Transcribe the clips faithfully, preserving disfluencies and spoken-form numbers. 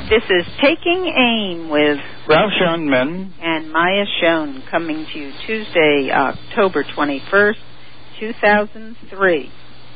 This is Taking Aim with Ralph Schoenman and Maya Schoen, coming to you Tuesday, October twenty-first, two thousand three.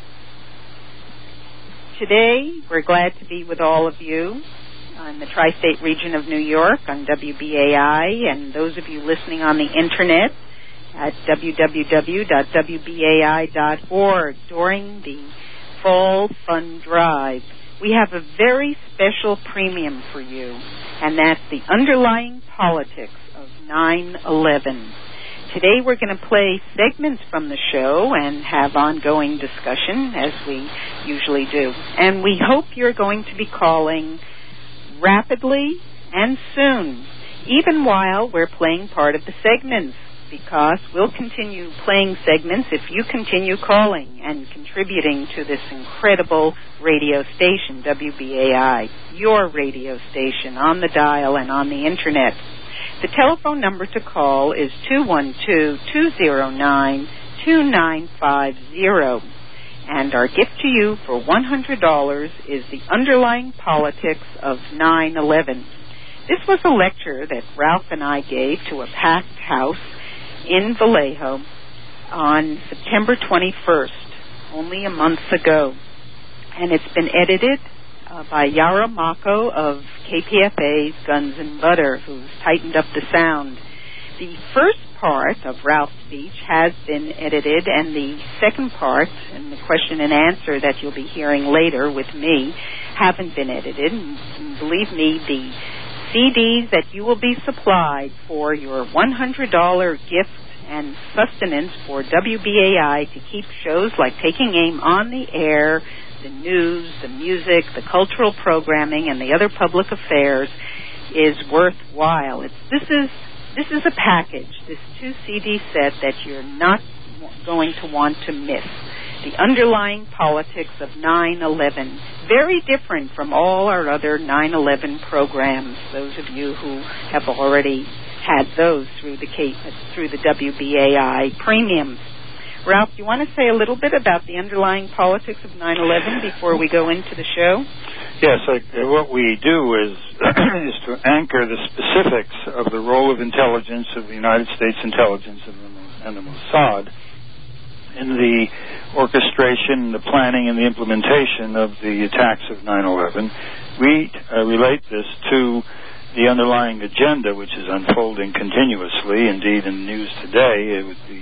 Today, we're glad to be with all of you in the tri-state region of New York on W B A I, and those of you listening on the internet at w w w dot w b a i dot org during the Fall Fund Drive. We have a very special premium for you, and that's the underlying politics of nine eleven. Today we're going to play segments from the show and have ongoing discussion, as we usually do. And we hope you're going to be calling rapidly and soon, even while we're playing part of the segments, because we'll continue playing segments if you continue calling and contributing to this incredible radio station, W B A I, your radio station on the dial and on the internet. The telephone number to call is two one two, two zero nine, two nine five zero. And our gift to you for one hundred dollars is the underlying politics of nine eleven. This was a lecture that Ralph and I gave to a packed house in Vallejo on September twenty-first, only a month ago. And it's been edited uh, by Yara Mako of K P F A's Guns and Butter, who's tightened up the sound. The first part of Ralph's speech has been edited, and the second part, and the question and answer that you'll be hearing later with me, haven't been edited. And believe me, the C Ds that you will be supplied for your one hundred dollars gift and sustenance for W B A I to keep shows like Taking Aim on the air, the news, the music, the cultural programming, and the other public affairs is worthwhile. It's, this is this is a package, this two C D set that you're not going to want to miss. The underlying politics of nine eleven, very different from all our other nine eleven programs, those of you who have already had those through the K, through the W B A I premiums. Ralph, do you want to say a little bit about the underlying politics of nine eleven before we go into the show? Yes, I, what we do is, is to anchor the specifics of the role of intelligence, of the United States intelligence and the, and the Mossad in the orchestration, the planning, and the implementation of the attacks of nine eleven. We uh, relate this to the underlying agenda, which is unfolding continuously. Indeed, in the news today, with the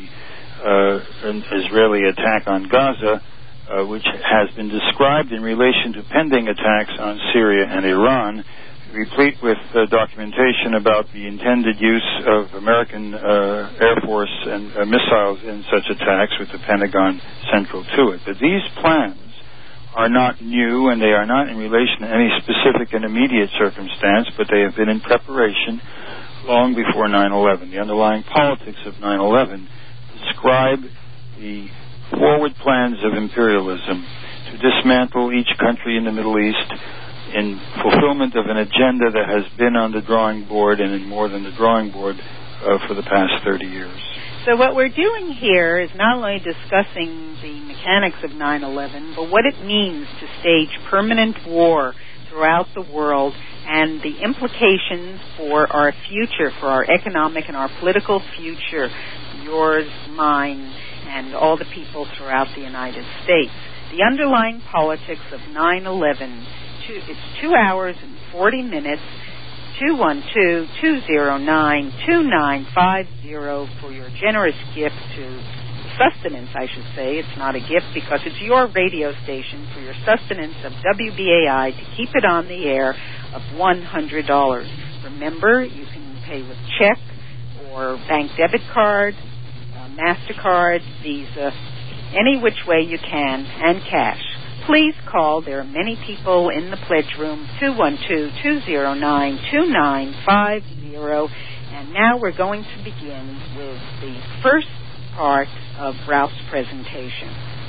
uh, an Israeli attack on Gaza, uh, which has been described in relation to pending attacks on Syria and Iran, replete with uh, documentation about the intended use of American uh, Air Force and uh, missiles in such attacks, with the Pentagon central to it. But these plans are not new, and they are not in relation to any specific and immediate circumstance, but they have been in preparation long before nine eleven. The underlying politics of nine eleven describe the forward plans of imperialism to dismantle each country in the Middle East in fulfillment of an agenda that has been on the drawing board, and in more than the drawing board, uh, for the past thirty years. So what we're doing here is not only discussing the mechanics of nine eleven, but what it means to stage permanent war throughout the world and the implications for our future, for our economic and our political future, yours, mine, and all the people throughout the United States. The underlying politics of nine eleven, it's two hours and forty minutes, two one two, two zero nine, two nine five zero for your generous gift to sustenance, I should say. It's not a gift because it's your radio station, for your sustenance of W B A I to keep it on the air, of one hundred dollars. Remember, you can pay with check or bank debit card, uh, MasterCard, Visa, any which way you can, and cash. Please call. There are many people in the pledge room, two one two, two zero nine, two nine five zero. And now we're going to begin with the first part of Ralph's presentation.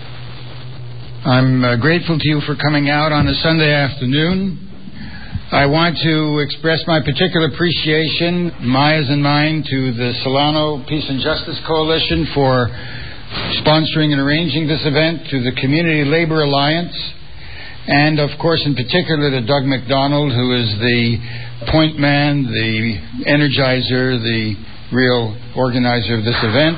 I'm uh, grateful to you for coming out on a Sunday afternoon. I want to express my particular appreciation, Maya's and mine, to the Solano Peace and Justice Coalition for sponsoring and arranging this event, to the Community Labor Alliance, and, of course, in particular to Doug McDonald, who is the point man, the energizer, the real organizer of this event.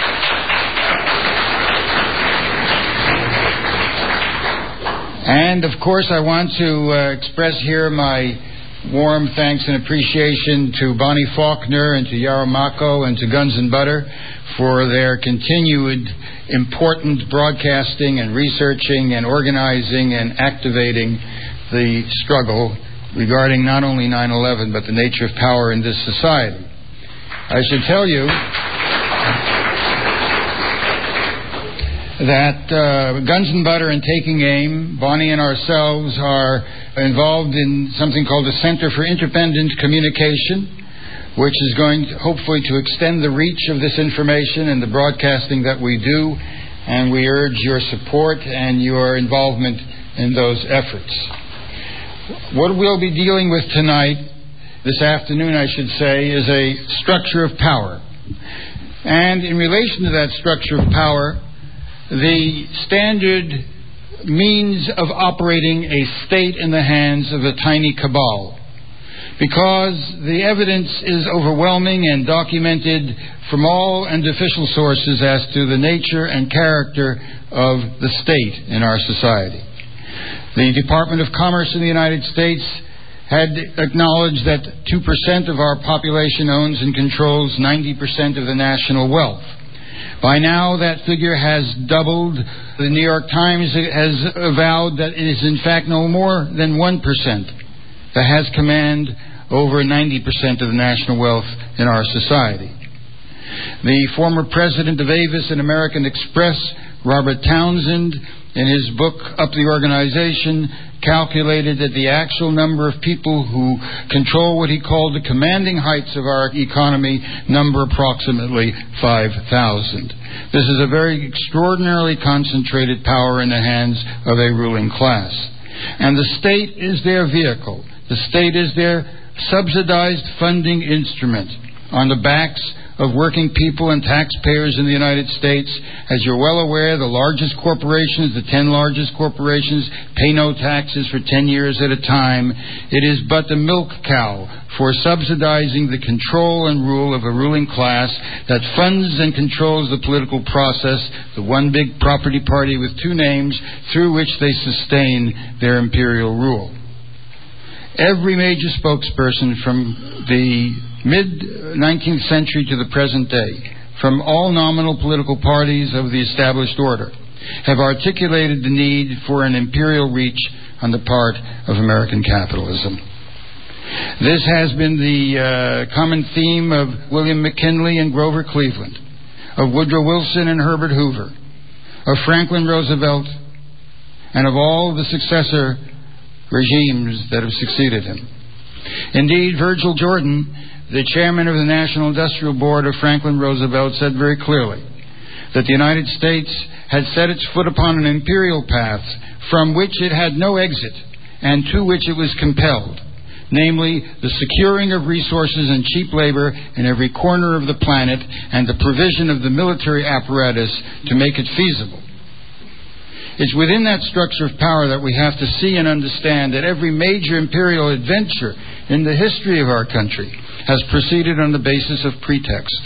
And, of course, I want to uh, express here my warm thanks and appreciation to Bonnie Faulkner and to Yarrow Mako and to Guns and Butter for their continued important broadcasting and researching and organizing and activating the struggle regarding not only nine eleven but the nature of power in this society. I should tell you that uh, Guns and Butter and Taking Aim, Bonnie and ourselves are involved in something called the Center for Independent Communication, which is going to, hopefully to extend the reach of this information and the broadcasting that we do, and we urge your support and your involvement in those efforts. What we'll be dealing with tonight, this afternoon I should say, is a structure of power. And in relation to that structure of power, the standard means of operating a state in the hands of a tiny cabal, because the evidence is overwhelming and documented from all and official sources as to the nature and character of the state in our society. The Department of Commerce in the United States had acknowledged that two percent of our population owns and controls ninety percent of the national wealth. By now, that figure has doubled. The New York Times has avowed that it is, in fact, no more than one percent that has command over ninety percent of the national wealth in our society. The former president of Avis and American Express, Robert Townsend, in his book, Up the Organization, calculated that the actual number of people who control what he called the commanding heights of our economy number approximately five thousand. This is a very extraordinarily concentrated power in the hands of a ruling class. And the state is their vehicle. The state is their subsidized funding instrument on the backs of working people and taxpayers in the United States. As you're well aware, the largest corporations, the ten largest corporations, pay no taxes for ten years at a time. It is but the milk cow for subsidizing the control and rule of a ruling class that funds and controls the political process, the one big property party with two names, through which they sustain their imperial rule. Every major spokesperson from the mid-nineteenth century to the present day, from all nominal political parties of the established order, have articulated the need for an imperial reach on the part of American capitalism. This has been the uh, common theme of William McKinley and Grover Cleveland, of Woodrow Wilson and Herbert Hoover, of Franklin Roosevelt, and of all the successor regimes that have succeeded him. Indeed, Virgil Jordan, the chairman of the National Industrial Board of Franklin Roosevelt, said very clearly that the United States had set its foot upon an imperial path from which it had no exit and to which it was compelled, namely the securing of resources and cheap labor in every corner of the planet and the provision of the military apparatus to make it feasible. It's within that structure of power that we have to see and understand that every major imperial adventure in the history of our country has proceeded on the basis of pretext,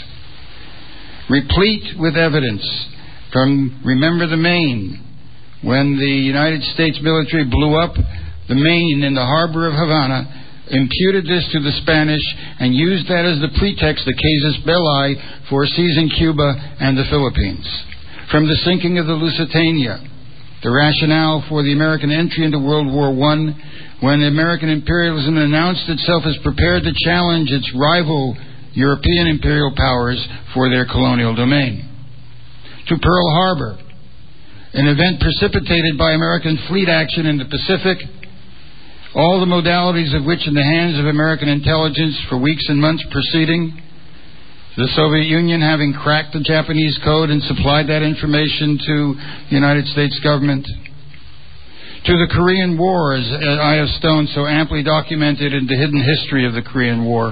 replete with evidence from, remember the Maine, when the United States military blew up the Maine in the harbor of Havana, imputed this to the Spanish, and used that as the pretext, the casus belli, for seizing Cuba and the Philippines. From the sinking of the Lusitania, the rationale for the American entry into World War One, when American imperialism announced itself as prepared to challenge its rival European imperial powers for their colonial domain. To Pearl Harbor, an event precipitated by American fleet action in the Pacific, all the modalities of which in the hands of American intelligence for weeks and months preceding, the Soviet Union having cracked the Japanese code and supplied that information to the United States government. To the Korean War, as I F Stone so amply documented in the hidden history of the Korean War,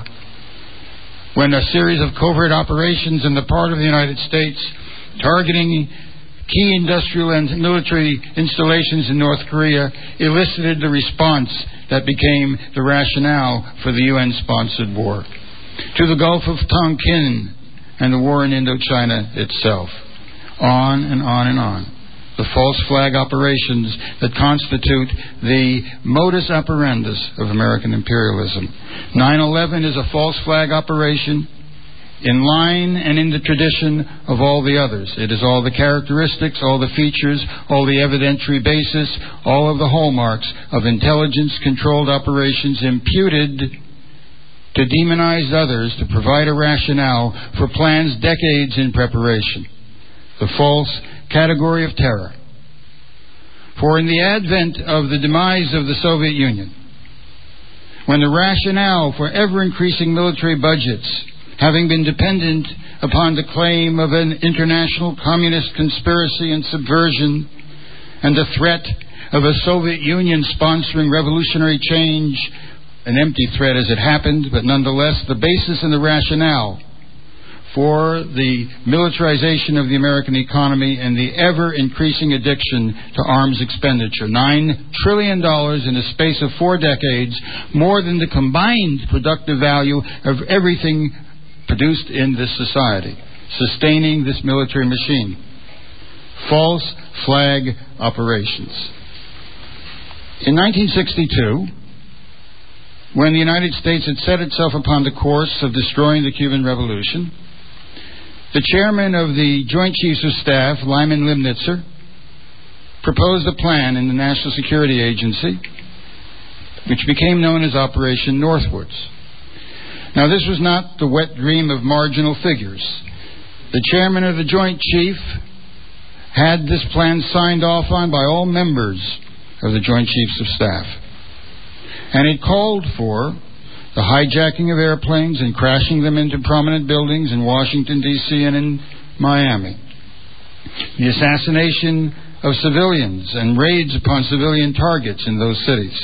when a series of covert operations on the part of the United States targeting key industrial and military installations in North Korea elicited the response that became the rationale for the U N-sponsored war. To the Gulf of Tonkin and the war in Indochina itself. On and on and on. The false flag operations that constitute the modus operandus of American imperialism. nine eleven is a false flag operation in line and in the tradition of all the others. It is all the characteristics, all the features, all the evidentiary basis, all of the hallmarks of intelligence-controlled operations imputed to demonize others to provide a rationale for plans decades in preparation. The false category of terror. For in the advent of the demise of the Soviet Union, when the rationale for ever-increasing military budgets, having been dependent upon the claim of an international communist conspiracy and subversion and the threat of a Soviet Union sponsoring revolutionary change, an empty threat as it happened, but nonetheless the basis and the rationale for the militarization of the American economy and the ever-increasing addiction to arms expenditure. Nine trillion dollars in a space of four decades, more than the combined productive value of everything produced in this society, sustaining this military machine. False flag operations. In nineteen sixty-two, when the United States had set itself upon the course of destroying the Cuban Revolution, the chairman of the Joint Chiefs of Staff, Lyman Limnitzer, proposed a plan in the National Security Agency, which became known as Operation Northwoods. Now, this was not the wet dream of marginal figures. The chairman of the Joint Chief had this plan signed off on by all members of the Joint Chiefs of Staff. And it called for the hijacking of airplanes and crashing them into prominent buildings in Washington, D C and in Miami. The assassination of civilians and raids upon civilian targets in those cities.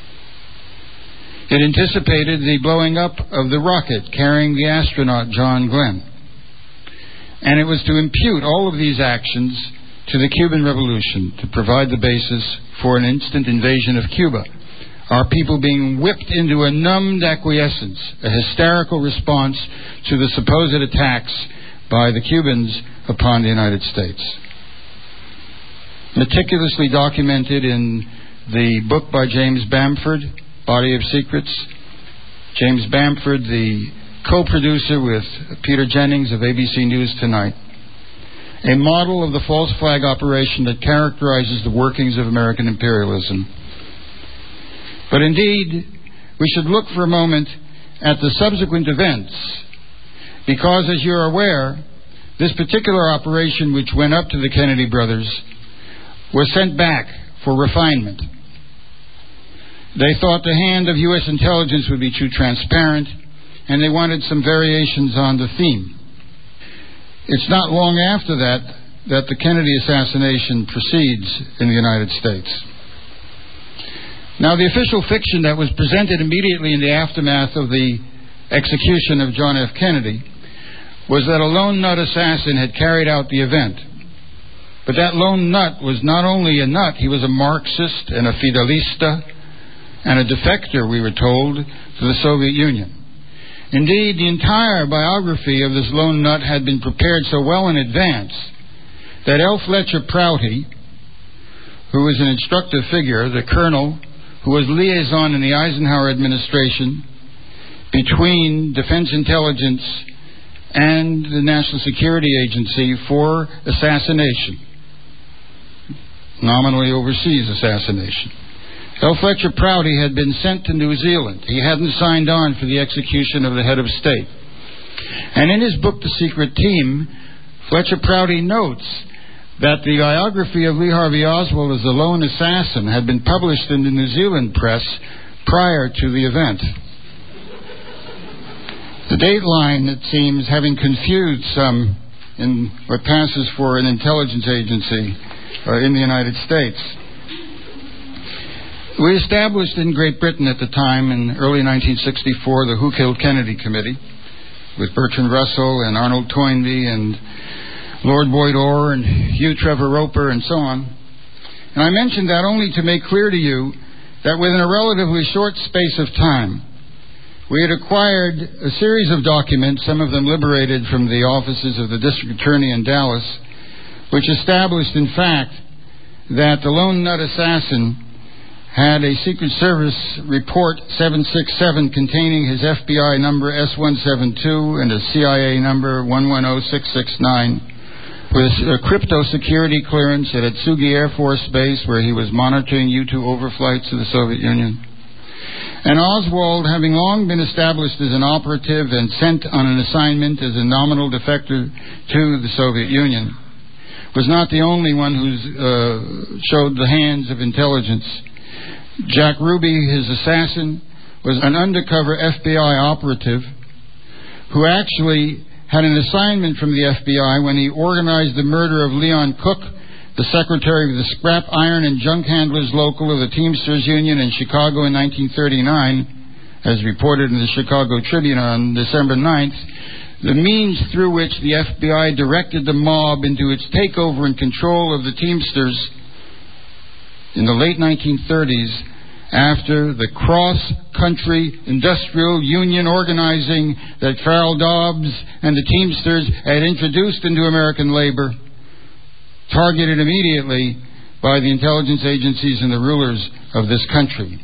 It anticipated the blowing up of the rocket carrying the astronaut John Glenn. And it was to impute all of these actions to the Cuban Revolution to provide the basis for an instant invasion of Cuba. Our people being whipped into a numbed acquiescence, a hysterical response to the supposed attacks by the Cubans upon the United States. Meticulously documented in the book by James Bamford, Body of Secrets. James Bamford, the co-producer with Peter Jennings of A B C News Tonight. A model of the false flag operation that characterizes the workings of American imperialism. But indeed, we should look for a moment at the subsequent events, because as you're aware, this particular operation which went up to the Kennedy brothers was sent back for refinement. They thought the hand of U S intelligence would be too transparent, and they wanted some variations on the theme. It's not long after that that the Kennedy assassination proceeds in the United States. Now, the official fiction that was presented immediately in the aftermath of the execution of John F. Kennedy was that a lone nut assassin had carried out the event. But that lone nut was not only a nut, he was a Marxist and a Fidelista and a defector, we were told, to the Soviet Union. Indeed, the entire biography of this lone nut had been prepared so well in advance that L. Fletcher Prouty, who was an instructive figure, the colonel who was liaison in the Eisenhower administration between Defense Intelligence and the National Security Agency for assassination, nominally overseas assassination. L. Fletcher Prouty had been sent to New Zealand. He hadn't signed on for the execution of the head of state. And in his book, The Secret Team, Fletcher Prouty notes that the biography of Lee Harvey Oswald as the lone assassin had been published in the New Zealand press prior to the event. The dateline, it seems, having confused some in what passes for an intelligence agency uh, in the United States. We established in Great Britain at the time, in early nineteen sixty-four, the Who Killed Kennedy Committee with Bertrand Russell and Arnold Toynbee and Lord Boyd Orr and Hugh Trevor Roper and so on. And I mention that only to make clear to you that within a relatively short space of time, we had acquired a series of documents, some of them liberated from the offices of the district attorney in Dallas, which established, in fact, that the lone nut assassin had a Secret Service report seven six seven containing his F B I number S one seven two and a C I A number one one zero six six nine, with a crypto security clearance at Atsugi Air Force Base where he was monitoring U two overflights of the Soviet Union. And Oswald, having long been established as an operative and sent on an assignment as a nominal defector to the Soviet Union, was not the only one who uh, showed the hands of intelligence. Jack Ruby, his assassin, was an undercover F B I operative who actually had an assignment from the F B I when he organized the murder of Leon Cook, the secretary of the Scrap Iron and Junk Handlers Local of the Teamsters Union in Chicago in nineteen thirty-nine, as reported in the Chicago Tribune on December ninth, the means through which the F B I directed the mob into its takeover and control of the Teamsters in the late nineteen thirties, after the cross-country industrial union organizing that Farrell Dobbs and the Teamsters had introduced into American labor, targeted immediately by the intelligence agencies and the rulers of this country.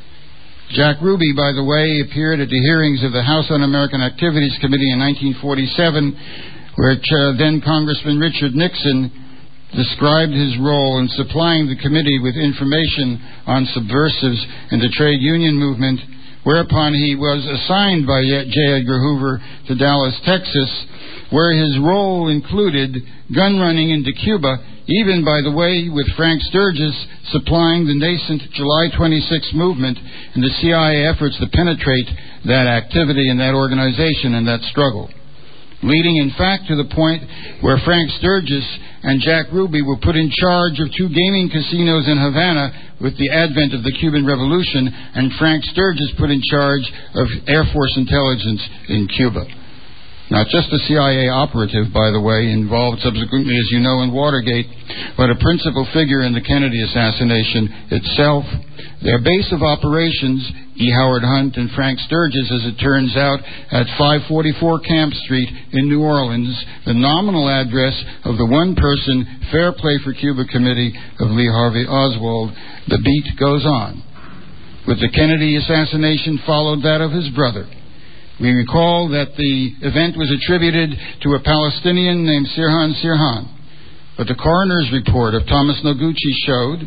Jack Ruby, by the way, appeared at the hearings of the House Un-American Activities Committee in nineteen forty-seven, which uh, then Congressman Richard Nixon described his role in supplying the committee with information on subversives in the trade union movement, whereupon he was assigned by J. Edgar Hoover to Dallas, Texas, where his role included gun running into Cuba, even, by the way, with Frank Sturgis supplying the nascent July twenty-sixth movement and the C I A efforts to penetrate that activity and that organization and that struggle, leading, in fact, to the point where Frank Sturgis and Jack Ruby were put in charge of two gaming casinos in Havana with the advent of the Cuban Revolution, and Frank Sturgis put in charge of Air Force intelligence in Cuba. Not just a C I A operative, by the way, involved subsequently, as you know, in Watergate, but a principal figure in the Kennedy assassination itself. Their base of operations, E. Howard Hunt and Frank Sturgis, as it turns out, at five forty-four Camp Street in New Orleans, the nominal address of the one-person Fair Play for Cuba Committee of Lee Harvey Oswald. The beat goes on. With the Kennedy assassination followed that of his brother. We recall that the event was attributed to a Palestinian named Sirhan Sirhan, but the coroner's report of Thomas Noguchi showed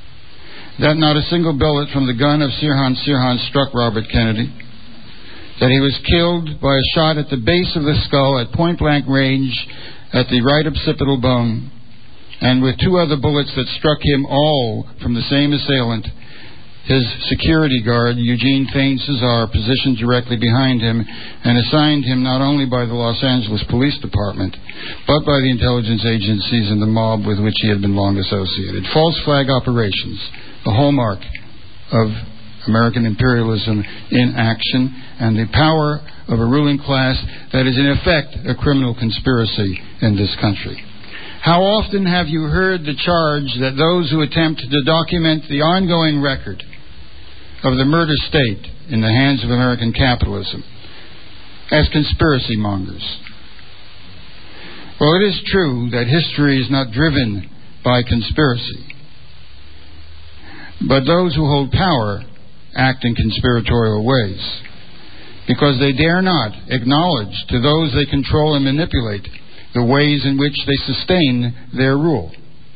that not a single bullet from the gun of Sirhan Sirhan struck Robert Kennedy, that he was killed by a shot at the base of the skull at point-blank range at the right occipital bone, and with two other bullets that struck him, all from the same assailant, his security guard, Eugene Fain Cesar, positioned directly behind him and assigned him not only by the Los Angeles Police Department, but by the intelligence agencies and the mob with which he had been long associated. False flag operations, the hallmark of American imperialism in action, and the power of a ruling class that is in effect a criminal conspiracy in this country. How often have you heard the charge that those who attempt to document the ongoing record of the murder state in the hands of American capitalism as conspiracy mongers? Well, it is true that history is not driven by conspiracy, but those who hold power act in conspiratorial ways because they dare not acknowledge to those they control and manipulate the ways in which they sustain their rule.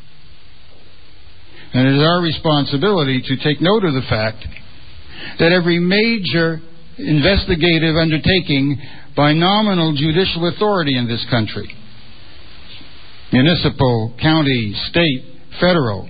And it is our responsibility to take note of the fact that every major investigative undertaking by nominal judicial authority in this country, municipal, county, state, federal,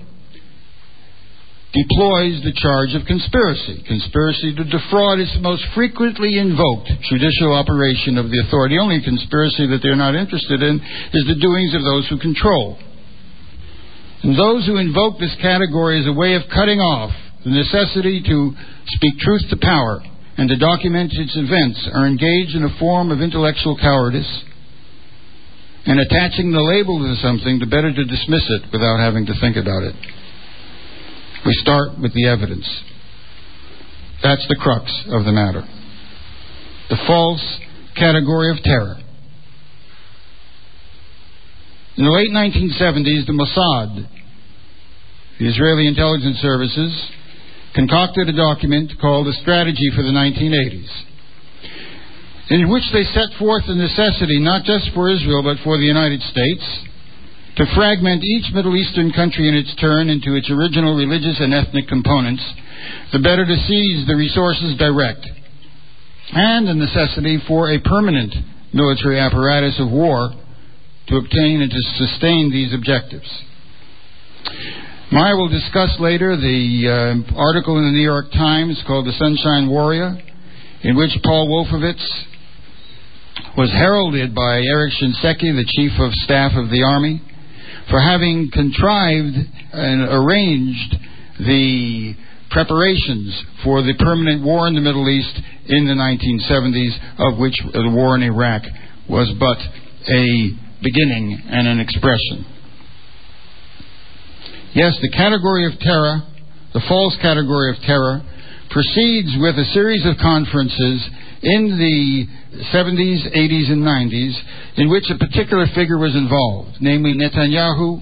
deploys the charge of conspiracy. Conspiracy to defraud is the most frequently invoked judicial operation of the authority. Only conspiracy that they're not interested in is the doings of those who control. And those who invoke this category as a way of cutting off the necessity to speak truth to power and to document its events are engaged in a form of intellectual cowardice and attaching the label to something, the better to dismiss it without having to think about it. We start with the evidence. That's the crux of the matter. The false category of terror. In the late nineteen seventies, the Mossad, the Israeli intelligence services, concocted a document called A Strategy for the nineteen eighties, in which they set forth the necessity, not just for Israel, but for the United States, to fragment each Middle Eastern country in its turn into its original religious and ethnic components, the better to seize the resources direct, and the necessity for a permanent military apparatus of war to obtain and to sustain these objectives. Maya will discuss later the uh, article in the New York Times called The Sunshine Warrior, in which Paul Wolfowitz was heralded by Erich Shinseki, the Chief of Staff of the Army, for having contrived and arranged the preparations for the permanent war in the Middle East in the nineteen seventies, of which the war in Iraq was but a beginning and an expression. Yes, the category of terror, the false category of terror, proceeds with a series of conferences in the seventies, eighties, and nineties in which a particular figure was involved, namely Netanyahu,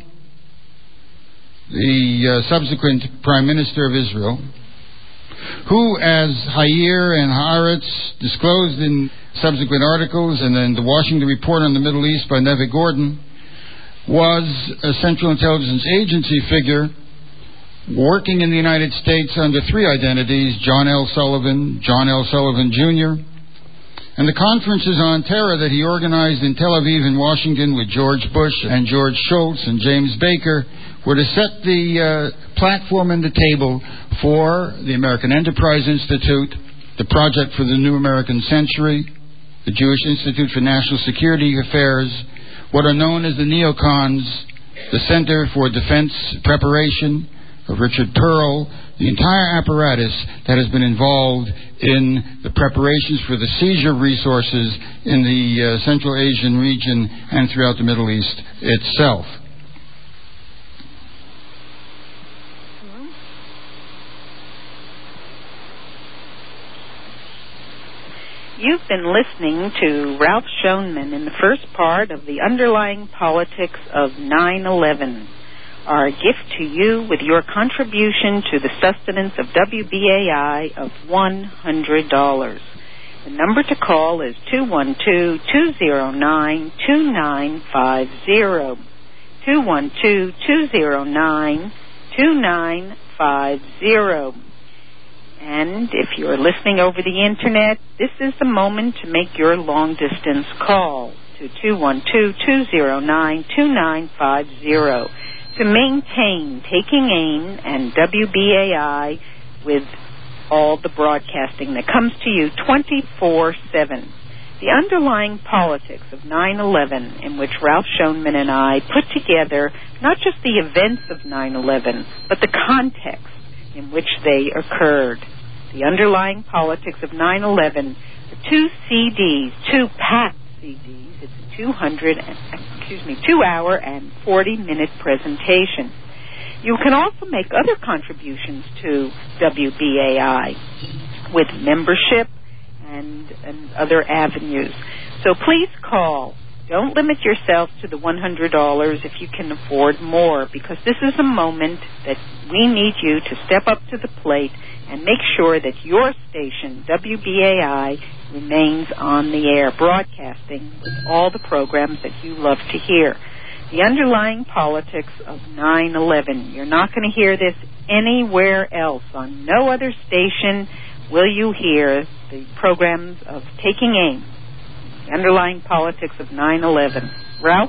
the uh, subsequent Prime Minister of Israel, who, as Hayir and Haaretz disclosed in subsequent articles, and then the Washington Report on the Middle East by Nevi Gordon, was a Central Intelligence Agency figure working in the United States under three identities: John L. Sullivan, John L. Sullivan Junior, and the conferences on terror that he organized in Tel Aviv and Washington with George Bush and George Shultz and James Baker were to set the uh, platform and the table for the American Enterprise Institute, the Project for the New American Century, the Jewish Institute for National Security Affairs, what are known as the neocons, the Center for Defense Preparation of Richard Pearl, the entire apparatus that has been involved in the preparations for the seizure of resources in the uh, Central Asian region and throughout the Middle East itself. You've been listening to Ralph Schoenman in the first part of The Underlying Politics of nine eleven. Our gift to you with your contribution to the sustenance of W B A I of one hundred dollars. The number to call is two one two, two zero nine, two nine five zero. two one two, two zero nine, two nine five zero. And if you're listening over the Internet, this is the moment to make your long-distance call to two one two, two zero nine, two nine five zero to maintain Taking Aim and W B A I with all the broadcasting that comes to you twenty-four seven. The underlying politics of nine eleven, in which Ralph Schoenman and I put together not just the events of nine eleven, but the context in which they occurred. The underlying politics of nine eleven, two C Ds, two packed C Ds. It's a two hundred, excuse me, two hour and forty minute presentation. You can also make other contributions to W B A I with membership and, and other avenues. So please call. Don't limit yourself to the one hundred dollars if you can afford more, because this is a moment that we need you to step up to the plate and make sure that your station, W B A I, remains on the air, broadcasting with all the programs that you love to hear. The underlying politics of nine eleven. You're not going to hear this anywhere else. On no other station will you hear the programs of Taking Aim. The underlying politics of nine eleven. Ralph?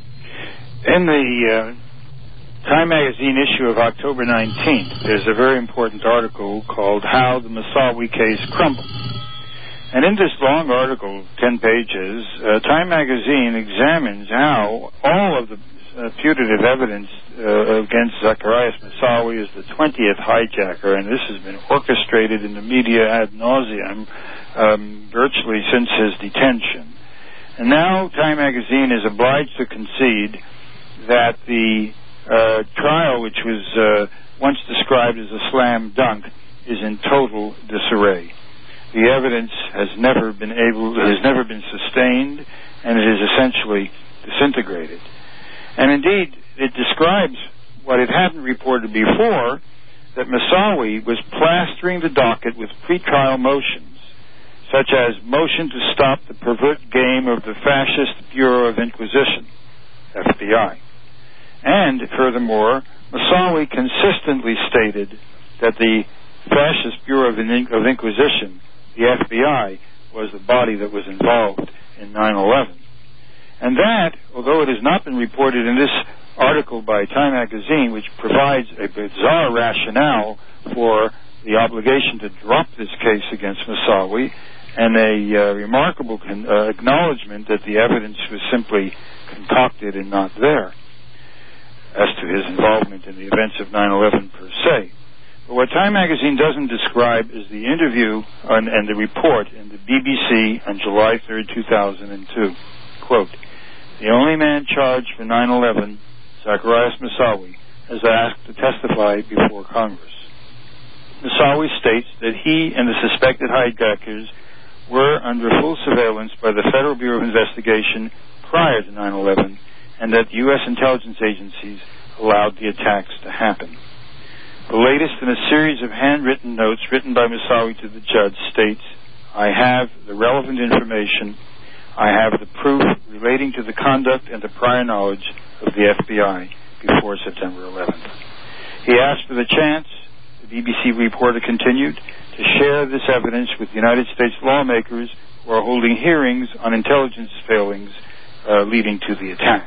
In the uh, Time Magazine issue of October nineteenth, there's a very important article called How the Moussaoui Case Crumbled. And in this long article, ten pages, uh, Time Magazine examines how all of the uh, putative evidence uh, against Zacarias Moussaoui as the twentieth hijacker, and this has been orchestrated in the media ad nauseum um, virtually since his detention. And now Time magazine is obliged to concede that the uh, trial, which was uh, once described as a slam dunk, is in total disarray. The evidence has never been able, has never been sustained, and it is essentially disintegrated. And indeed, it describes what it hadn't reported before, that Moussaoui was plastering the docket with pretrial motions, such as motion to stop the pervert game of the Fascist Bureau of Inquisition, F B I. And, furthermore, Moussaoui consistently stated that the Fascist Bureau of Inquisition, the F B I, was the body that was involved in nine eleven. And that, although it has not been reported in this article by Time magazine, which provides a bizarre rationale for the obligation to drop this case against Moussaoui, and a uh, remarkable con- uh, acknowledgement that the evidence was simply concocted and not there, as to his involvement in the events of nine eleven per se. But what Time magazine doesn't describe is the interview on, and the report in the B B C on July third, two thousand two. Quote, "The only man charged for nine eleven, Zacarias Moussaoui, has asked to testify before Congress. Moussaoui states that he and the suspected hijackers were under full surveillance by the Federal Bureau of Investigation prior to nine eleven, and that U S intelligence agencies allowed the attacks to happen. The latest in a series of handwritten notes written by Moussaoui to the judge states, I have the relevant information, I have the proof relating to the conduct and the prior knowledge of the F B I before September eleventh. He asked for the chance, the B B C reporter continued, to share this evidence with United States lawmakers who are holding hearings on intelligence failings uh, leading to the attacks.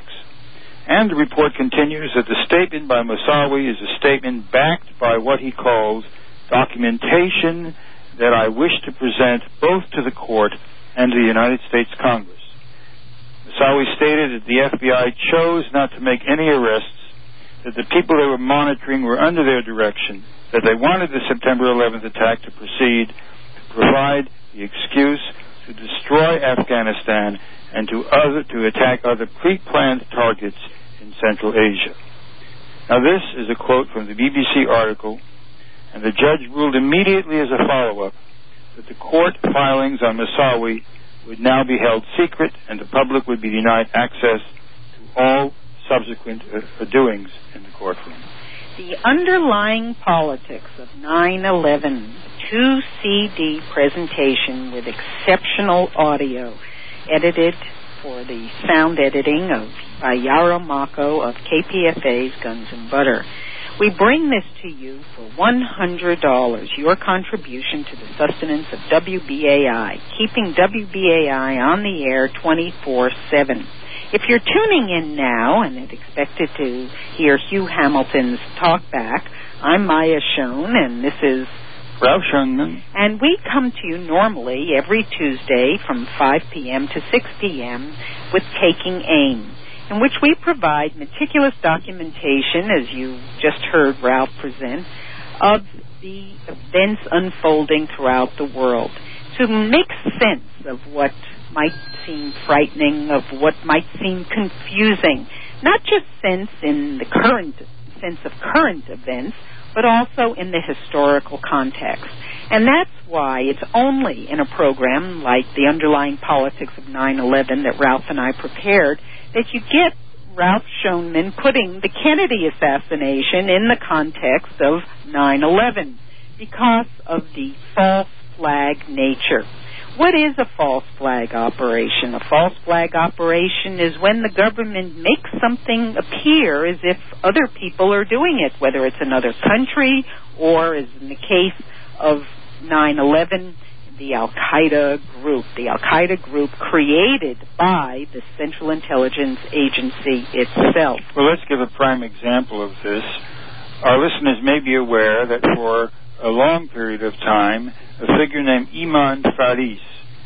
And the report continues that the statement by Moussaoui is a statement backed by what he calls documentation that I wish to present both to the court and to the United States Congress. Moussaoui stated that the F B I chose not to make any arrests, that the people they were monitoring were under their direction, that they wanted the September eleventh attack to proceed, to provide the excuse to destroy Afghanistan and to other to attack other pre-planned targets in Central Asia. Now this is a quote from the B B C article, and the judge ruled immediately as a follow-up that the court filings on Moussaoui would now be held secret and the public would be denied access to all subsequent uh, doings in the courtroom. The Underlying Politics of nine eleven, two C D presentation with exceptional audio, edited for the sound editing of by Yaro Mako of K P F A's Guns and Butter. We bring this to you for one hundred dollars, your contribution to the sustenance of W B A I, keeping W B A I on the air twenty-four seven. If you're tuning in now and had expected to hear Hugh Hamilton's talkback, I'm Maya Schoen, and this is Ralph Schoenman. And we come to you normally every Tuesday from five p.m. to six p.m. with Taking Aim, in which we provide meticulous documentation, as you just heard Ralph present, of the events unfolding throughout the world, to make sense of what might seem frightening, of what might seem confusing, not just sense in the current sense of current events, but also in the historical context. And that's why it's only in a program like The Underlying Politics of nine eleven that Ralph and I prepared that you get Ralph Schoenman putting the Kennedy assassination in the context of nine eleven because of the false flag nature. What is a false flag operation? A false flag operation is when the government makes something appear as if other people are doing it, whether it's another country or, as in the case of nine eleven, the Al-Qaeda group, the Al-Qaeda group created by the Central Intelligence Agency itself. Well, let's give a prime example of this. Our listeners may be aware that for a long period of time, a figure named Iman Faris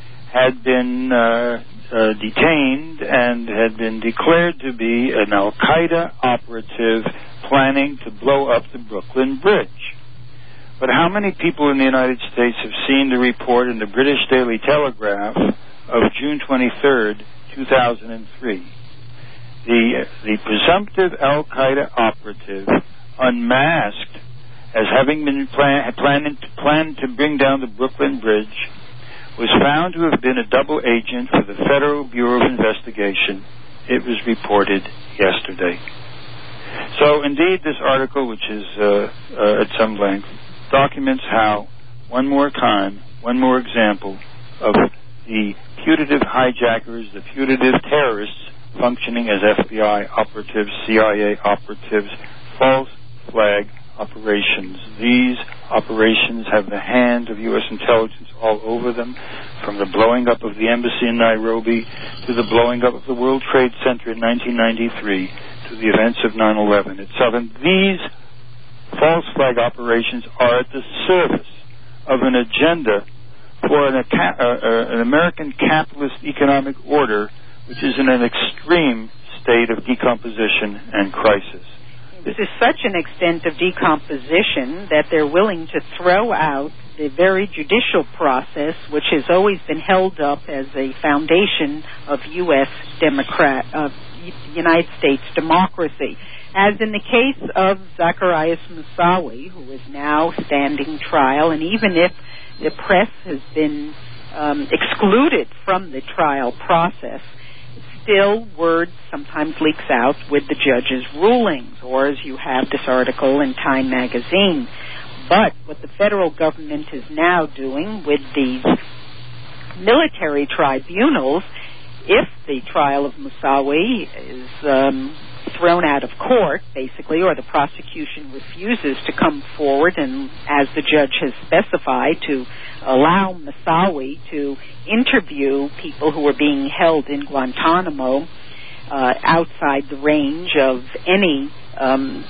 had been uh, uh, detained and had been declared to be an Al-Qaeda operative planning to blow up the Brooklyn Bridge. But how many people in the United States have seen the report in the British Daily Telegraph of June twenty-third, two thousand three, the, the presumptive al-Qaeda operative unmasked as having been plan, planned, planned to bring down the Brooklyn Bridge was found to have been a double agent for the Federal Bureau of Investigation. It was reported yesterday. So, indeed, this article, which is uh, uh, at some length, documents how, one more time, one more example of the putative hijackers, the putative terrorists functioning as F B I operatives, C I A operatives, false flag operations. These operations have the hand of U S intelligence all over them, from the blowing up of the embassy in Nairobi to the blowing up of the World Trade Center in nineteen ninety-three to the events of nine eleven itself. These false flag operations are at the service of an agenda for an, uh, uh, an American capitalist economic order which is in an extreme state of decomposition and crisis. This is such an extent of decomposition that they're willing to throw out the very judicial process, which has always been held up as a foundation of U S Democrat, of United States democracy. As in the case of Zacarias Moussaoui, who is now standing trial, and even if the press has been um, excluded from the trial process, still word sometimes leaks out with the judge's rulings, or as you have this article in Time magazine. But what the federal government is now doing with these military tribunals, if the trial of Moussaoui is um, thrown out of court, basically, or the prosecution refuses to come forward and, as the judge has specified, to allow Moussaoui to interview people who are being held in Guantanamo uh, outside the range of any um,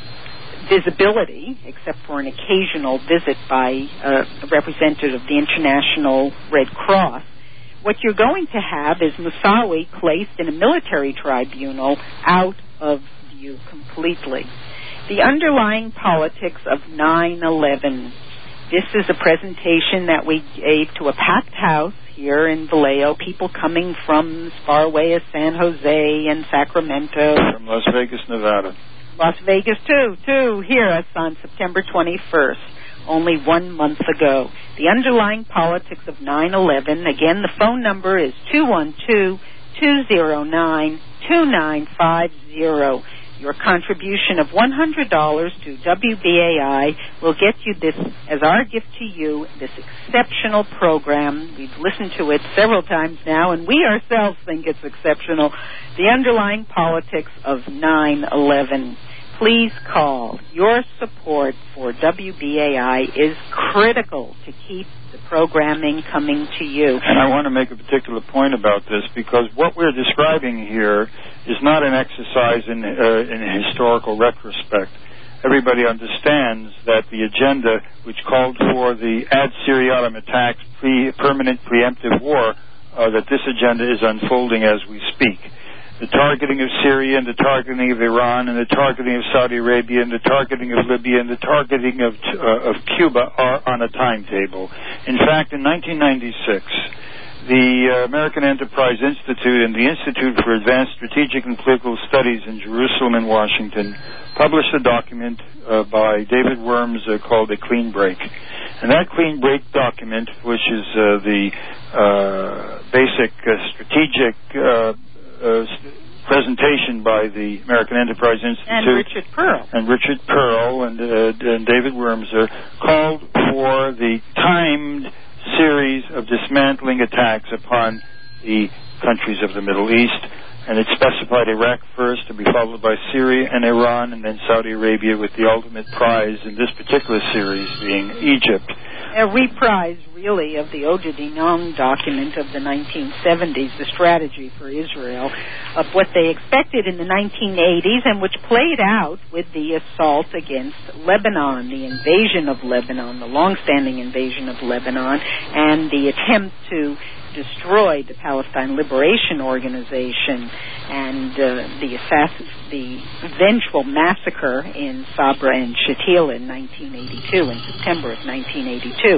visibility, except for an occasional visit by uh, a representative of the International Red Cross. What you're going to have is Moussaoui placed in a military tribunal out of view completely. The underlying politics of nine eleven. This is a presentation that we gave to a packed house here in Vallejo, people coming from as far away as San Jose and Sacramento. From Las Vegas, Nevada. Las Vegas, too, too, hear us on September twenty-first, only one month ago. The underlying politics of nine eleven, again, the phone number is two one two, two zero nine, two nine five zero. Your contribution of one hundred dollars to W B A I will get you this, as our gift to you, this exceptional program. We've listened to it several times now, and we ourselves think it's exceptional. The underlying politics of nine eleven. Please call. Your support for W B A I is critical to keep the programming coming to you. And I want to make a particular point about this, because what we're describing here is not an exercise in, uh, in historical retrospect. Everybody understands that the agenda, which called for the ad seriatim attacks, pre- permanent preemptive war, uh, that this agenda is unfolding as we speak. The targeting of Syria and the targeting of Iran and the targeting of Saudi Arabia and the targeting of Libya and the targeting of, uh, of Cuba are on a timetable. In fact, in nineteen ninety-six, the uh, American Enterprise Institute and the Institute for Advanced Strategic and Political Studies in Jerusalem and Washington published a document uh, by David Worms uh, called A Clean Break. And that Clean Break document, which is uh, the uh, basic uh, strategic uh, Uh, presentation by the American Enterprise Institute and Richard Pearl and Richard Pearl and, uh, and David Wormser called for the timed series of dismantling attacks upon the countries of the Middle East, and it specified Iraq first, to be followed by Syria and Iran, and then Saudi Arabia, with the ultimate prize in this particular series being Egypt. A reprise, really, of the Oda Dinong document of the nineteen seventies, the strategy for Israel, of what they expected in the nineteen eighties, and which played out with the assault against Lebanon, the invasion of Lebanon, the long-standing invasion of Lebanon, and the attempt to destroy the Palestine Liberation Organization, and uh, the assass- the eventual massacre in Sabra and Shatila in nineteen eighty-two, in September of nineteen eighty-two.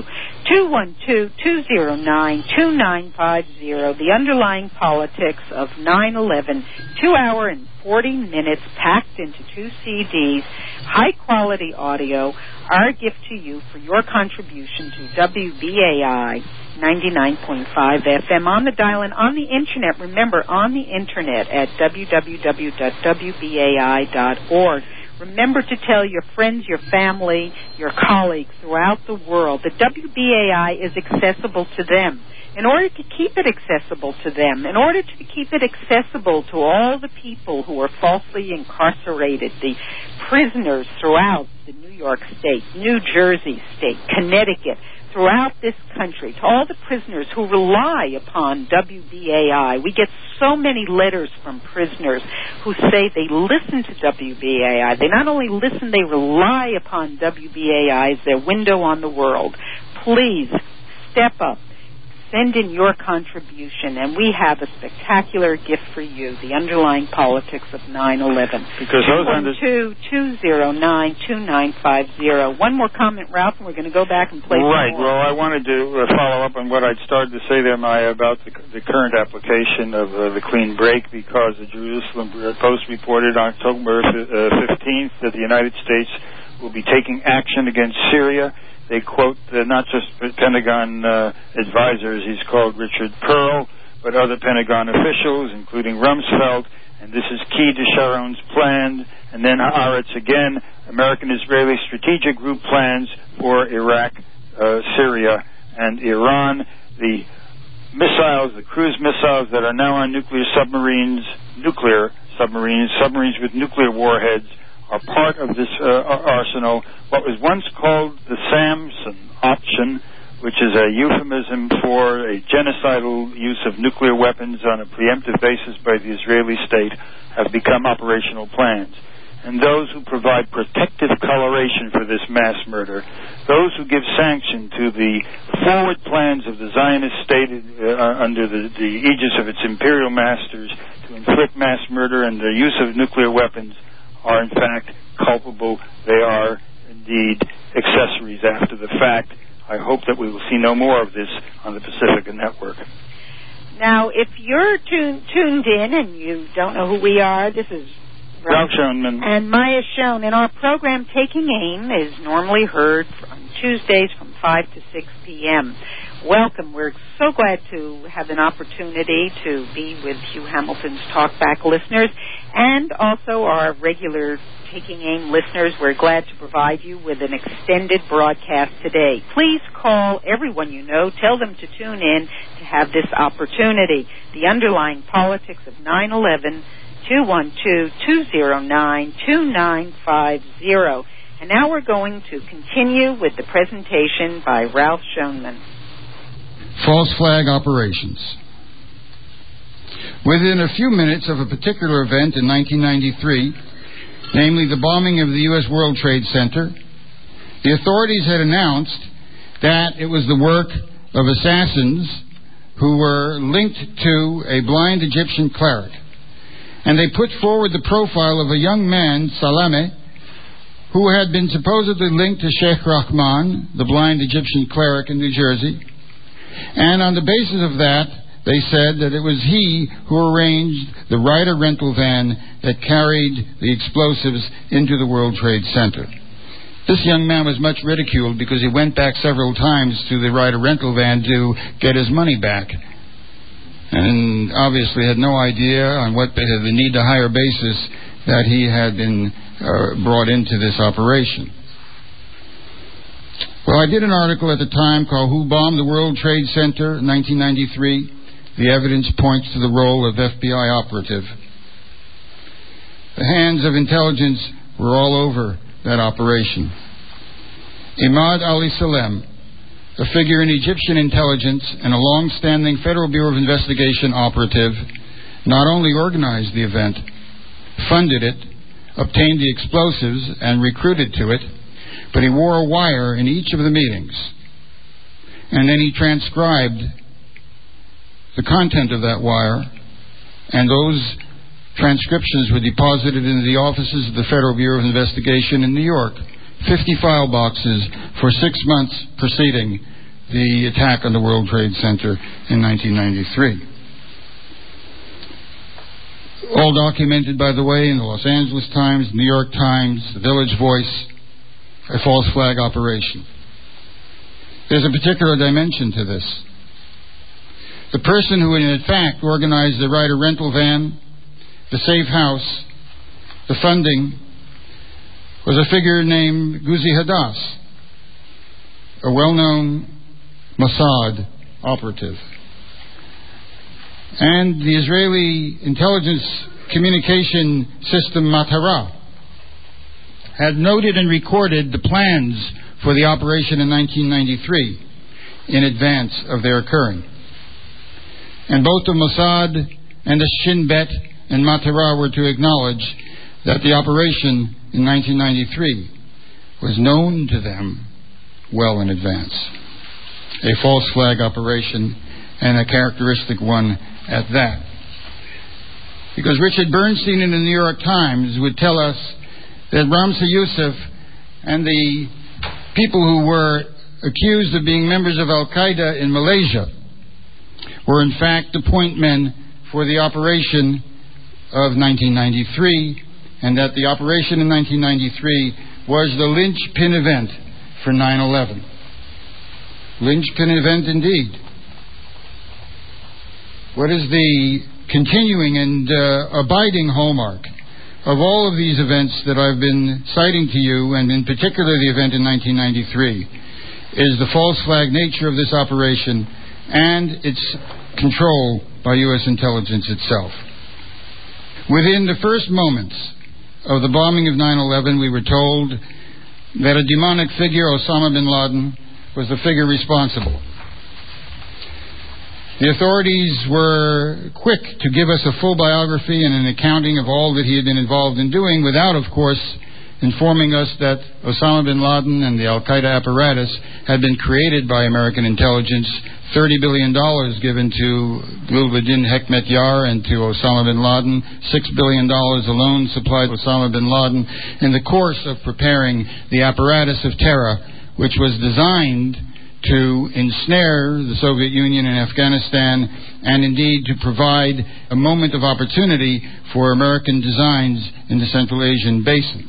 two one two, two zero nine, two nine five zero. The Underlying Politics of nine eleven. Two hour and forty minutes packed into two C Ds. High-quality audio. Our gift to you for your contribution to W B A I ninety-nine point five F M on the dial and on the Internet. Remember, on the Internet at w w w dot w b a i dot org. Remember to tell your friends, your family, your colleagues throughout the world that W B A I is accessible to them. In order to keep it accessible to them, in order to keep it accessible to all the people who are falsely incarcerated, the prisoners throughout the New York State, New Jersey State, Connecticut, throughout this country, to all the prisoners who rely upon W B A I. We get so many letters from prisoners who say they listen to W B A I. They not only listen, they rely upon W B A I as their window on the world. Please step up. Send in your contribution, and we have a spectacular gift for you, The Underlying Politics of nine eleven. Because those two one two, two zero nine, two nine five zero. One more comment, Ralph, and we're going to go back and play Right. some more. Well, I wanted to uh, follow up on what I'd started to say there, Maya, about the, the current application of uh, the clean break, because the Jerusalem Post reported on October fifteenth that the United States will be taking action against Syria. They quote uh, not just Pentagon uh, advisors, he's called Richard Pearl, but other Pentagon officials, including Rumsfeld, and this is key to Sharon's plan. And then Haaretz again, American-Israeli Strategic Group plans for Iraq, uh, Syria, and Iran. The missiles, the cruise missiles that are now on nuclear submarines, nuclear submarines, submarines with nuclear warheads, are part of this uh, arsenal. What was once called the Samson option, which is a euphemism for a genocidal use of nuclear weapons on a preemptive basis by the Israeli state, have become operational plans. And those who provide protective coloration for this mass murder, those who give sanction to the forward plans of the Zionist state uh, under the, the aegis of its imperial masters to inflict mass murder and the use of nuclear weapons, are in fact culpable. They are indeed accessories after the fact. I hope that we will see no more of this on the Pacifica Network. Now, if you're tuned, tuned in and you don't know who we are, this is Ralph Schoenman and Maya Schoen. And our program, Taking Aim, is normally heard on Tuesdays from five to six p.m. Welcome. We're so glad to have an opportunity to be with Hugh Hamilton's Talkback listeners and also our regular Taking Aim listeners. We're glad to provide you with an extended broadcast today. Please call everyone you know. Tell them to tune in to have this opportunity. The Underlying Politics of nine eleven, two one two, two zero nine, two nine five zero. And now we're going to continue with the presentation by Ralph Schoenman. False flag operations. Within a few minutes of a particular event in nineteen ninety-three, namely the bombing of the U S World Trade Center, the authorities had announced that it was the work of assassins who were linked to a blind Egyptian cleric. And they put forward the profile of a young man, Salameh, who had been supposedly linked to Sheikh Rahman, the blind Egyptian cleric in New Jersey. And on the basis of that, they said that it was he who arranged the Ryder rental van that carried the explosives into the World Trade Center. This young man was much ridiculed because he went back several times to the Ryder rental van to get his money back, and obviously had no idea on what the need to hire basis that he had been uh, brought into this operation. Well, I did an article at the time called Who Bombed the World Trade Center in nineteen ninety-three. The evidence points to the role of F B I operative. The hands of intelligence were all over that operation. Imad Ali Salem, a figure in Egyptian intelligence and a long-standing Federal Bureau of Investigation operative, not only organized the event, funded it, obtained the explosives, and recruited to it, but he wore a wire in each of the meetings. And then he transcribed the content of that wire, and those transcriptions were deposited into the offices of the Federal Bureau of Investigation in New York. Fifty file boxes for six months preceding the attack on the World Trade Center in nineteen ninety-three. All documented, by the way, in the Los Angeles Times, New York Times, the Village Voice, a false flag operation. There's a particular dimension to this. The person who, in fact, organized the Ryder rental van, the safe house, the funding, was a figure named Ghuzi Hadass, a well-known Mossad operative. And the Israeli intelligence communication system Matara had noted and recorded the plans for the operation in nineteen ninety-three in advance of their occurring. And both the Mossad and the Shin Bet and Matara were to acknowledge that the operation in nineteen ninety-three was known to them well in advance. A false flag operation, and a characteristic one at that. Because Richard Bernstein in the New York Times would tell us that Ramzi Youssef and the people who were accused of being members of Al-Qaeda in Malaysia were in fact the point men for the operation of nineteen ninety-three, and that the operation in nineteen ninety-three was the linchpin event for nine eleven. Linchpin event indeed. What is the continuing and uh, abiding hallmark of all of these events that I've been citing to you, and in particular the event in nineteen ninety-three, is the false flag nature of this operation and its control by U S intelligence itself. Within the first moments of the bombing of nine eleven, we were told that a demonic figure, Osama bin Laden, was the figure responsible. The authorities were quick to give us a full biography and an accounting of all that he had been involved in doing, without, of course, informing us that Osama bin Laden and the Al-Qaeda apparatus had been created by American intelligence, thirty billion dollars given to Gulbuddin Hekmatyar and to Osama bin Laden, six billion dollars alone supplied Osama bin Laden in the course of preparing the apparatus of terror, which was designed to ensnare the Soviet Union and Afghanistan, and indeed to provide a moment of opportunity for American designs in the Central Asian basin.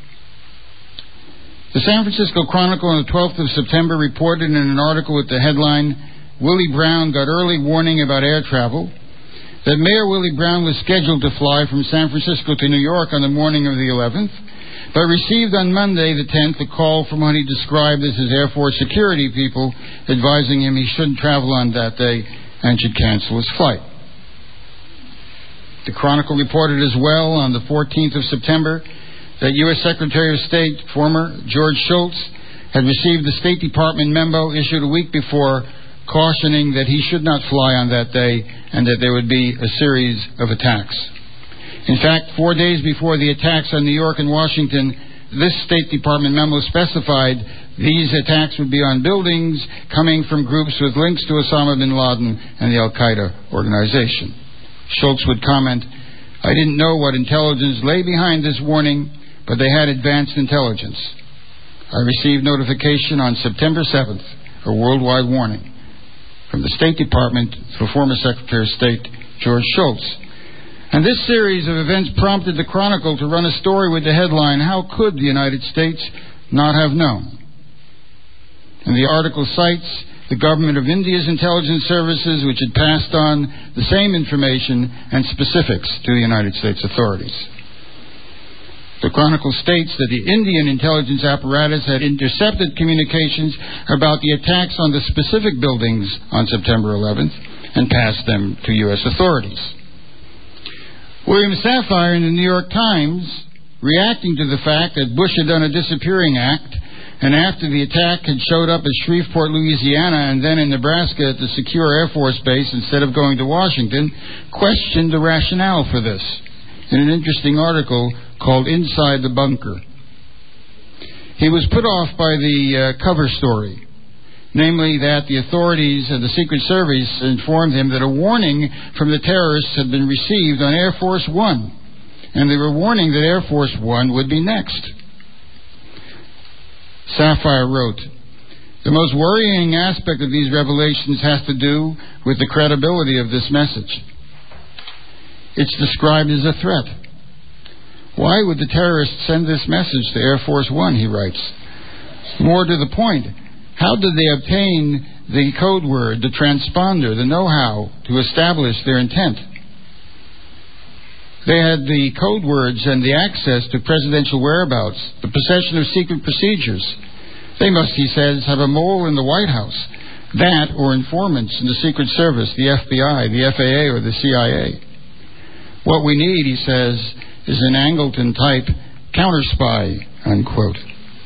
The San Francisco Chronicle on the twelfth of September reported in an article with the headline, "Willie Brown got early warning about air travel," that Mayor Willie Brown was scheduled to fly from San Francisco to New York on the morning of the eleventh, but received on Monday the tenth a call from what he described as his Air Force security people advising him he shouldn't travel on that day and should cancel his flight. The Chronicle reported as well on the fourteenth of September that U S Secretary of State, former George Shultz, had received the State Department memo issued a week before cautioning that he should not fly on that day and that there would be a series of attacks. In fact, four days before the attacks on New York and Washington, this State Department memo specified these attacks would be on buildings coming from groups with links to Osama bin Laden and the Al-Qaeda organization. Shultz would comment, "I didn't know what intelligence lay behind this warning, but they had advanced intelligence. I received notification on September seventh, a worldwide warning from the State Department for former Secretary of State George Shultz." And this series of events prompted the Chronicle to run a story with the headline, "How could the United States not have known?" And the article cites the government of India's intelligence services, which had passed on the same information and specifics to the United States authorities. The Chronicle states that the Indian intelligence apparatus had intercepted communications about the attacks on the specific buildings on September eleventh and passed them to U S authorities. William Safire in the New York Times, reacting to the fact that Bush had done a disappearing act, and after the attack had showed up at Shreveport, Louisiana, and then in Nebraska at the secure Air Force Base instead of going to Washington, questioned the rationale for this in an interesting article called Inside the Bunker. He was put off by the uh, cover story, namely that the authorities and the Secret Service informed him that a warning from the terrorists had been received on Air Force One, and they were warning that Air Force One would be next. Safire wrote, The most worrying aspect of these revelations has to do with the credibility of this message. It's described as a threat. Why would the terrorists send this message to Air Force One, he writes. More to the point, how did they obtain the code word, the transponder, the know-how to establish their intent? They had the code words and the access to presidential whereabouts, the possession of secret procedures. They must, he says, have a mole in the White House. That or informants in the Secret Service, the F B I, the F A A, or the C I A. What we need, he says, is an Angleton-type counter-spy, unquote.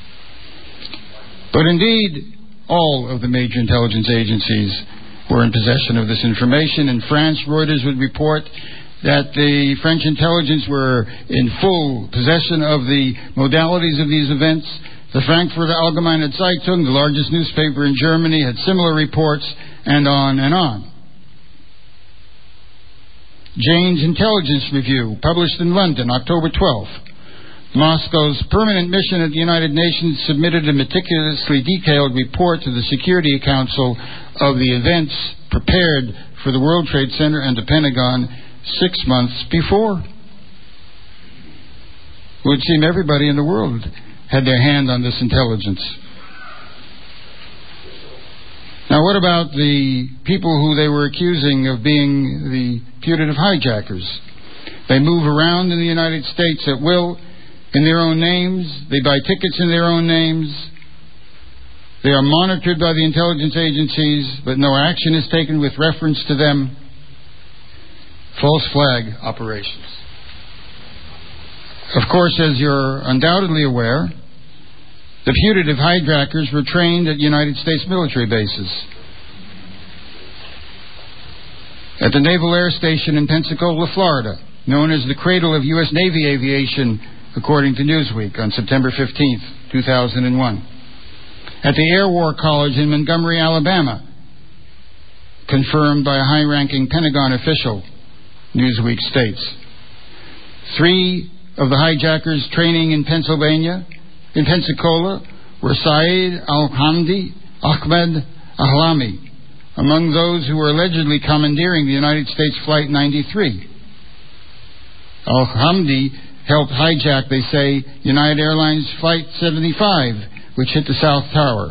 But indeed, all of the major intelligence agencies were in possession of this information. In France, Reuters would report that the French intelligence were in full possession of the modalities of these events. The Frankfurter Allgemeine Zeitung, the largest newspaper in Germany, had similar reports, and on and on. Jane's Intelligence Review, published in London, October twelfth. Moscow's permanent mission at the United Nations submitted a meticulously detailed report to the Security Council of the events prepared for the World Trade Center and the Pentagon six months before. It would seem everybody in the world had their hand on this intelligence. Now, what about the people who they were accusing of being the putative hijackers? They move around in the United States at will in their own names. They buy tickets in their own names. They are monitored by the intelligence agencies, but no action is taken with reference to them. False flag operations. Of course, as you're undoubtedly aware, the putative hijackers were trained at United States military bases. At the Naval Air Station in Pensacola, Florida, known as the cradle of U S Navy aviation, according to Newsweek, on September fifteenth, two thousand one. At the Air War College in Montgomery, Alabama, confirmed by a high-ranking Pentagon official, Newsweek states. Three of the hijackers training in Pennsylvania, in Pensacola, were Saeed Al-Hamdi, Ahmed Ahlami, among those who were allegedly commandeering the United States Flight ninety-three. Al-Hamdi helped hijack, they say, United Airlines Flight seventy-five, which hit the South Tower.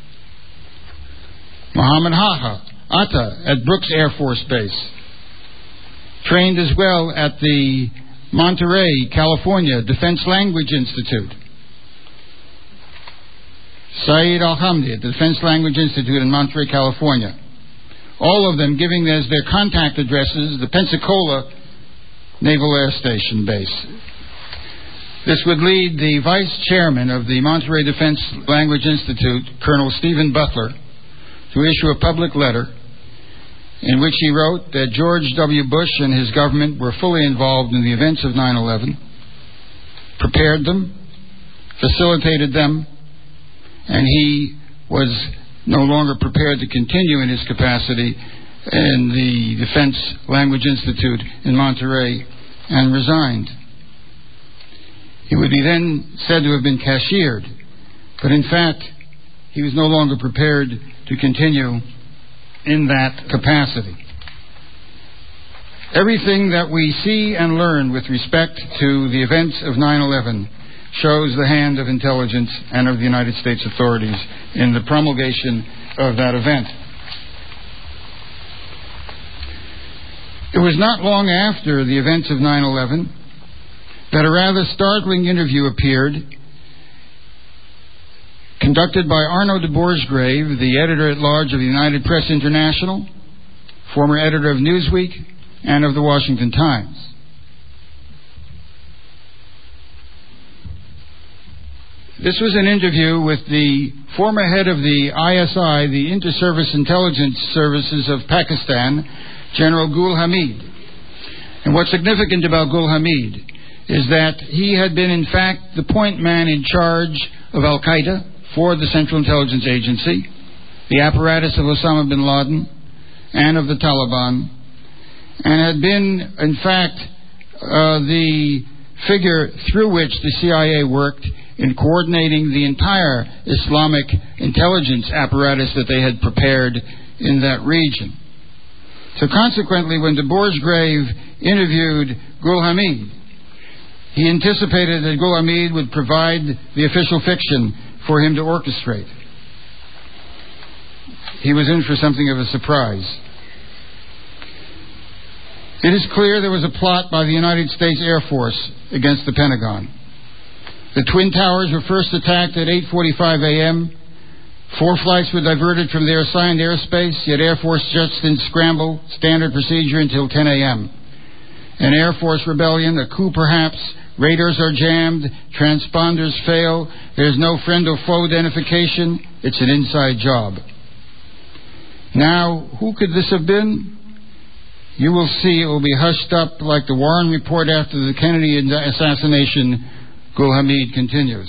Mohammed Haha, Atta, at Brooks Air Force Base, trained as well at the Monterey, California Defense Language Institute. Saeed Al-Hamdi at the Defense Language Institute in Monterey, California. All of them giving as their contact addresses the Pensacola Naval Air Station base. This would lead the vice chairman of the Monterey Defense Language Institute, Colonel Stephen Butler, to issue a public letter in which he wrote that George W. Bush and his government were fully involved in the events of nine eleven, prepared them, facilitated them, and he was no longer prepared to continue in his capacity in the Defense Language Institute in Monterey and resigned. He would be then said to have been cashiered, but in fact, he was no longer prepared to continue in that capacity. Everything that we see and learn with respect to the events of nine eleven shows the hand of intelligence and of the United States authorities in the promulgation of that event. It was not long after the events of nine eleven that a rather startling interview appeared, conducted by Arnaud de Boisgrave, the editor-at-large of the United Press International, former editor of Newsweek and of the Washington Times. This was an interview with the former head of the I S I, the Inter-Service Intelligence Services of Pakistan, General Gul Hamid. And what's significant about Gul Hamid is that he had been, in fact, the point man in charge of Al-Qaeda for the Central Intelligence Agency, the apparatus of Osama bin Laden, and of the Taliban, and had been, in fact, uh, the figure through which the C I A worked in coordinating the entire Islamic intelligence apparatus that they had prepared in that region. So consequently, when de Boersgrave interviewed Gul Hamid, he anticipated that Gul Hamid would provide the official fiction for him to orchestrate. He was in for something of a surprise. It is clear there was a plot by the United States Air Force against the Pentagon. The Twin Towers were first attacked at eight forty-five a.m. Four flights were diverted from their assigned airspace, yet Air Force jets didn't scramble, standard procedure, until ten a.m. An Air Force rebellion, a coup perhaps, radars are jammed, transponders fail, there's no friend or foe identification, it's an inside job. Now, who could this have been? You will see it will be hushed up like the Warren report after the Kennedy assassination. Gul Hamid continues.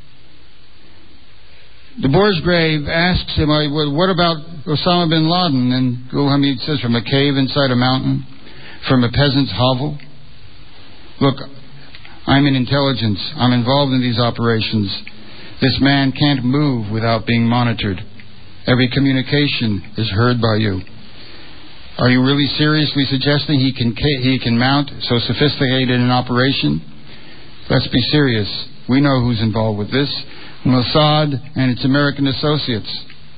De Boersgrave asks him, well, what about Osama bin Laden? And Gul Hamid says, from a cave inside a mountain, from a peasant's hovel. Look, I'm in intelligence. I'm involved in these operations. This man can't move without being monitored. Every communication is heard by you. Are you really seriously suggesting he can he can mount so sophisticated an operation? Let's be serious. We know who's involved with this. Mossad and its American associates.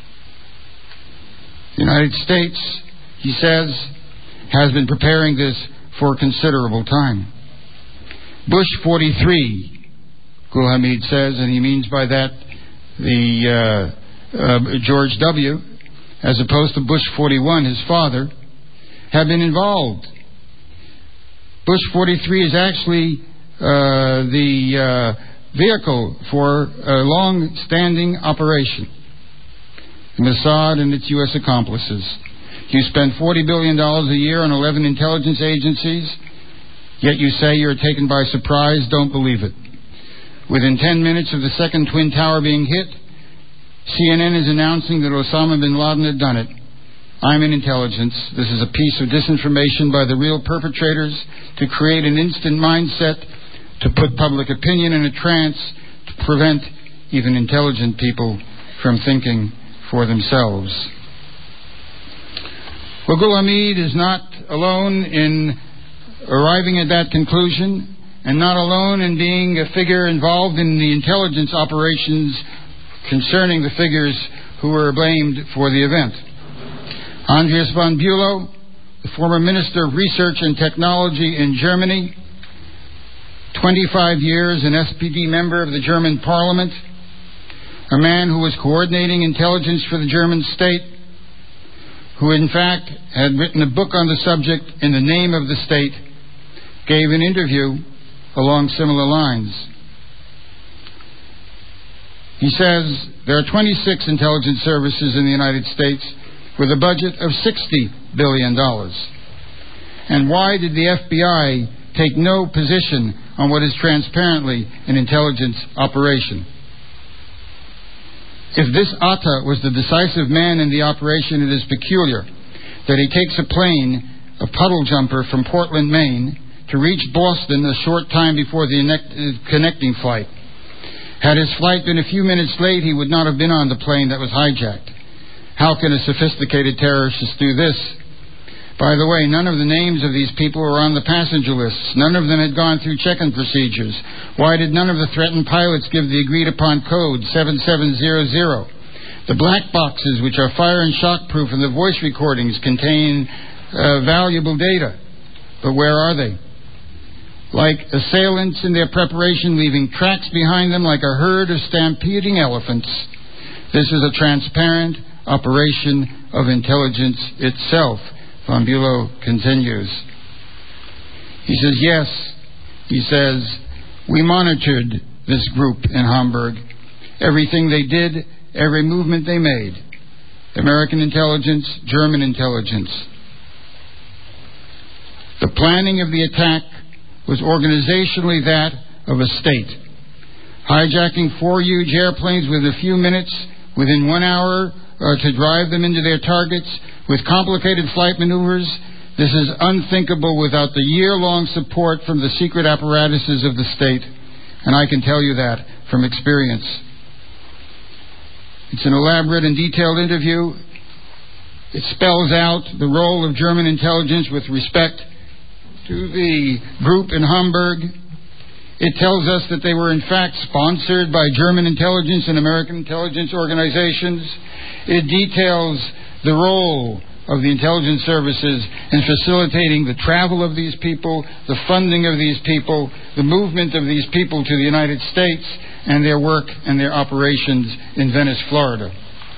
The United States, he says, has been preparing this for a considerable time. Bush forty-three, Gul Hamid says, and he means by that the uh, uh, George W., as opposed to Bush forty-one, his father, have been involved. Bush forty-three is actually uh, the uh, vehicle for a long-standing operation. The Mossad and its U S accomplices. You spend forty billion dollars a year on eleven intelligence agencies, yet you say you're taken by surprise. Don't believe it. Within ten minutes of the second Twin Tower being hit, C N N is announcing that Osama bin Laden had done it. I'm in intelligence. This is a piece of disinformation by the real perpetrators to create an instant mindset, to put public opinion in a trance, to prevent even intelligent people from thinking for themselves. Well, Gul Hamid is not alone in arriving at that conclusion, and not alone in being a figure involved in the intelligence operations concerning the figures who were blamed for the event. Andreas von Bülow, the former Minister of Research and Technology in Germany, twenty-five years an S P D member of the German Parliament, a man who was coordinating intelligence for the German state, who in fact had written a book on the subject in the name of the state, gave an interview along similar lines. He says there are twenty-six intelligence services in the United States with a budget of sixty billion dollars. And why did the F B I take no position on what is transparently an intelligence operation? If this Atta was the decisive man in the operation, it is peculiar that he takes a plane, a puddle jumper from Portland, Maine, to reach Boston a short time before the connecting flight. Had his flight been a few minutes late, he would not have been on the plane that was hijacked. How can a sophisticated terrorist do this? By the way, none of the names of these people were on the passenger lists. None of them had gone through check-in procedures. Why did none of the threatened pilots give the agreed-upon code seven seven zero zero? The black boxes, which are fire and shock-proof, and the voice recordings contain uh, valuable data. But where are they? Like assailants in their preparation, leaving tracks behind them like a herd of stampeding elephants. This is a transparent operation of intelligence itself. Von Bülow continues. He says, yes, he says, we monitored this group in Hamburg. Everything they did, every movement they made. American intelligence, German intelligence. The planning of the attack was organizationally that of a state. Hijacking four huge airplanes within a few minutes, within one hour, uh, to drive them into their targets, with complicated flight maneuvers, this is unthinkable without the year-long support from the secret apparatuses of the state, and I can tell you that from experience. It's an elaborate and detailed interview. It spells out the role of German intelligence with respect to the group in Hamburg. It tells us that they were in fact sponsored by German intelligence and American intelligence organizations. It details the role of the intelligence services in facilitating the travel of these people, the funding of these people, the movement of these people to the United States, and their work and their operations in Venice, Florida.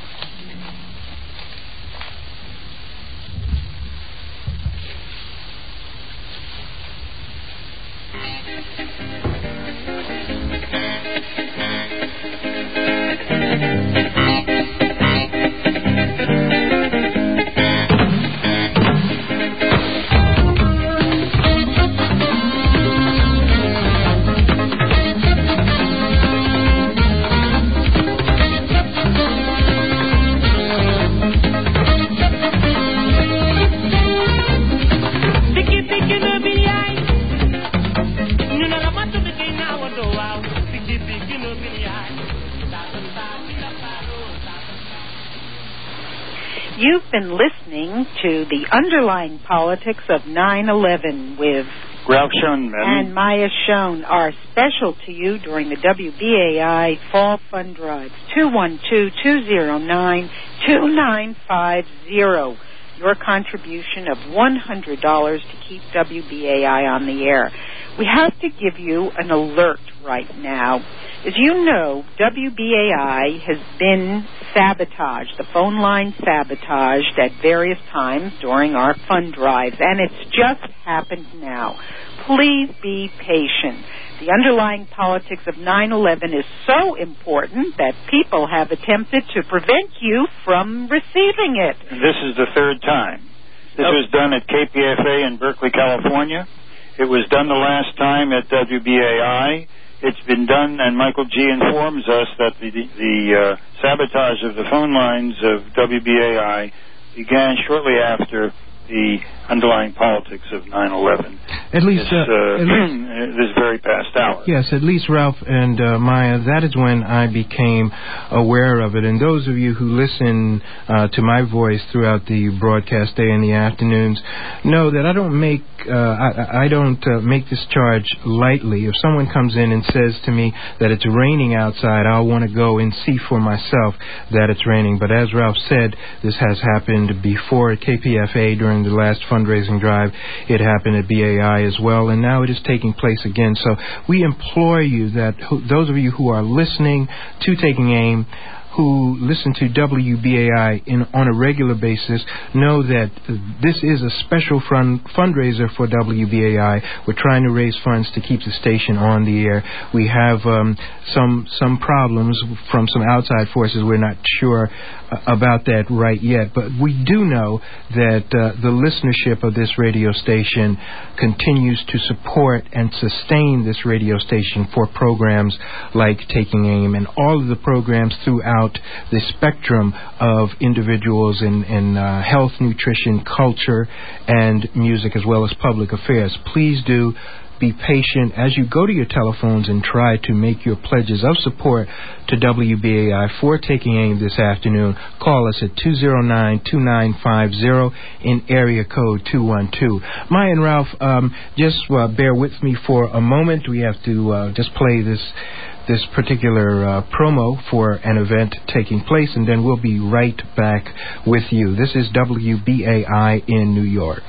You've been listening to The Underlying Politics of nine eleven with Ralph Schoenman and Maya Schoen, are special to you during the W B A I Fall Fund Drive. two one two, two zero nine, two nine five zero. Your contribution of one hundred dollars to keep W B A I on the air. We have to give you an alert right now. As you know, W B A I has been sabotaged, the phone line sabotaged at various times during our fund drives, and it's just happened now. Please be patient. The underlying politics of nine eleven is so important that people have attempted to prevent you from receiving it. And this is the third time. This oh. was done at K P F A in Berkeley, California. It was done the last time at W B A I. It's been done, and Michael G. informs us that the, the, the uh, sabotage of the phone lines of W B A I began shortly after the underlying politics of nine eleven. At least, this, uh, uh, at least this very past hour. Yes, at least, Ralph and uh, Maya, that is when I became aware of it. And those of you who listen uh, to my voice throughout the broadcast day in the afternoons know that I don't make uh, I, I don't uh, make this charge lightly. If someone comes in and says to me that it's raining outside, I'll want to go and see for myself that it's raining. But as Ralph said, this has happened before at K P F A during the last fundraising drive. It happened at B A I as well, and now it is taking place again. So we implore you that who, those of you who are listening to Taking Aim, who listen to W B A I in, on a regular basis, know that this is a special fund, fundraiser for W B A I. We're trying to raise funds to keep the station on the air. We have um, some some problems from some outside forces. We're not sure uh, about that right yet, but we do know that uh, the listenership of this radio station continues to support and sustain this radio station for programs like Taking Aim and all of the programs throughout the spectrum of individuals in, in uh, health, nutrition, culture, and music, as well as public affairs. Please do be patient as you go to your telephones and try to make your pledges of support to W B A I for Taking Aim this afternoon. Call us at two zero nine, two nine five zero in area code two one two. Maya and Ralph, um, just uh, bear with me for a moment. We have to uh, just play this this particular uh, promo for an event taking place, and then we'll be right back with you. This is W B A I in New York.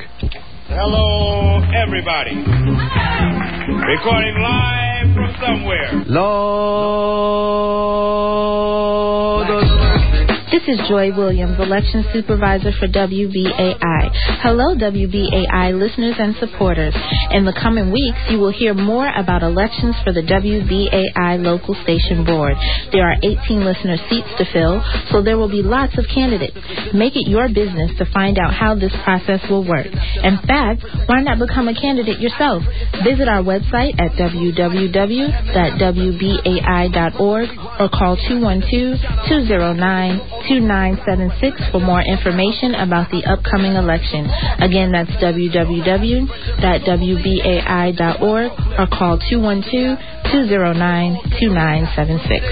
Hello, everybody. Recording live from somewhere. Lord. This is Joy Williams, Election Supervisor for W B A I. Hello, W B A I listeners and supporters. In the coming weeks, you will hear more about elections for the W B A I local station board. There are eighteen listener seats to fill, so there will be lots of candidates. Make it your business to find out how this process will work. In fact, why not become a candidate yourself? Visit our website at w w w dot w b a i dot org or call two one two, two zero nine, two nine seven six for more information about the upcoming election. Again, that's w w w dot w b a i dot org or call two one two, two zero nine, two nine seven six.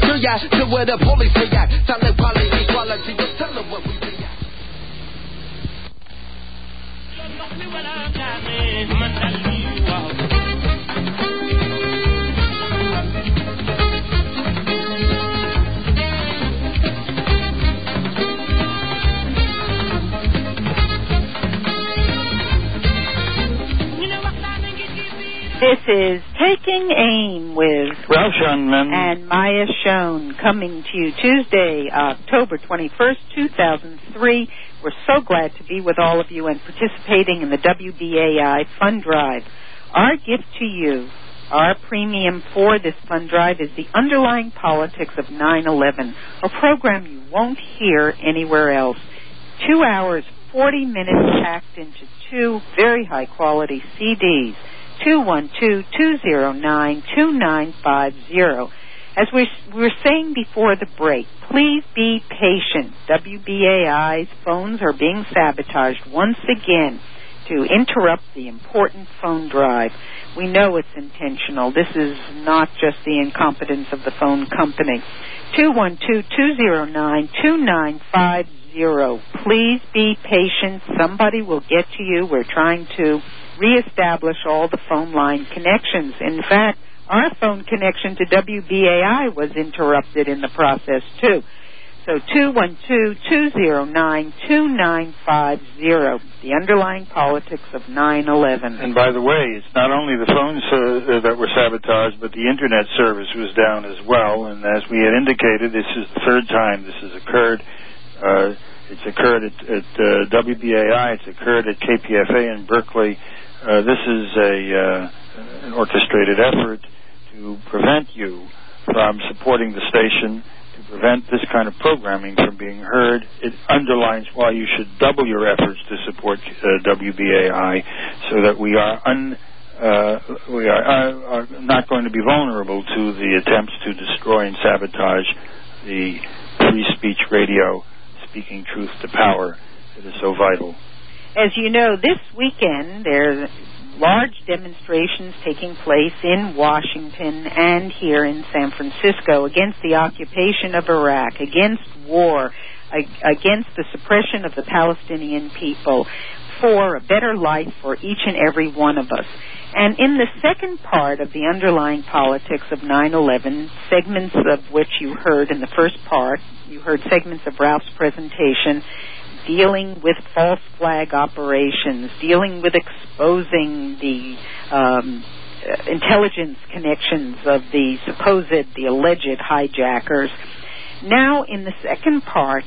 This is Taking Aim with Ralph Shunman and Maya Schoen, coming to you Tuesday, October twenty-first, two thousand three. We're so glad to be with all of you and participating in the W B A I Fund Drive. Our gift to you, our premium for this fund drive, is the Underlying Politics of nine eleven, a program you won't hear anywhere else. Two hours, forty minutes packed into two very high-quality C Ds. two one two, two zero nine, two nine five zero. As we were saying before the break, please be patient. W B A I's phones are being sabotaged once again to interrupt the important phone drive. We know it's intentional. This is not just the incompetence of the phone company. two one two, two zero nine, two nine five zero. Please be patient. Somebody will get to you. We're trying to reestablish all the phone line connections. In fact, our phone connection to W B A I was interrupted in the process, too. So two one two, two zero nine, two nine five zero, the underlying politics of nine eleven. And by the way, it's not only the phones uh, that were sabotaged, but the Internet service was down as well. And as we had indicated, this is the third time this has occurred. Uh, it's occurred at, at uh, W B A I. It's occurred at K P F A in Berkeley. Uh, this is a uh, an orchestrated effort to prevent you from supporting the station, to prevent this kind of programming from being heard. It underlines why you should double your efforts to support uh, W B A I, so that we are un, uh, we are, are, are not going to be vulnerable to the attempts to destroy and sabotage the free speech radio, speaking truth to power, that is so vital. As you know, this weekend there's large demonstrations taking place in Washington and here in San Francisco against the occupation of Iraq, against war, against the suppression of the Palestinian people, for a better life for each and every one of us. And in the second part of the underlying politics of nine eleven, segments of which you heard in the first part, you heard segments of Ralph's presentation, dealing with false flag operations, dealing with exposing the um, intelligence connections of the supposed, the alleged hijackers. Now, in the second part,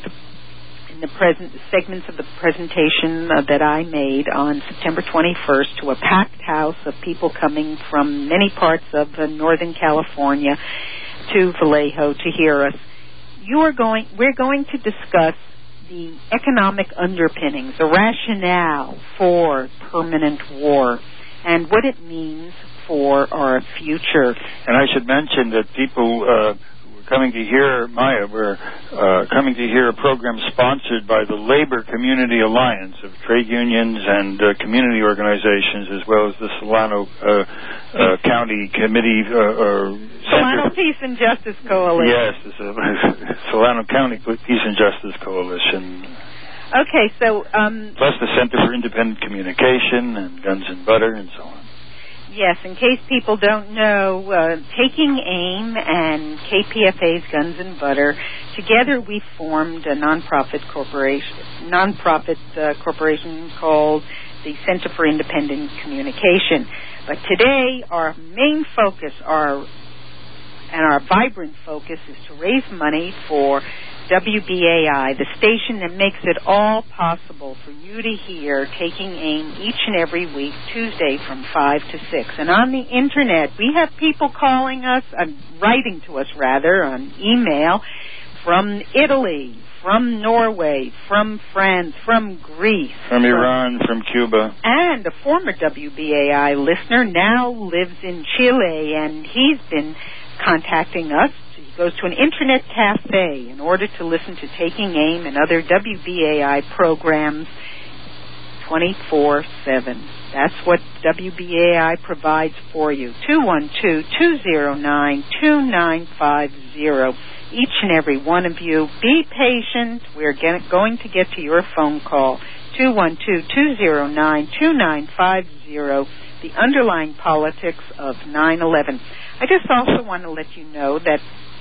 in the present segments of the presentation uh, that I made on September twenty-first to a packed house of people coming from many parts of uh, Northern California to Vallejo to hear us, you are going. We're going to discuss the economic underpinnings, the rationale for permanent war, and what it means for our future. And I should mention that people uh, who were coming to hear Maya were uh, coming to hear a program sponsored by the Labor Community Alliance of trade unions and uh, community organizations, as well as the Solano uh, uh, County Committee uh, or Solano Peace and Justice Coalition. Yes, it's a Solano County Peace and Justice Coalition. Okay, so... Um, Plus the Center for Independent Communication and Guns and Butter and so on. Yes, in case people don't know, uh, Taking Aim and K P F A's Guns and Butter, together we formed a nonprofit corporation, nonprofit uh, corporation called the Center for Independent Communication. But today, our main focus, our and our vibrant focus, is to raise money for W B A I, the station that makes it all possible for you to hear Taking Aim each and every week, Tuesday from five to six. And on the Internet, we have people calling us, uh, writing to us rather, on email from Italy, from Norway, from France, from Greece. From Iran, from Cuba. And a former W B A I listener now lives in Chile, and he's been contacting us. He goes to an internet cafe in order to listen to Taking Aim and other W B A I programs twenty-four seven. That's what W B A I provides for you. two one two, two zero nine, two nine five zero. Each and every one of you, be patient. We're get, going to get to your phone call. two one two, two zero nine, two nine five zero. The underlying politics of nine eleven. I just also want to let you know that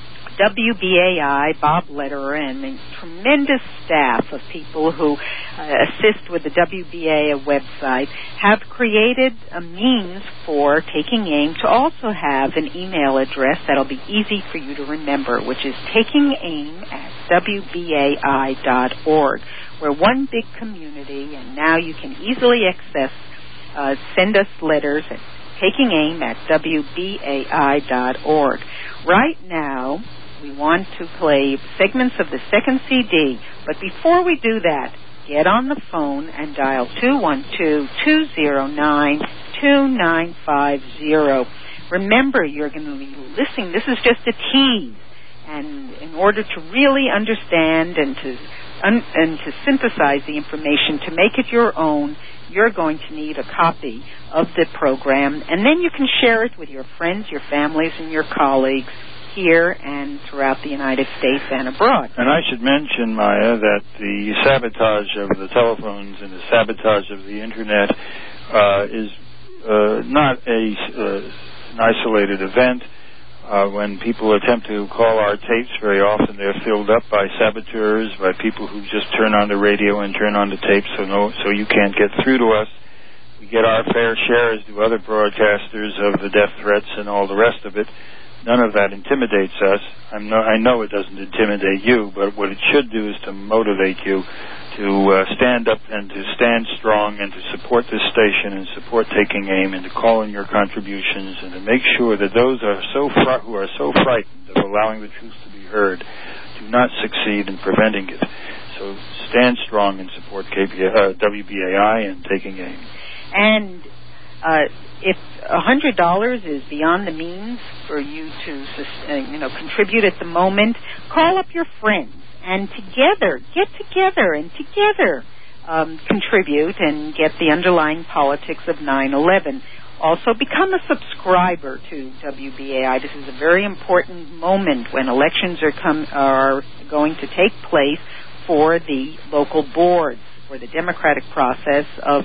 W B A I, Bob Lederer, and a tremendous staff of people who uh, assist with the W B A I website have created a means for Taking Aim to also have an email address that'll be easy for you to remember, which is taking aim at W B A I dot org. We're one big community, and now you can easily access, uh, send us letters at taking aim at W B A I dot org. Right now, we want to play segments of the second C D, but before we do that, get on the phone and dial two one two, two zero nine, two nine five zero. Remember, you're going to be listening. This is just a tease, and in order to really understand and to un- and to synthesize the information to make it your own, you're going to need a copy of the program, and then you can share it with your friends, your families, and your colleagues here and throughout the United States and abroad. And I should mention, Maya, that the sabotage of the telephones and the sabotage of the Internet uh, is uh, not a, uh, an isolated event. Uh, when people attempt to call our tapes, very often they're filled up by saboteurs, by people who just turn on the radio and turn on the tapes so, no, so you can't get through to us. We get our fair share, as do other broadcasters, of the death threats and all the rest of it. None of that intimidates us. I'm no, I know it doesn't intimidate you, but what it should do is to motivate you to uh, stand up and to stand strong and to support this station and support Taking Aim and to call in your contributions and to make sure that those are so fr- who are so frightened of allowing the truth to be heard do not succeed in preventing it. So stand strong and support K P, uh, W B A I and Taking Aim. And uh, if one hundred dollars is beyond the means for you to uh, you know, contribute at the moment, call up your friends and together, get together and together um, contribute and get the underlying politics of nine eleven. Also, become a subscriber to W B A I. This is a very important moment when elections are, come, are going to take place for the local boards, for the democratic process of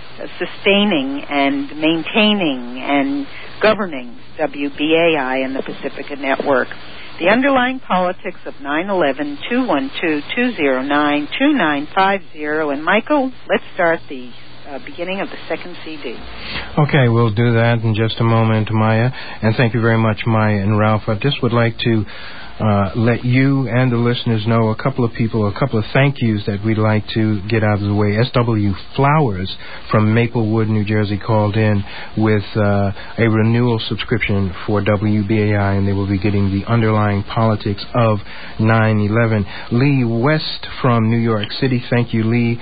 sustaining and maintaining and governing W B A I and the Pacifica Network. The underlying politics of nine eleven, two one two, two zero nine, two nine five zero. And Michael, let's start the uh, beginning of the second C D. Okay, we'll do that in just a moment, Maya. And thank you very much, Maya and Ralph. I just would like to Uh, let you and the listeners know a couple of people, a couple of thank yous that we'd like to get out of the way. S W Flowers from Maplewood, New Jersey, called in with uh, a renewal subscription for W B A I, and they will be getting the underlying politics of nine eleven. Lee West from New York City, thank you, Lee.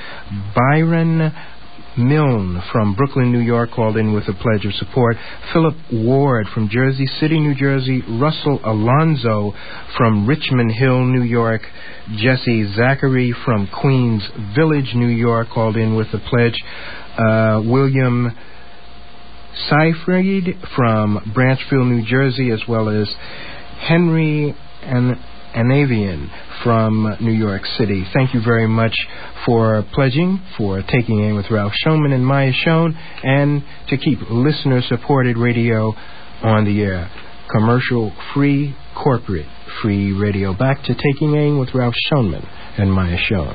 Byron Milne from Brooklyn, New York, called in with a pledge of support. Philip Ward from Jersey City, New Jersey. Russell Alonzo from Richmond Hill, New York. Jesse Zachary from Queens Village, New York, called in with a pledge. Uh, William Seifried from Branchville, New Jersey, as well as Henry and Anavian from New York City. Thank you very much for pledging, for Taking Aim with Ralph Schoenman and Maya Schoen, and to keep listener-supported radio on the air. Commercial-free, corporate-free radio. Back to Taking Aim with Ralph Schoenman and Maya Schoen.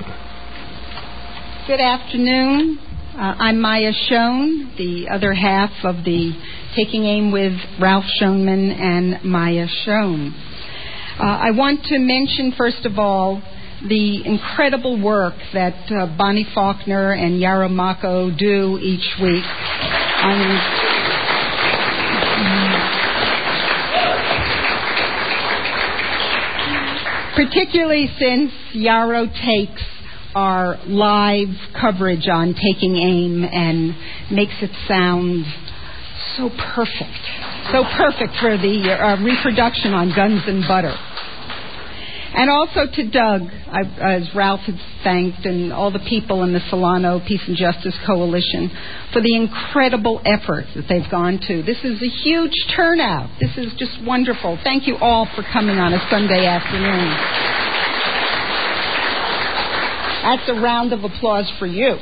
Good afternoon. Uh, I'm Maya Schoen, the other half of the Taking Aim with Ralph Schoenman and Maya Schoen. Uh, I want to mention, first of all, the incredible work that uh, Bonnie Faulkner and Yara Mako do each week. Um, particularly since Yarrow takes our live coverage on Taking Aim and makes it sound so perfect. So perfect for the uh, reproduction on Guns and Butter. And also to Doug, I, as Ralph has thanked, and all the people in the Solano Peace and Justice Coalition for the incredible effort that they've gone to. This is a huge turnout. This is just wonderful. Thank you all for coming on a Sunday afternoon. That's a round of applause for you.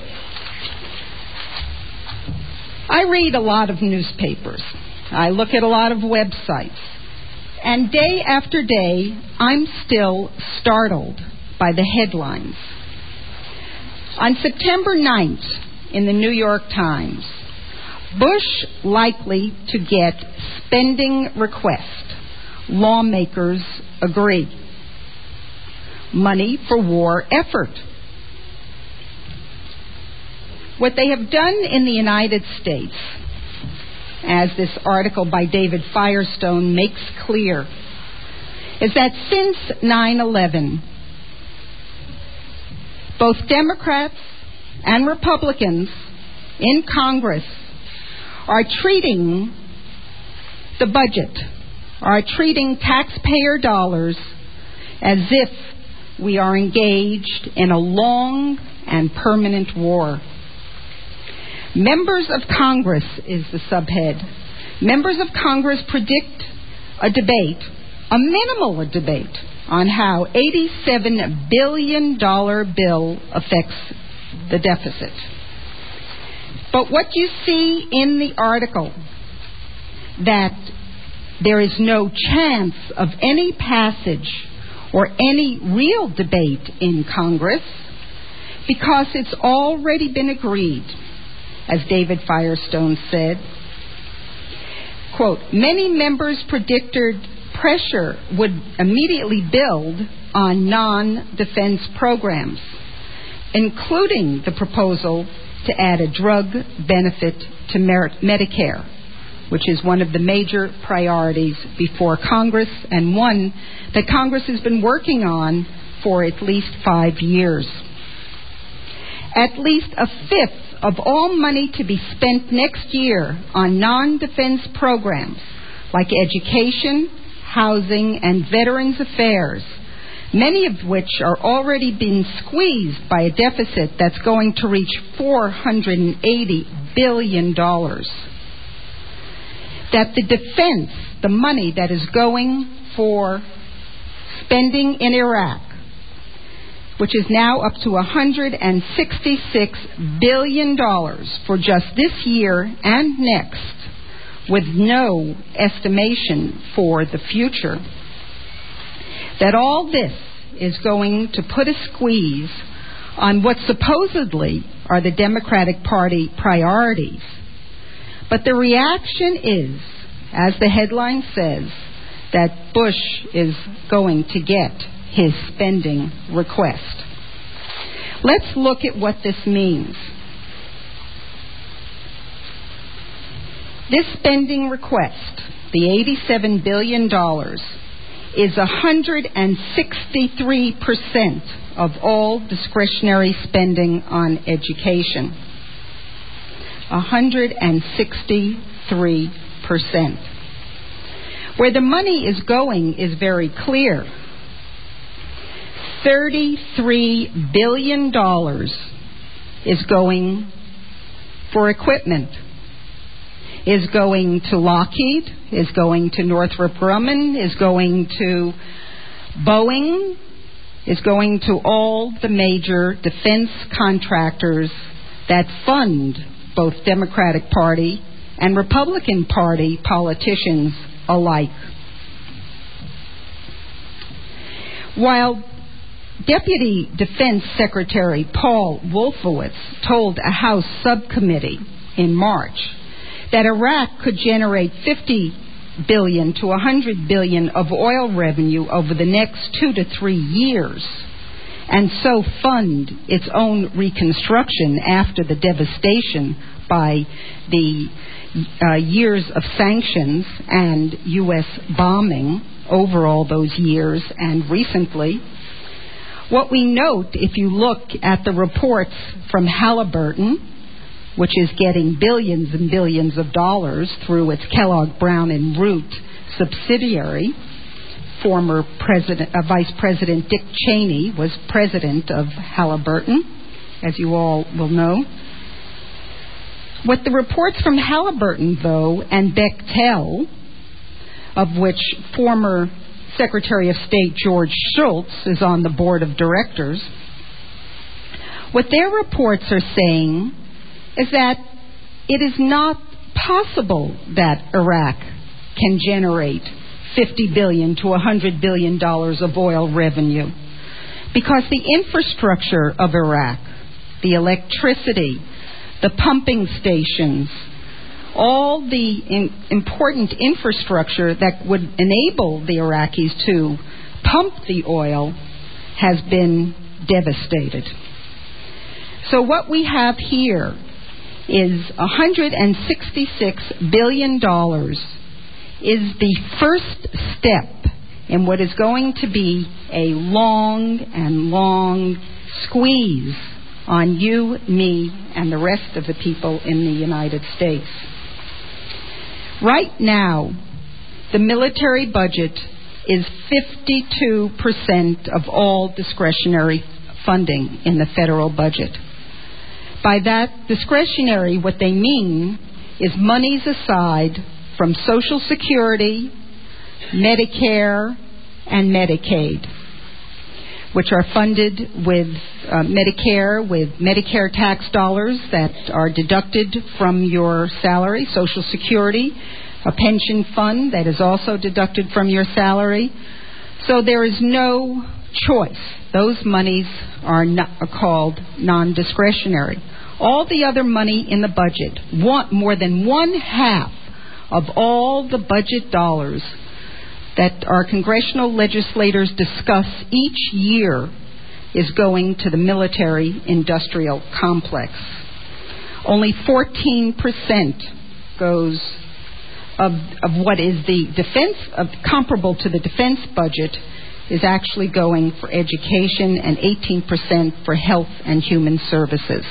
I read a lot of newspapers. I look at a lot of websites. And day after day, I'm still startled by the headlines. On September ninth, in the New York Times, Bush likely to get spending request. Lawmakers agree. Money for war effort. What they have done in the United States, as this article by David Firestone makes clear, is that since nine eleven, both Democrats and Republicans in Congress are treating the budget, are treating taxpayer dollars as if we are engaged in a long and permanent war. Members of Congress is the subhead. Members of Congress predict a debate, a minimal debate, on how eighty-seven billion dollars bill affects the deficit. But what you see in the article, that there is no chance of any passage or any real debate in Congress because it's already been agreed. As David Firestone said, quote, many members predicted pressure would immediately build on non-defense programs, including the proposal to add a drug benefit to Medicare, which is one of the major priorities before Congress and one that Congress has been working on for at least five years. At least a fifth of all money to be spent next year on non-defense programs like education, housing, and Veterans Affairs, many of which are already being squeezed by a deficit that's going to reach four hundred eighty billion dollars. That the defense, the money that is going for spending in Iraq, which is now up to one hundred sixty-six billion dollars for just this year and next, with no estimation for the future. That all this is going to put a squeeze on what supposedly are the Democratic Party priorities. But the reaction is, as the headline says, that Bush is going to get his spending request. Let's look at what this means. This spending request, the eighty-seven billion dollars, is one hundred sixty-three percent of all discretionary spending on education. one hundred sixty-three percent. Where the money is going is very clear. thirty-three billion dollars is going for equipment, is going to Lockheed, is going to Northrop Grumman, is going to Boeing, is going to all the major defense contractors that fund both Democratic Party and Republican Party politicians alike. While Deputy Defense Secretary Paul Wolfowitz told a House subcommittee in March that Iraq could generate fifty billion dollars to one hundred billion dollars of oil revenue over the next two to three years, and so fund its own reconstruction after the devastation by the uh, years of sanctions and U S bombing over all those years and recently. What we note, if you look at the reports from Halliburton, which is getting billions and billions of dollars through its Kellogg Brown and Root subsidiary former President, uh, Vice President Dick Cheney was president of Halliburton, as you all will know. What the reports from Halliburton, though, and Bechtel, of which former Secretary of State George Shultz is on the board of directors, what their reports are saying is that it is not possible that Iraq can generate fifty billion dollars to one hundred billion dollars of oil revenue, because the infrastructure of Iraq, the electricity, the pumping stations, all the in important infrastructure that would enable the Iraqis to pump the oil has been devastated. So what we have here is one hundred sixty-six billion dollars is the first step in what is going to be a long and long squeeze on you, me, and the rest of the people in the United States. Right now, the military budget is fifty-two percent of all discretionary funding in the federal budget. By that discretionary, what they mean is monies aside from Social Security, Medicare, and Medicaid, which are funded with uh, Medicare, with Medicare tax dollars that are deducted from your salary, Social Security, a pension fund that is also deducted from your salary. So there is no choice. Those monies are, not, are called non-discretionary. All the other money in the budget, one, more than one half of all the budget dollars that our congressional legislators discuss each year, is going to the military-industrial complex. Only fourteen percent goes of, of what is the defense, of, comparable to the defense budget, is actually going for education, and eighteen percent for health and human services.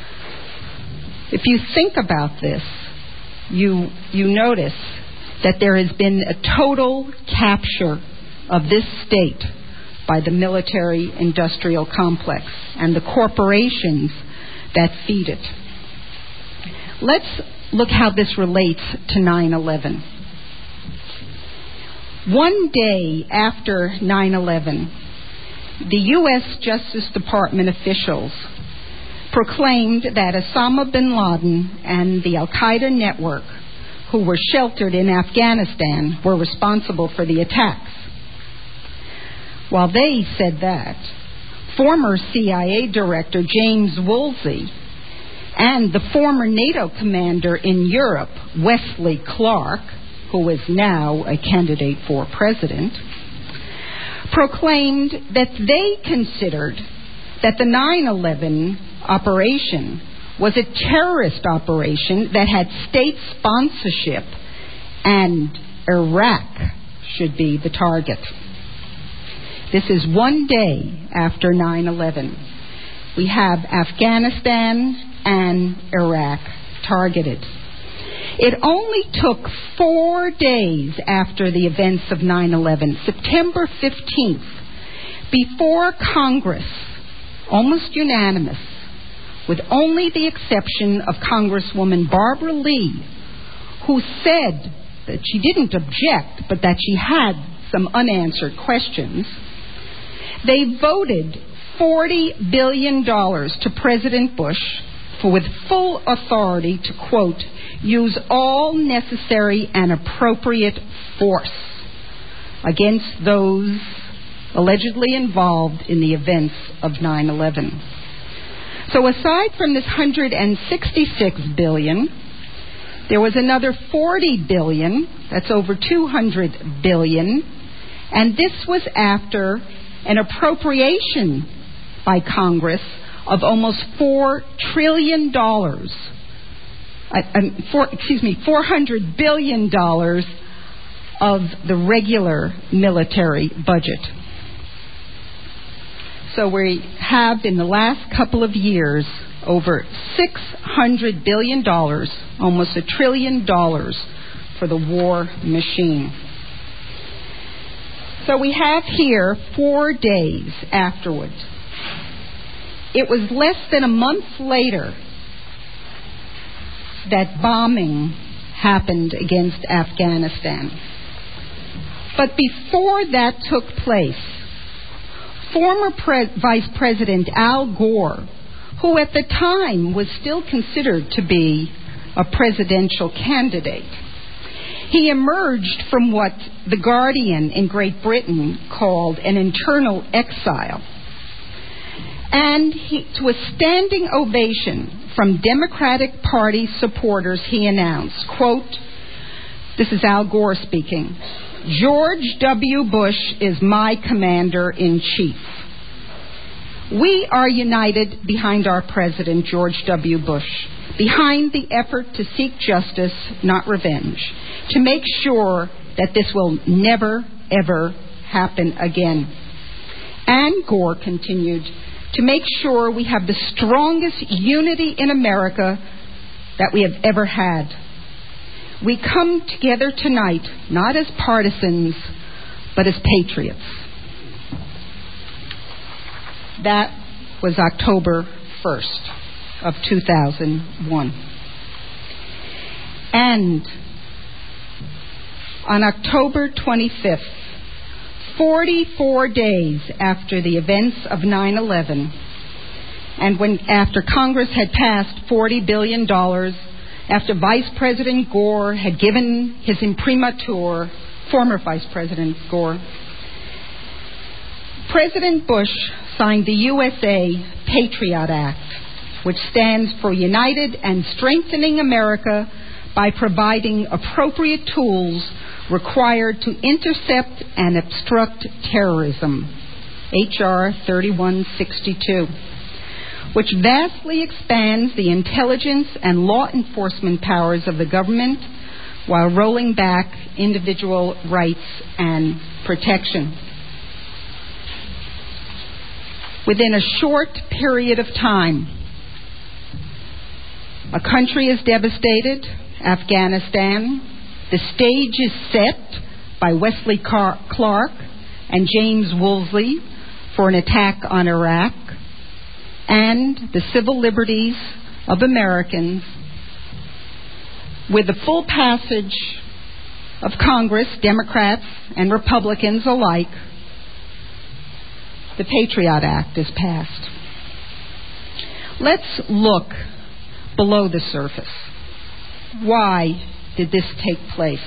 If you think about this, you you notice that there has been a total capture of this state by the military-industrial complex and the corporations that feed it. Let's look how this relates to nine eleven. One day after nine eleven, the U S Justice Department officials proclaimed that Osama bin Laden and the Al-Qaeda network, who were sheltered in Afghanistan, were responsible for the attacks. While they said that, former C I A Director James Woolsey and the former NATO commander in Europe, Wesley Clark, who is now a candidate for president, proclaimed that they considered that the nine eleven operation was a terrorist operation that had state sponsorship, and Iraq should be the target. This is one day after nine eleven. We have Afghanistan and Iraq targeted. It only took four days after the events of nine eleven, September fifteenth, before Congress, almost unanimous, with only the exception of Congresswoman Barbara Lee, who said that she didn't object, but that she had some unanswered questions, they voted forty billion dollars to President Bush for, with full authority to, quote, use all necessary and appropriate force against those allegedly involved in the events of nine eleven. So aside from this one hundred sixty-six billion dollars, there was another forty billion dollars, that's over two hundred billion dollars, and this was after an appropriation by Congress of almost four trillion dollars, uh, um, four, excuse me, four hundred billion dollars of the regular military budget. So we have, in the last couple of years, over six hundred billion dollars, almost a trillion dollars, for the war machine. So we have here four days afterwards. It was less than a month later that bombing happened against Afghanistan. But before that took place, former Pre- Vice President Al Gore, who at the time was still considered to be a presidential candidate, he emerged from what The Guardian in Great Britain called an internal exile. And he, to a standing ovation from Democratic Party supporters, he announced, quote, this is Al Gore speaking, George W. Bush is my commander-in-chief. We are united behind our president, George W. Bush, behind the effort to seek justice, not revenge, to make sure that this will never, ever happen again. And Gore continued, to make sure we have the strongest unity in America that we have ever had. We come together tonight, not as partisans, but as patriots. That was October first of two thousand one. And on October twenty-fifth, forty-four days after the events of nine eleven, and when after Congress had passed forty billion dollars, after Vice President Gore had given his imprimatur, former Vice President Gore, President Bush signed the U S A Patriot Act, which stands for United and Strengthening America by providing appropriate tools required to intercept and obstruct terrorism, H R thirty-one sixty-two, which vastly expands the intelligence and law enforcement powers of the government while rolling back individual rights and protection. Within a short period of time, a country is devastated, Afghanistan. The stage is set by Wesley Clark and James Woolsey for an attack on Iraq, and the civil liberties of Americans, with the full passage of Congress, Democrats and Republicans alike, the Patriot Act is passed. Let's look below the surface. Why did this take place?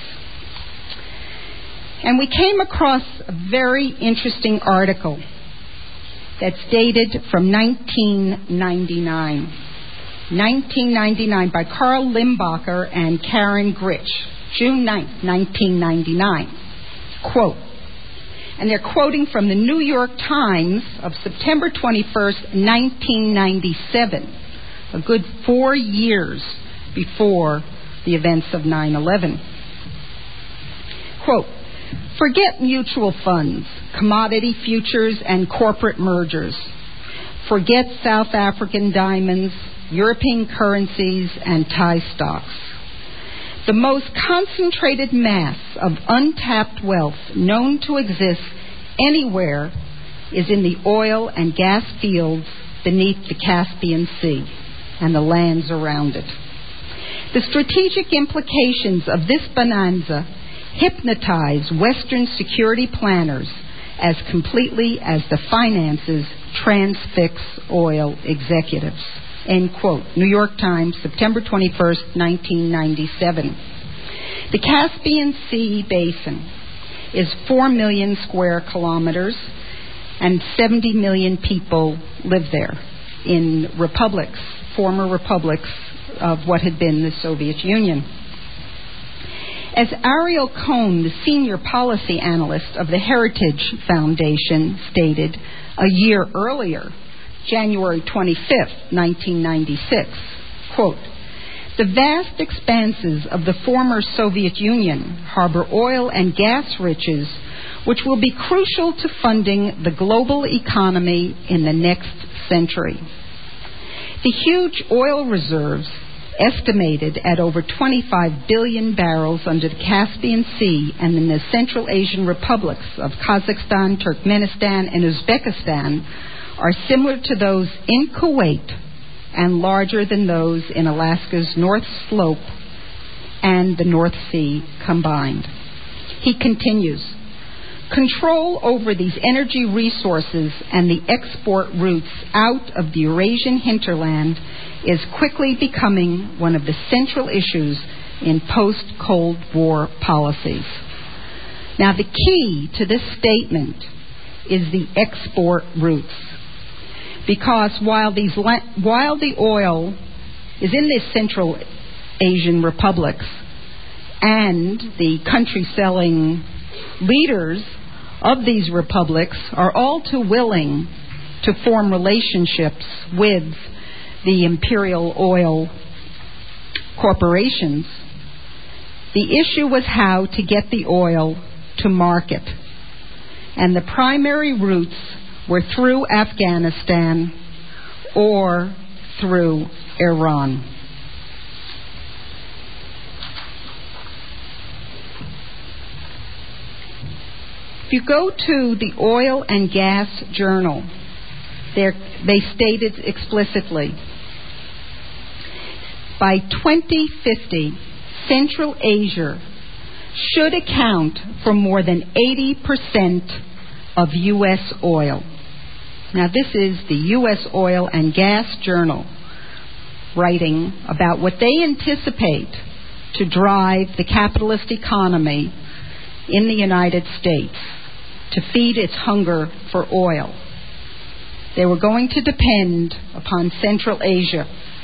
And we came across a very interesting article that's dated from nineteen ninety-nine. nineteen ninety-nine by Carl Limbacher and Karen Gritch, June ninth, nineteen ninety-nine. Quote, and they're quoting from the New York Times of September twenty-first, nineteen ninety-seven, a good four years before the events of nine eleven. Quote, forget mutual funds, commodity futures, and corporate mergers. Forget South African diamonds, European currencies, and Thai stocks. The most concentrated mass of untapped wealth known to exist anywhere is in the oil and gas fields beneath the Caspian Sea and the lands around it. The strategic implications of this bonanza hypnotize Western security planners as completely as the finances transfix oil executives. End quote. New York Times, September twenty-first, nineteen ninety-seven. The Caspian Sea Basin is four million square kilometers, and seventy million people live there in republics, former republics of what had been the Soviet Union. As Ariel Cohn, the senior policy analyst of the Heritage Foundation, stated a year earlier, January twenty-fifth, nineteen ninety-six, quote, the vast expanses of the former Soviet Union harbor oil and gas riches which will be crucial to funding the global economy in the next century. The huge oil reserves estimated at over twenty-five billion barrels under the Caspian Sea and in the Central Asian republics of Kazakhstan, Turkmenistan, and Uzbekistan, are similar to those in Kuwait and larger than those in Alaska's North Slope and the North Sea combined. He continues, control over these energy resources and the export routes out of the Eurasian hinterland is quickly becoming one of the central issues in post-Cold War policies. Now, the key to this statement is the export routes. Because while, these, while the oil is in the Central Asian republics and the country-selling leaders of these republics are all too willing to form relationships with the imperial oil corporations, the issue was how to get the oil to market. And the primary routes were through Afghanistan or through Iran. If you go to the Oil and Gas Journal, they stated explicitly, by twenty fifty, Central Asia should account for more than eighty percent of U S oil. Now, this is the U S Oil and Gas Journal writing about what they anticipate to drive the capitalist economy in the United States to feed its hunger for oil. They were going to depend upon Central Asia.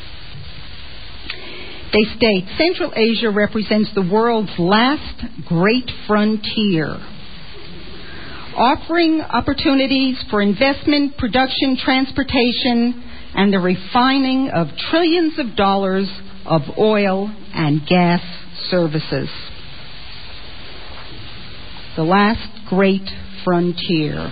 They state, Central Asia represents the world's last great frontier, offering opportunities for investment, production, transportation, and the refining of trillions of dollars of oil and gas services. The last great frontier.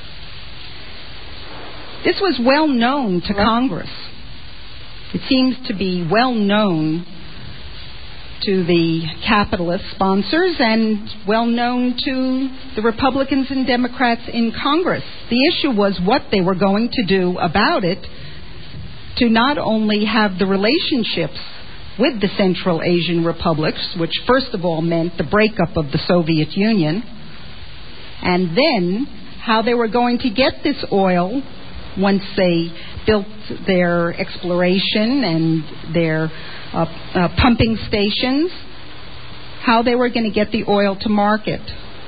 This was well known to Congress. It seems to be well known to the capitalist sponsors and well known to the Republicans and Democrats in Congress. The issue was what they were going to do about it to not only have the relationships with the Central Asian republics, which first of all meant the breakup of the Soviet Union, and then how they were going to get this oil once they built their exploration and their uh, uh, pumping stations, how they were going to get the oil to market.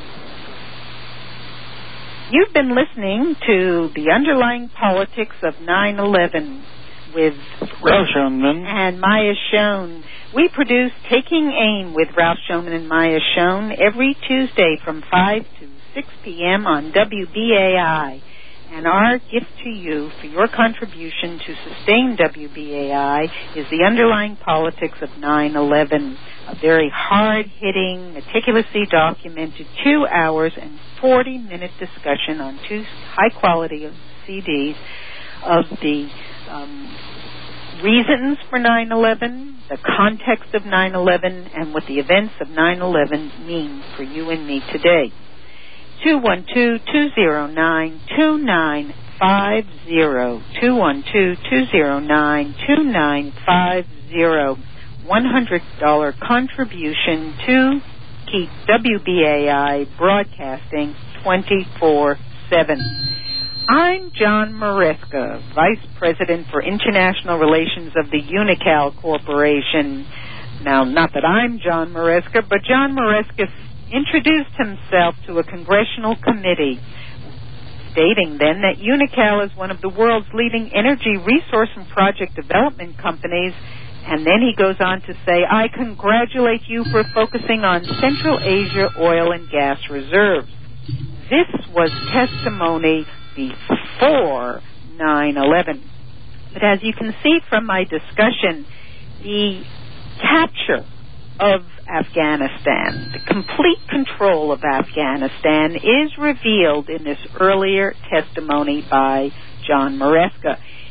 You've been listening to The Underlying Politics of nine eleven with Ralph Schoenman and Maya Schoen. We produce Taking Aim with Ralph Schoenman and Maya Schoen every Tuesday from five to six p.m. on W B A I. And our gift to you for your contribution to sustain W B A I is The Underlying Politics of nine eleven, a very hard-hitting, meticulously documented two hours and forty-minute discussion on two high-quality C Ds of the um, reasons for nine eleven, the context of nine eleven, and what the events of nine eleven mean for you and me today. two one two, two zero nine, two nine five zero, two one two, two zero nine, two nine five zero. one hundred dollars contribution to keep W B A I broadcasting twenty-four seven. I'm John Maresca, Vice President for International Relations of the Unocal Corporation. Now, not that I'm John Maresca, but John Maresca introduced himself to a congressional committee, stating then that Unocal is one of the world's leading energy resource and project development companies, and then he goes on to say, I congratulate you for focusing on Central Asia oil and gas reserves. This was testimony before nine eleven. But as you can see from my discussion, the capture of Afghanistan, the complete control of Afghanistan is revealed in this earlier testimony by John Maresca.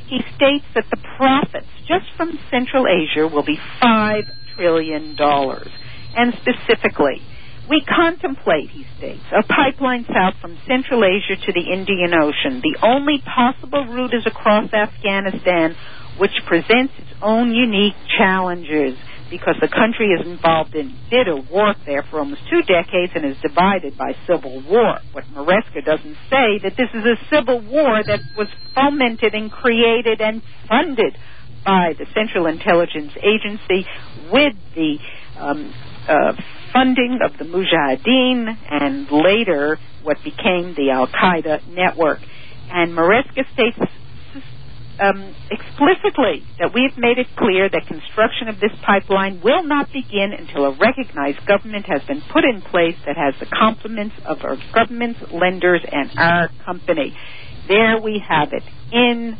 he states that the profits just from Central Asia will be five trillion dollars. And specifically, we contemplate, he states, a pipeline south from Central Asia to the Indian Ocean. The only possible route is across Afghanistan, which presents its own unique challenges because the country is involved in bitter warfare for almost two decades and is divided by civil war. What Maresca doesn't say, that this is a civil war that was fomented and created and funded by the Central Intelligence Agency with the um, uh, funding of the Mujahideen and later what became the Al-Qaeda network. And Maresca states um, explicitly that we have made it clear that construction of this pipeline will not begin until a recognized government has been put in place that has the complements of our governments, lenders, and our company. There we have it in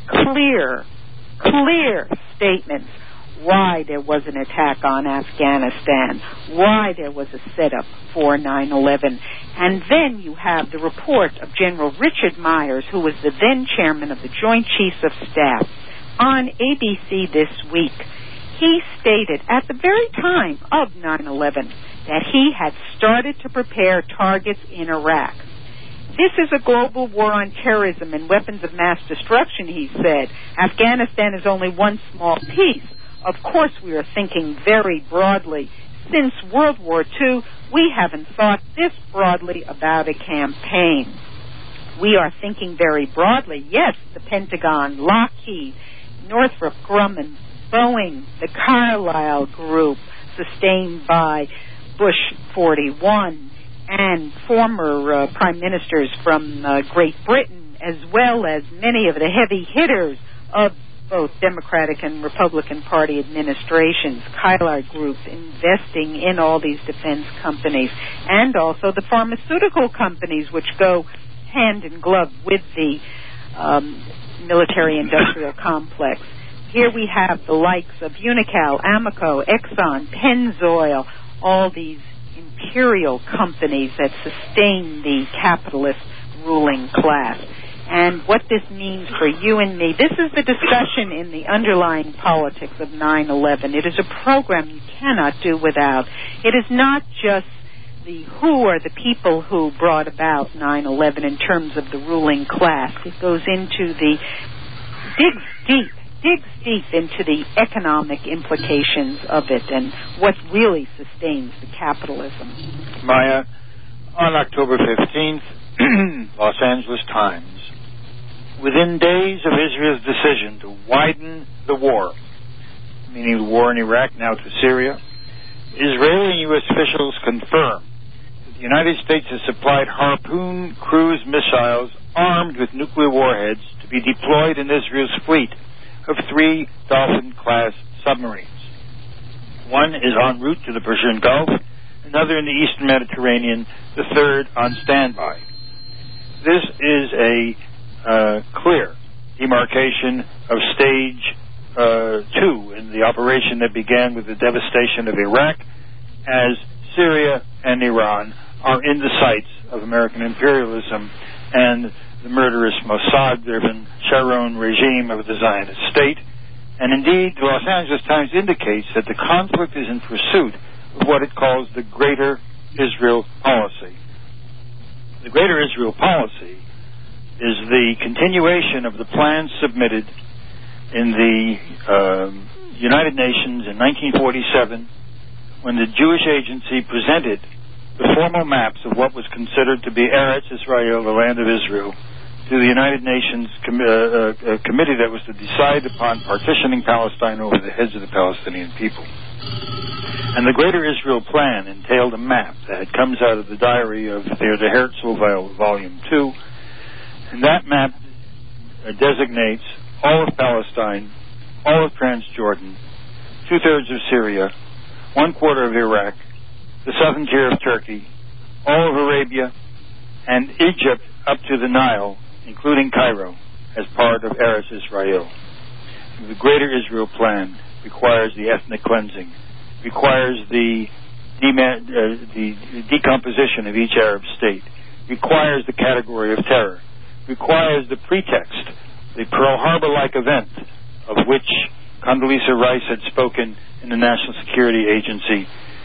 clear, clear statements why there was an attack on Afghanistan, why there was a setup for nine eleven. And then you have the report of General Richard Myers, who was the then chairman of the Joint Chiefs of Staff, on A B C this week. He stated at the very time of nine eleven that he had started to prepare targets in Iraq. This is a global war on terrorism and weapons of mass destruction, he said. Afghanistan is only one small piece. Of course, we are thinking very broadly. Since World War Two, we haven't thought this broadly about a campaign. We are thinking very broadly. Yes, the Pentagon, Lockheed, Northrop Grumman, Boeing, the Carlyle Group, sustained by Bush forty-one, and former uh, prime ministers from uh, Great Britain, as well as many of the heavy hitters of both Democratic and Republican Party administrations, Carlyle Group investing in all these defense companies, and also the pharmaceutical companies which go hand in glove with the um, military-industrial complex. Here we have the likes of Unocal, Amoco, Exxon, Pennzoil, all these imperial companies that sustain the capitalist ruling class. And what this means for you and me, this is the discussion in the underlying politics of nine eleven. It is a program you cannot do without. It is not just the who are the people who brought about nine eleven in terms of the ruling class. It goes into the, digs deep, digs deep into the economic implications of it and what really sustains the capitalism. Maya, on October fifteenth, Los Angeles Times, within days of Israel's decision to widen the war, meaning the war in Iraq now to Syria, Israeli and U S officials confirm that the United States has supplied Harpoon cruise missiles armed with nuclear warheads to be deployed in Israel's fleet of three Dolphin-class submarines. One is en route to the Persian Gulf, another in the Eastern Mediterranean, the third on standby. This is a Uh, clear demarcation of stage uh, two in the operation that began with the devastation of Iraq, as Syria and Iran are in the sights of American imperialism and the murderous Mossad-driven Sharon regime of the Zionist state. And indeed, the Los Angeles Times indicates that the conflict is in pursuit of what it calls the Greater Israel Policy. The Greater Israel Policy is the continuation of the plans submitted in the uh, United Nations in nineteen forty-seven when the Jewish Agency presented the formal maps of what was considered to be Eretz Israel, the land of Israel, to the United Nations com- uh, uh, committee that was to decide upon partitioning Palestine over the heads of the Palestinian people. And the Greater Israel Plan entailed a map that comes out of the diary of Theodor Herzl, Volume two. And that map uh, designates all of Palestine, all of Transjordan, two-thirds of Syria, one-quarter of Iraq, the southern tier of Turkey, all of Arabia, and Egypt up to the Nile, including Cairo, as part of Eretz Israel. The Greater Israel Plan requires the ethnic cleansing, requires the, de- uh, the decomposition of each Arab state, requires the category of terror, requires the pretext the Pearl Harbor-like event of which Condoleezza Rice had spoken in the National Security Agency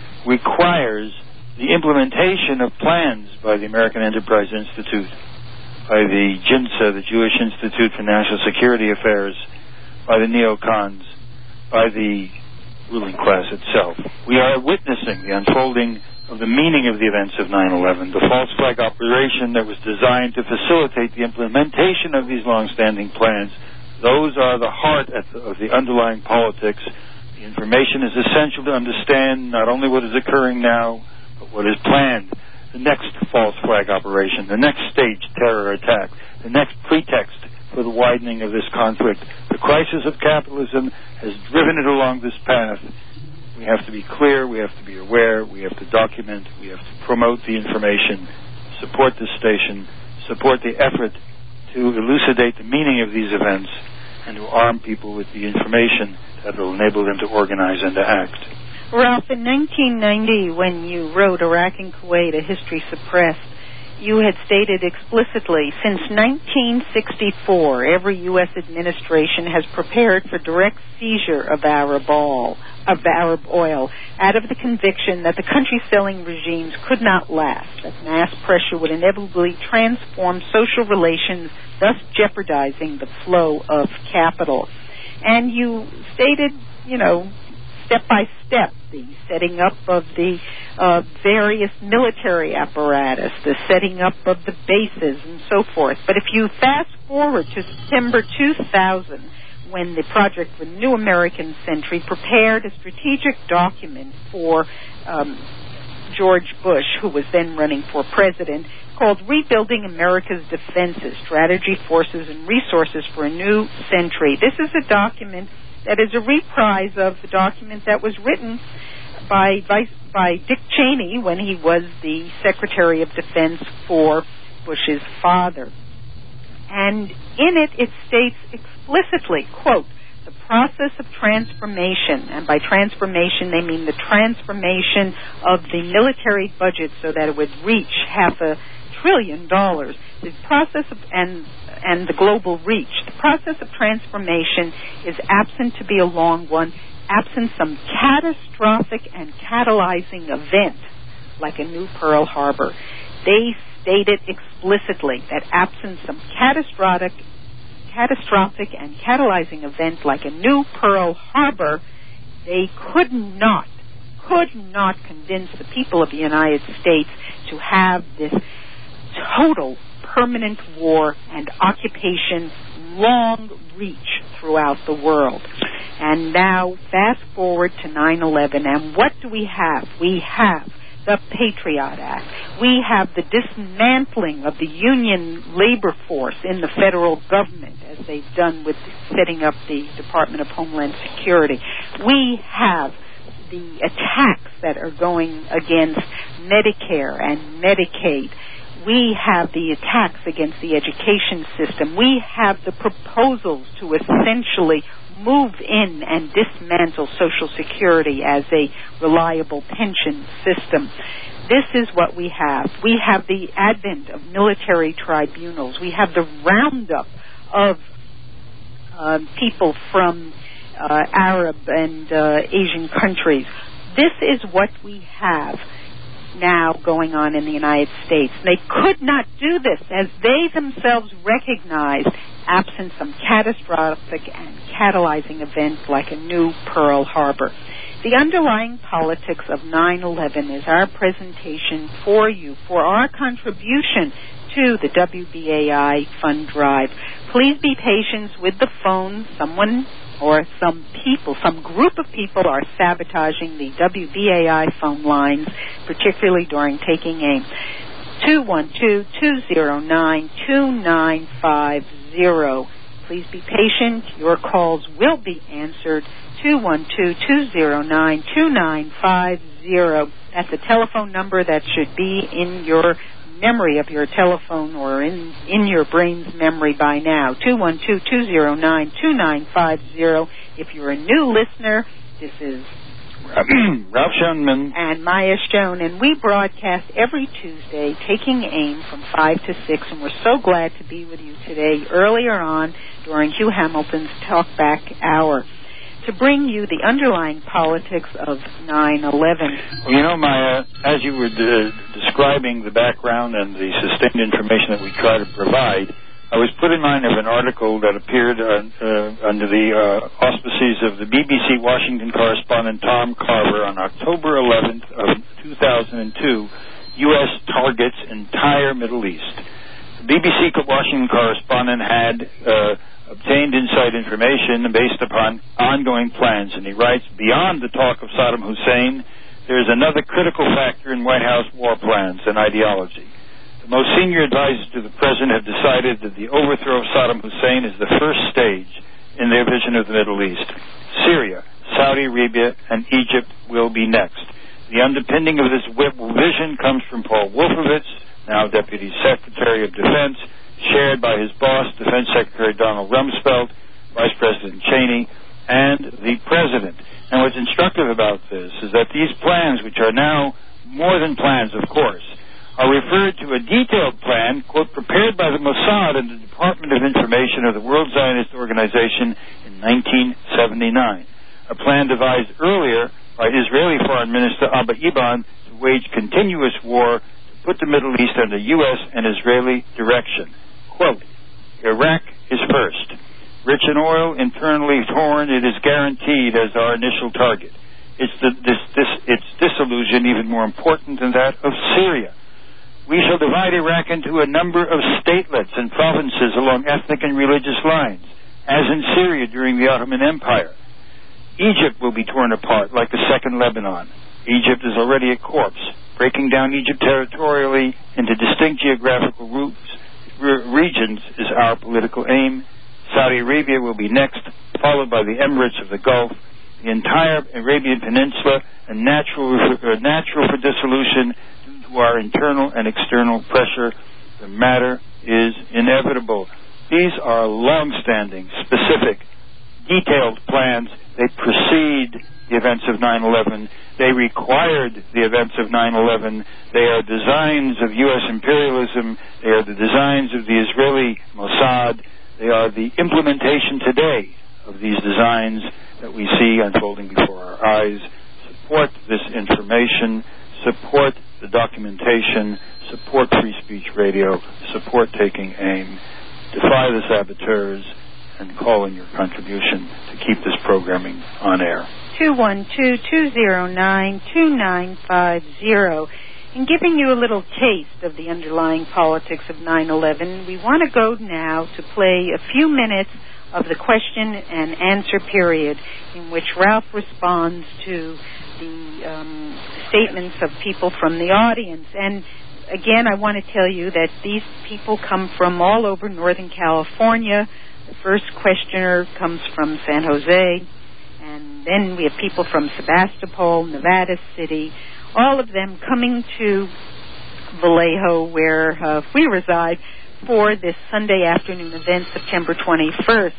requires the implementation of plans by the American Enterprise Institute, by the JINSA, the Jewish Institute for National Security Affairs, by the neocons, by the ruling class itself. We are witnessing the unfolding of the meaning of the events of nine eleven, the false flag operation that was designed to facilitate the implementation of these long-standing plans. Those are the heart of the underlying politics. The information is essential to understand not only what is occurring now, but what is planned. The next false flag operation, the next staged terror attack, the next pretext for the widening of this conflict. The crisis of capitalism has driven it along this path. We have to be clear, we have to be aware, we have to document, we have to promote the information, support this station, support the effort to elucidate the meaning of these events, and to arm people with the information that will enable them to organize and to act. Ralph, in nineteen ninety, when you wrote Iraq and Kuwait, A History Suppressed, you had stated explicitly, since nineteen sixty-four, every U S administration has prepared for direct seizure of Arab oil, of Arab oil, out of the conviction that the country-selling regimes could not last, that mass pressure would inevitably transform social relations, thus jeopardizing the flow of capital. And you stated, you know, step by step, the setting up of the uh, various military apparatus, the setting up of the bases, and so forth. But if you fast forward to September two thousand, when the Project for the New American Century prepared a strategic document for um, George Bush, who was then running for president, called Rebuilding America's Defenses, Strategy, Forces, and Resources for a New Century. This is a document that is a reprise of the document that was written by Vice, by Dick Cheney when he was the Secretary of Defense for Bush's father. And in it, it states explicitly, quote, the process of transformation, and by transformation they mean the transformation of the military budget so that it would reach half a trillion dollars. The process of, and and the global reach. The process of transformation is absent to be a long one, absent some catastrophic and catalyzing event like a new Pearl Harbor. They stated explicitly that absent some catastrophic, catastrophic and catalyzing event like a new Pearl Harbor, they could not, could not convince the people of the United States to have this total permanent war and occupation long reach throughout the world. And now fast forward to nine eleven, and what do we have? We have the Patriot Act. We have the dismantling of the union labor force in the federal government, as they've done with setting up the Department of Homeland Security. We have the attacks that are going against Medicare and Medicaid. We have the attacks against the education system. We have the proposals to essentially move in and dismantle Social Security as a reliable pension system. This is what we have. We have the advent of military tribunals. We have the roundup of uh, people from uh, Arab and uh, Asian countries. This is what we have now going on in the United States. They could not do this, as they themselves recognized, absent some catastrophic and catalyzing event like a new Pearl Harbor. The underlying politics of nine eleven is our presentation for you, for our contribution to the W B A I Fund Drive. Please be patient with the phone. Someone or some people, some group of people are sabotaging the W B A I phone lines, particularly during taking aim. two one two, two zero nine, two nine five zero. Please be patient. Your calls will be answered. two one two, two zero nine, two nine five zero. That's a telephone number that should be in your memory of your telephone or in, in your brain's memory by now. two one two, two zero nine, two nine five zero. If you're a new listener, this is Ralph Schoenman and Maya Stone, and we broadcast every Tuesday, Taking Aim from five to six, and we're so glad to be with you today, earlier on during Hugh Hamilton's Talkback Hour, to bring you the underlying politics of nine eleven. Well, you know, Maya, as you were de- describing the background and the sustained information that we try to provide, I was put in mind of an article that appeared uh, uh, under the uh, auspices of the B B C Washington correspondent Tom Carver on October eleventh of two thousand two, U S targets entire Middle East. The B B C Washington correspondent had uh, obtained inside information based upon ongoing plans, and he writes, beyond the talk of Saddam Hussein, there is another critical factor in White House war plans and ideology. The most senior advisors to the president have decided that the overthrow of Saddam Hussein is the first stage in their vision of the Middle East. Syria, Saudi Arabia, and Egypt will be next. The underpinning of this vision comes from Paul Wolfowitz, now Deputy Secretary of Defense, shared by his boss, Defense Secretary Donald Rumsfeld, Vice President Cheney, and the President. And what's instructive about this is that these plans, which are now more than plans, of course, are referred to a detailed plan, quote, prepared by the Mossad and the Department of Information of the World Zionist Organization in nineteen seventy-nine, a plan devised earlier by Israeli Foreign Minister Abba Eban to wage continuous war to put the Middle East under U S and Israeli direction. Quote, Iraq is first. Rich in oil, internally torn, it is guaranteed as our initial target. It's, the, this, this, its dissolution even more important than that of Syria. We shall divide Iraq into a number of statelets and provinces along ethnic and religious lines, as in Syria during the Ottoman Empire. Egypt will be torn apart like a second Lebanon. Egypt is already a corpse. Breaking down Egypt territorially into distinct geographical groups, re- regions is our political aim. Saudi Arabia will be next, followed by the Emirates of the Gulf. The entire Arabian Peninsula, a natural, uh, natural for dissolution due to our internal and external pressure. The matter is inevitable. These are long-standing, specific, detailed plans. They precede the events of nine eleven. They required the events of nine eleven. They are designs of U S imperialism. They are the designs of the Israeli Mossad. They are the implementation today of these designs that we see unfolding before our eyes. Support this information. Support the documentation. Support Free Speech Radio. Support Taking Aim. Defy the saboteurs and call in your contribution to keep this programming on air. two one two, two zero nine, two nine five zero. In giving you a little taste of the underlying politics of nine eleven, we want to go now to play a few minutes of the question and answer period in which Ralph responds to the um, statements of people from the audience. And again, I want to tell you that these people come from all over Northern California. The first questioner comes from San Jose, and then we have people from Sebastopol, Nevada City, all of them coming to Vallejo, where uh, we reside, for this Sunday afternoon event, September twenty-first.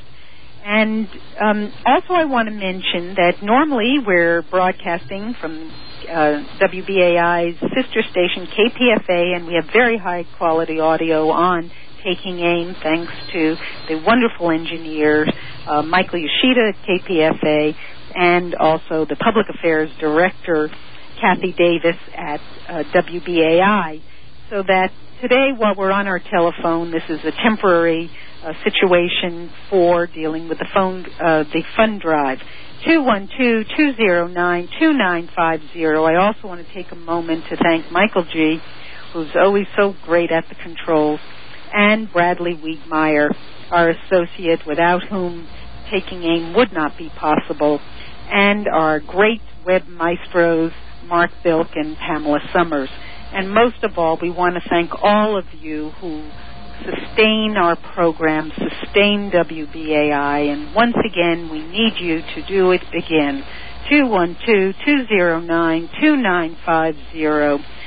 And um, also I want to mention that normally we're broadcasting from uh, W B A I's sister station, K P F A, and we have very high-quality audio on Taking Aim, thanks to the wonderful engineer, uh, Michael Yoshida at K P F A, and also the Public Affairs Director, Kathy Davis at uh, W B A I. So that today, while we're on our telephone, this is a temporary uh, situation for dealing with the phone, uh, the fund drive. two one two, two zero nine, two nine five zero. I also want to take a moment to thank Michael G., who's always so great at the controls, and Bradley Wiegmeyer, our associate, without whom Taking Aim would not be possible, and our great web maestros, Mark Bilk and Pamela Summers. And most of all, we want to thank all of you who sustain our program, sustain W B A I, and once again, we need you to do it again. two one two, two zero nine, two nine five zero.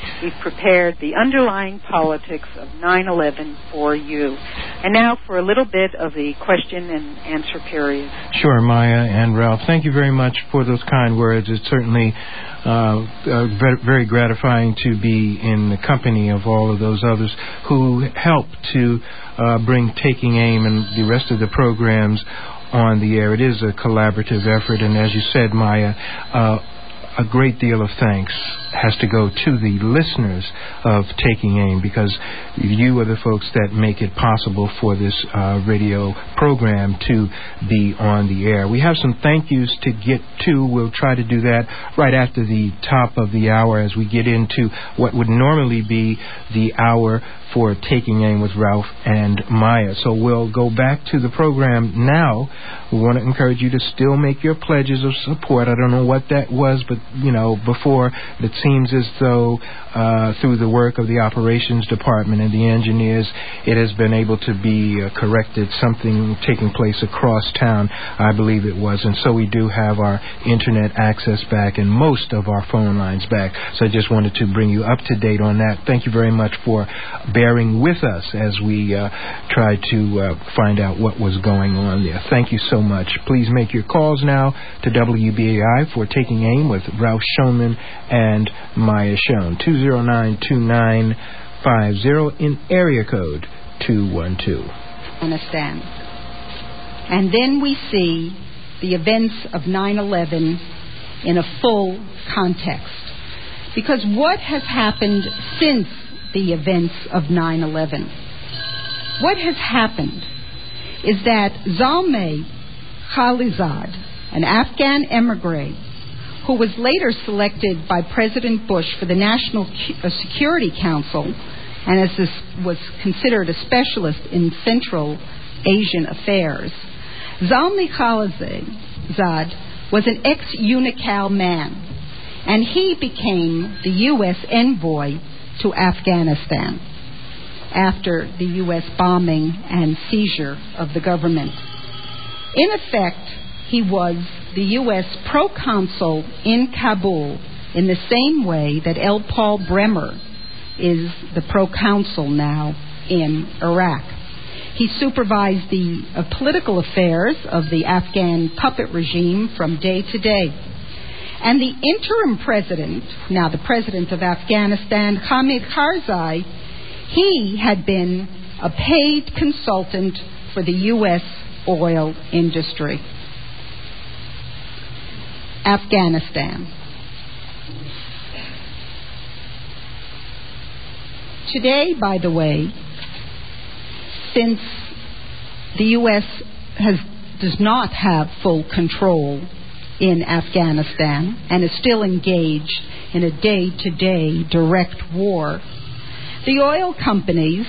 We've prepared the underlying politics of nine eleven for you. And now for a little bit of the question and answer period. Sure, Maya and Ralph, thank you very much for those kind words. It's certainly uh, uh, very gratifying to be in the company of all of those others who helped to uh, bring Taking Aim and the rest of the programs on the air. It is a collaborative effort, and as you said, Maya, uh, a great deal of thanks has to go to the listeners of Taking Aim, because you are the folks that make it possible for this uh, radio program to be on the air. We have some thank yous to get to. We'll try to do that right after the top of the hour as we get into what would normally be the hour for Taking Aim with Ralph and Maya. So we'll go back to the program now. We want to encourage you to still make your pledges of support. I don't know what that was, but, you know, before, it seems as though uh, through the work of the operations department and the engineers, it has been able to be uh, corrected, something taking place across town, I believe it was. And so we do have our internet access back and most of our phone lines back. So I just wanted to bring you up to date on that. Thank you very much for bearing with us as we uh, try to uh, find out what was going on there. Thank you so much. Please make your calls now to W B A I for Taking Aim with Ralph Schoenman and Maya Schoen. two zero nine two nine five zero in area code two one two. Understand. And then we see the events of nine eleven in a full context. Because what has happened since the events of nine eleven? What has happened is that Zalmay Khalilzad, an Afghan emigre who was later selected by President Bush for the National Security Council, and as this was considered a specialist in Central Asian affairs, Zalmay Khalilzad was an ex-UNICAL man, and he became the U S envoy to Afghanistan after the U S bombing and seizure of the government. In effect, he was the U S proconsul in Kabul in the same way that L. Paul Bremer is the proconsul now in Iraq. He supervised the uh, political affairs of the Afghan puppet regime from day to day. And the interim president, now the president of Afghanistan, Hamid Karzai, he had been a paid consultant for the U S oil industry. Afghanistan. Today, by the way, since the U S has does not have full control in Afghanistan and is still engaged in a day-to-day direct war, the oil companies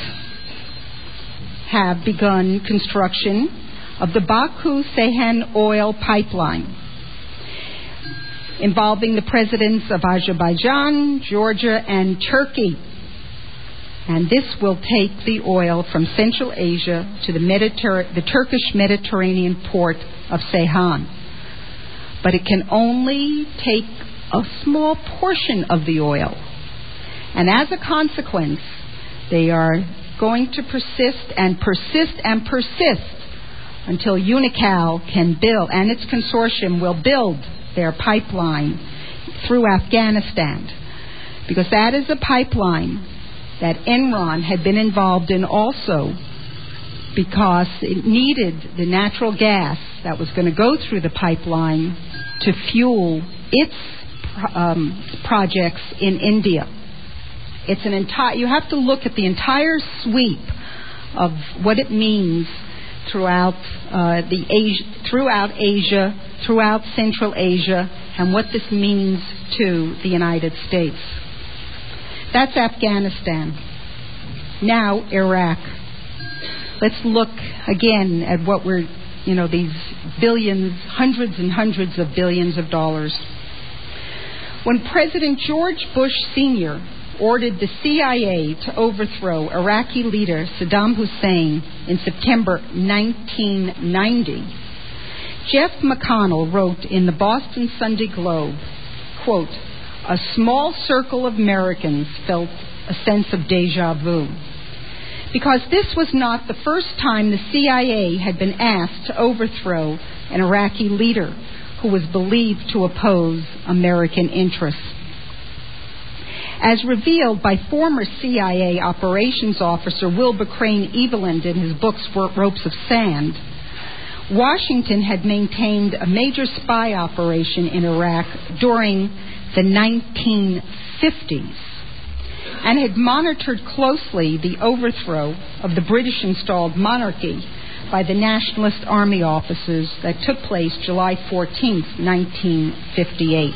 have begun construction of the Baku-Ceyhan oil pipeline, involving the presidents of Azerbaijan, Georgia, and Turkey. And this will take the oil from Central Asia to the, Mediter- the Turkish Mediterranean port of Ceyhan. But it can only take a small portion of the oil. And as a consequence, they are going to persist and persist and persist until UNICAL can build, and its consortium will build their pipeline through Afghanistan. Because that is a pipeline that Enron had been involved in also, because it needed the natural gas that was going to go through the pipeline to fuel its um, projects in India. It's an entire. You have to look at the entire sweep of what it means throughout uh, the Asia, throughout Asia, throughout Central Asia, and what this means to the United States. That's Afghanistan. Now Iraq. Let's look again at what we're, you know, these billions, hundreds and hundreds of billions of dollars. When President George Bush Senior ordered the C I A to overthrow Iraqi leader Saddam Hussein in September nineteen ninety, Jeff McConnell wrote in the Boston Sunday Globe, quote, a small circle of Americans felt a sense of deja vu, because this was not the first time the C I A had been asked to overthrow an Iraqi leader who was believed to oppose American interests. As revealed by former C I A operations officer Wilbur Crane Eveland in his books Ropes of Sand, Washington had maintained a major spy operation in Iraq during the nineteen fifties and had monitored closely the overthrow of the British-installed monarchy by the Nationalist Army officers that took place July fourteenth, nineteen fifty-eight.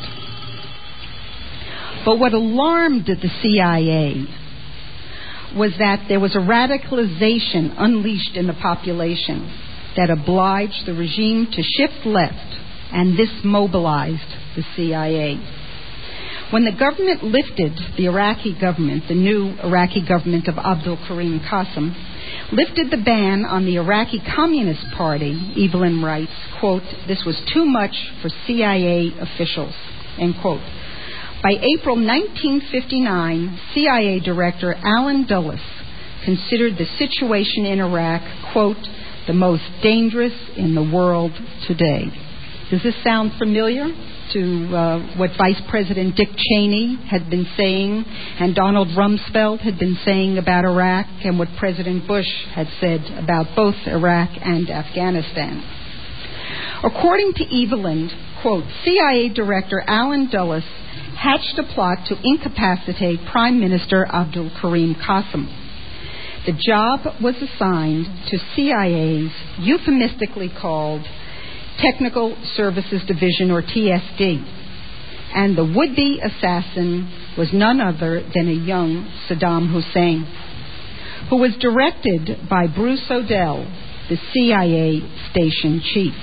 But what alarmed the C I A was that there was a radicalization unleashed in the population that obliged the regime to shift left, and this mobilized the C I A. When the government lifted, the Iraqi government, the new Iraqi government of Abdul Karim Qasim, lifted the ban on the Iraqi Communist Party, Evelyn writes, quote, "This was too much for C I A officials," end quote. By April nineteen fifty-nine, C I A Director Alan Dulles considered the situation in Iraq, quote, "the most dangerous in the world today." Does this sound familiar to uh, what Vice President Dick Cheney had been saying and Donald Rumsfeld had been saying about Iraq, and what President Bush had said about both Iraq and Afghanistan? According to Eveland, quote, "C I A Director Alan Dulles hatched a plot to incapacitate Prime Minister Abdul Karim Qasim. The job was assigned to C I A's euphemistically called Technical Services Division, or T S D, and the would-be assassin was none other than a young Saddam Hussein, who was directed by Bruce O'Dell, the C I A station chief.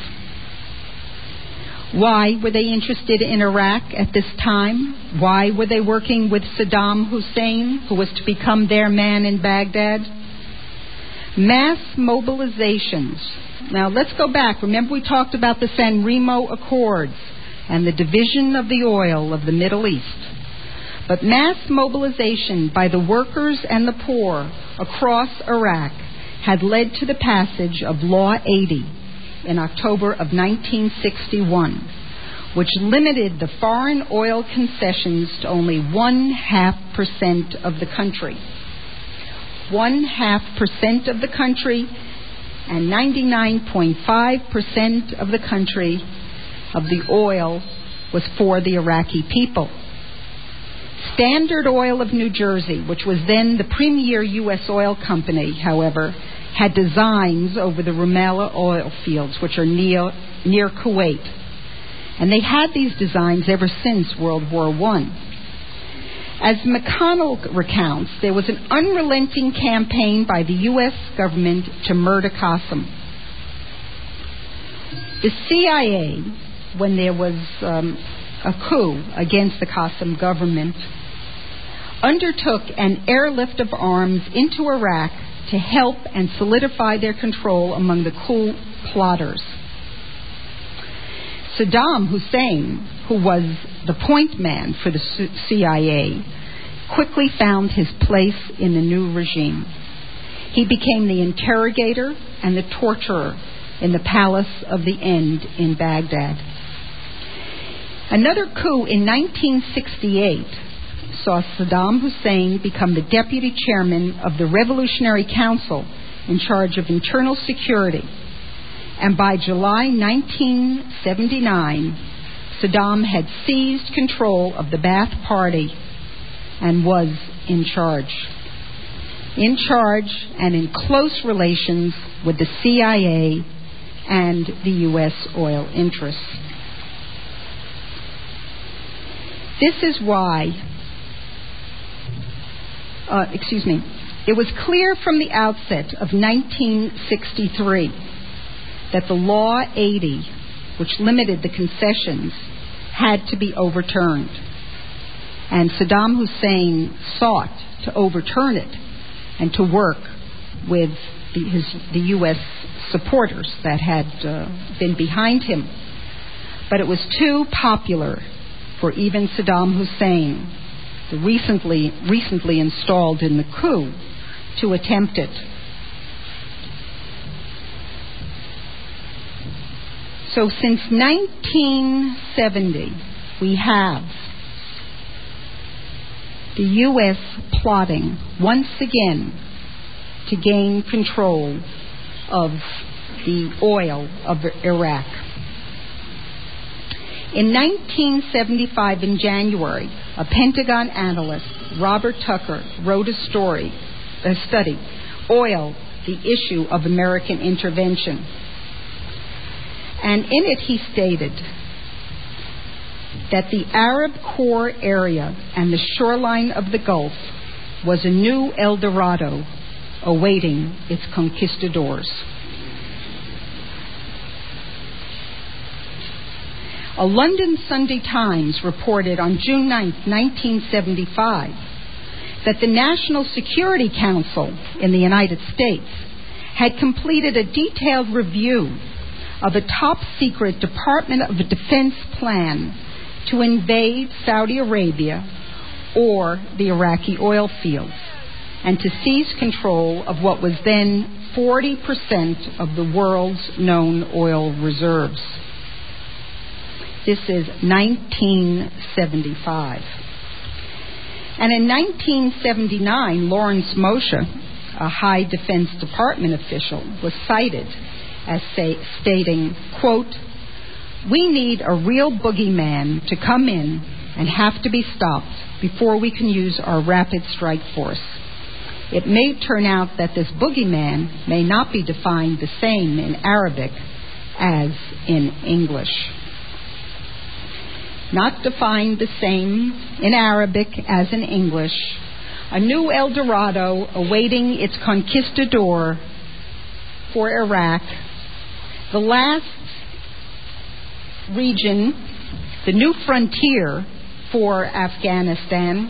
Why were they interested in Iraq at this time? Why were they working with Saddam Hussein, who was to become their man in Baghdad? Mass mobilizations. Now, let's go back. Remember, we talked about the San Remo Accords and the division of the oil of the Middle East. But mass mobilization by the workers and the poor across Iraq had led to the passage of Law eighty in October of nineteen sixty-one, which limited the foreign oil concessions to only one half percent of the country. One half percent of the country, and ninety-nine point five percent of the country of the oil was for the Iraqi people. Standard Oil of New Jersey, which was then the premier U S oil company, however, had designs over the Rumaila oil fields, which are near, near Kuwait. And they had these designs ever since World War One. As McConnell recounts, there was an unrelenting campaign by the U S government to murder Qasim. The C I A, when there was um, a coup against the Qasim government, undertook an airlift of arms into Iraq to help and solidify their control among the coup plotters. Saddam Hussein, who was the point man for the C I A, quickly found his place in the new regime. He became the interrogator and the torturer in the Palace of the End in Baghdad. Another coup in nineteen sixty-eight saw Saddam Hussein become the deputy chairman of the Revolutionary Council in charge of internal security. And by July nineteen seventy-nine, Saddam had seized control of the Ba'ath Party and was in charge. In charge and in close relations with the C I A and the U S oil interests. This is why, uh, excuse me, it was clear from the outset of nineteen sixty-three that the Law eighty, which limited the concessions, had to be overturned. And Saddam Hussein sought to overturn it and to work with the, his, the U S supporters that had uh, been behind him. But it was too popular for even Saddam Hussein, the recently, recently installed in the coup, to attempt it. So since nineteen seventy, we have the U S plotting once again to gain control of the oil of Iraq. In nineteen seventy-five, in January, a Pentagon analyst, Robert Tucker, wrote a story, a study, Oil, the Issue of American Intervention. And in it he stated that the Arab core area and the shoreline of the Gulf was a new El Dorado awaiting its conquistadors. A London Sunday Times reported on June ninth, nineteen seventy-five, that the National Security Council in the United States had completed a detailed review of a top-secret Department of Defense plan to invade Saudi Arabia or the Iraqi oil fields and to seize control of what was then forty percent of the world's known oil reserves. This is nineteen seventy-five. And in nineteen seventy-nine, Lawrence Moshe, a high Defense Department official, was cited as say, stating, quote, "We need a real boogeyman to come in and have to be stopped before we can use our rapid strike force. It may turn out that this boogeyman may not be defined the same in Arabic as in English." Not defined the same in Arabic as in English. A new El Dorado awaiting its conquistador for Iraq. The last region, the new frontier for Afghanistan.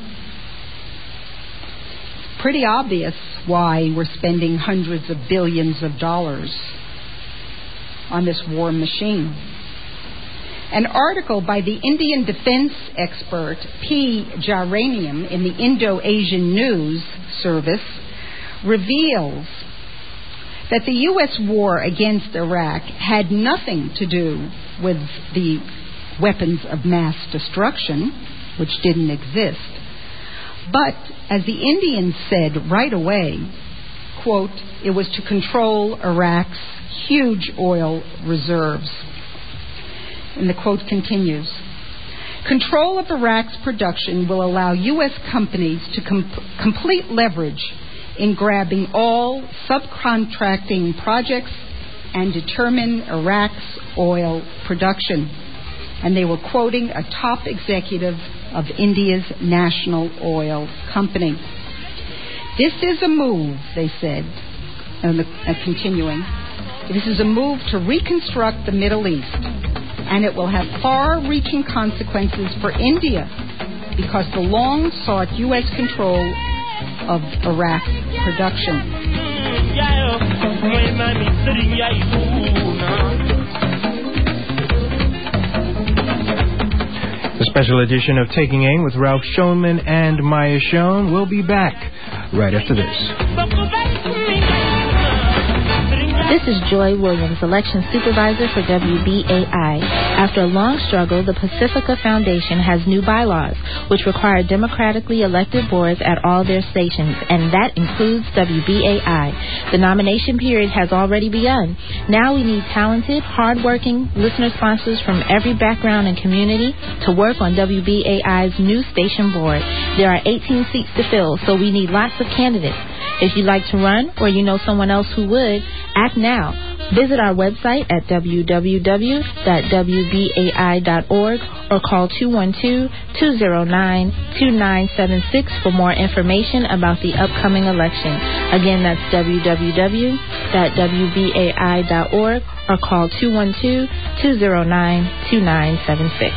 Pretty obvious why we're spending hundreds of billions of dollars on this war machine. An article by the Indian defense expert P. Jaraniam in the Indo-Asian News Service reveals that the U S war against Iraq had nothing to do with the weapons of mass destruction, which didn't exist, but, as the Indians said right away, quote, it was to control Iraq's huge oil reserves. And the quote continues, "Control of Iraq's production will allow U S companies to com- complete leverage in grabbing all subcontracting projects and determine Iraq's oil production." And they were quoting a top executive of India's national oil company. "This is a move," they said, and the, uh, continuing, "this is a move to reconstruct the Middle East, and it will have far-reaching consequences for India because the long-sought U S control of Iraq production." A special edition of Taking Aim with Ralph Schoenman and Maya Schoen. We'll be back right after this. This is Joy Williams, Election Supervisor for W B A I. After a long struggle, the Pacifica Foundation has new bylaws, which require democratically elected boards at all their stations, and that includes W B A I. The nomination period has already begun. Now we need talented, hardworking listener sponsors from every background and community to work on W B A I's new station board. There are eighteen seats to fill, so we need lots of candidates. If you'd like to run, or you know someone else who would, act now. Visit our website at w w w dot w b a i dot org or call two one two, two zero nine, two nine seven six for more information about the upcoming election. Again, that's w w w dot w b a i dot org or call two one two, two zero nine, two nine seven six.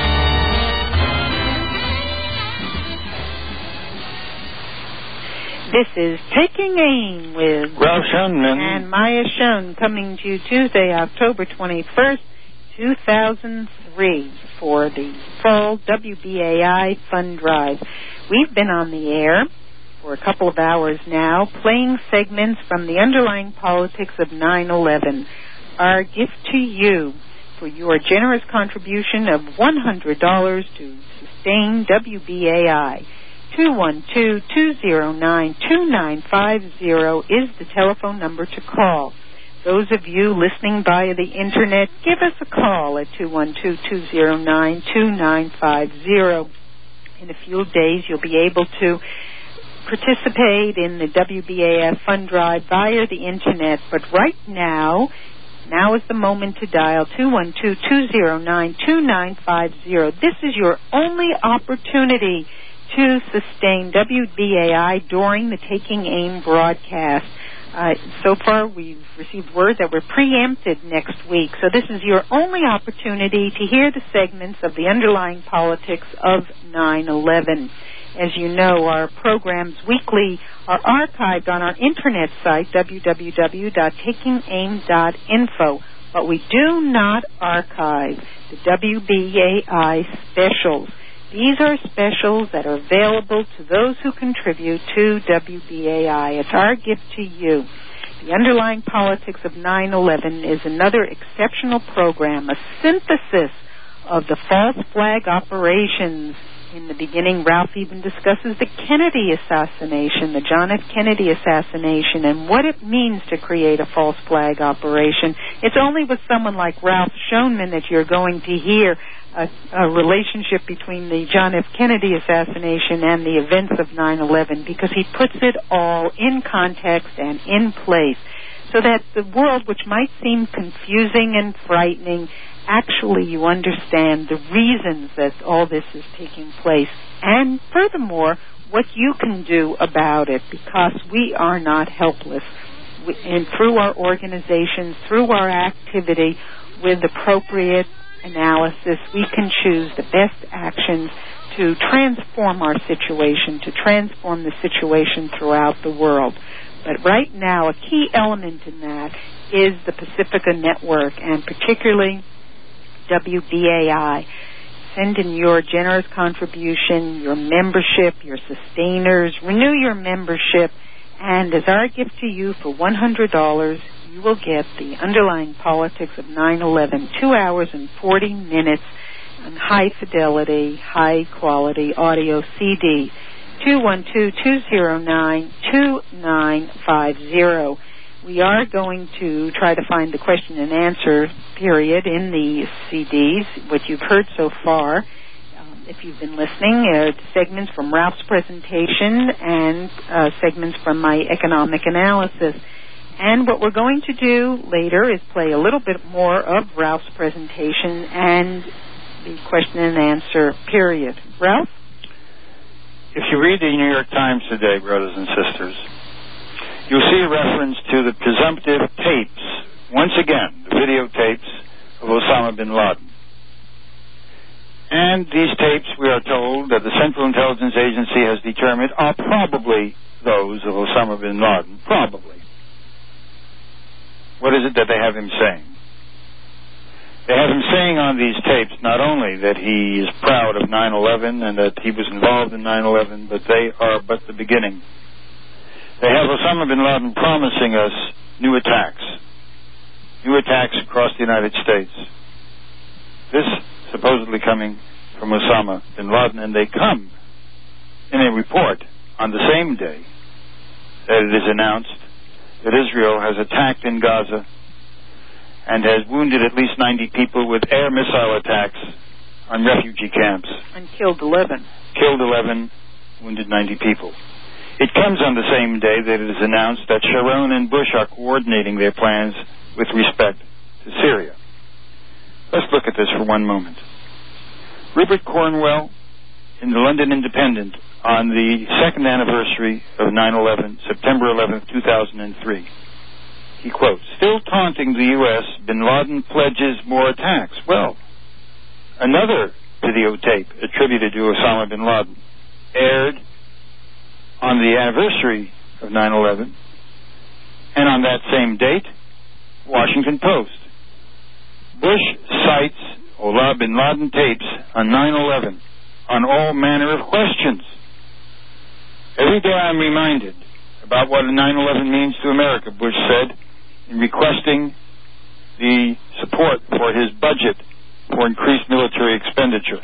This is Taking Aim with Ralph Schoenman and Maya Schoen, coming to you Tuesday, October twenty-first, two thousand three for the fall W B A I Fund Drive. We've been on the air for a couple of hours now, playing segments from the underlying politics of nine eleven. Our gift to you for your generous contribution of one hundred dollars to sustain W B A I. two one two, two zero nine, two nine five zero is the telephone number to call. Those of you listening via the Internet, give us a call at two one two, two zero nine, two nine five zero. In a few days, you'll be able to participate in the W B A F Fund Drive via the Internet. But right now, now is the moment to dial two one two, two zero nine, two nine five zero. This is your only opportunity to sustain W B A I during the Taking Aim broadcast. Uh, so far, we've received word that we're preempted next week, so this is your only opportunity to hear the segments of the underlying politics of nine eleven. As you know, our programs weekly are archived on our internet site, w w w dot taking aim dot info, but we do not archive the W B A I specials. These are specials that are available to those who contribute to W B A I. It's our gift to you. The Underlying Politics of nine eleven is another exceptional program, a synthesis of the false flag operations. In the beginning, Ralph even discusses the Kennedy assassination, the John F. Kennedy assassination, and what it means to create a false flag operation. It's only with someone like Ralph Schoenman that you're going to hear a, a relationship between the John F. Kennedy assassination and the events of nine eleven, because he puts it all in context and in place so that the world, which might seem confusing and frightening, actually you understand the reasons that all this is taking place, and furthermore, what you can do about it, because we are not helpless. We, and through our organizations, through our activity, with appropriate analysis, we can choose the best actions to transform our situation, to transform the situation throughout the world. But right now, a key element in that is the Pacifica Network, and particularly W B A I. Send in your generous contribution, your membership, your sustainers. Renew your membership. And as our gift to you for one hundred dollars, you will get the Underlying Politics of nine eleven, two hours and forty minutes on high fidelity, high quality audio C D. two one two, two zero nine, two nine five zero. We are going to try to find the question and answer period in the C Ds, what you've heard so far. Um, if you've been listening, uh, segments from Ralph's presentation and uh, segments from my economic analysis. And what we're going to do later is play a little bit more of Ralph's presentation and the question and answer period. Ralph? If you read the New York Times today, brothers and sisters, you'll see a reference to the presumptive tapes, once again, the videotapes of Osama bin Laden. And these tapes, we are told, that the Central Intelligence Agency has determined are probably those of Osama bin Laden. Probably. What is it that they have him saying? They have him saying on these tapes not only that he is proud of nine eleven and that he was involved in nine eleven, but they are but the beginning. They have Osama bin Laden promising us new attacks, new attacks across the United States. This supposedly coming from Osama bin Laden, and they come in a report on the same day that it is announced that Israel has attacked in Gaza and has wounded at least ninety people with air missile attacks on refugee camps. And killed eleven. Killed eleven, wounded ninety people. It comes on the same day that it is announced that Sharon and Bush are coordinating their plans with respect to Syria. Let's look at this for one moment. Rupert Cornwell in the London Independent on the second anniversary of nine eleven, September eleventh, two thousand three. He quotes, "Still taunting the U S, bin Laden pledges more attacks." Well, another videotape attributed to Osama bin Laden aired on the anniversary of nine eleven, and on that same date, Washington Post. Bush cites Osama bin Laden tapes on nine eleven on all manner of questions. Every day I'm reminded about what nine eleven means to America, Bush said, in requesting the support for his budget for increased military expenditure.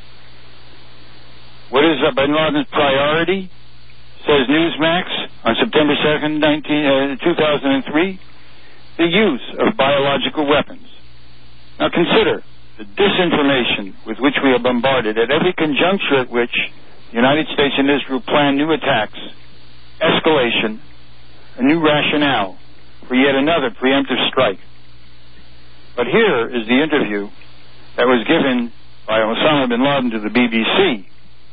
What is uh, bin Laden's priority, says Newsmax on September second, two thousand three? The use of biological weapons. Now consider the disinformation with which we are bombarded at every conjuncture at which the United States and Israel plan new attacks, escalation, a new rationale for yet another preemptive strike. But here is the interview that was given by Osama bin Laden to the B B C.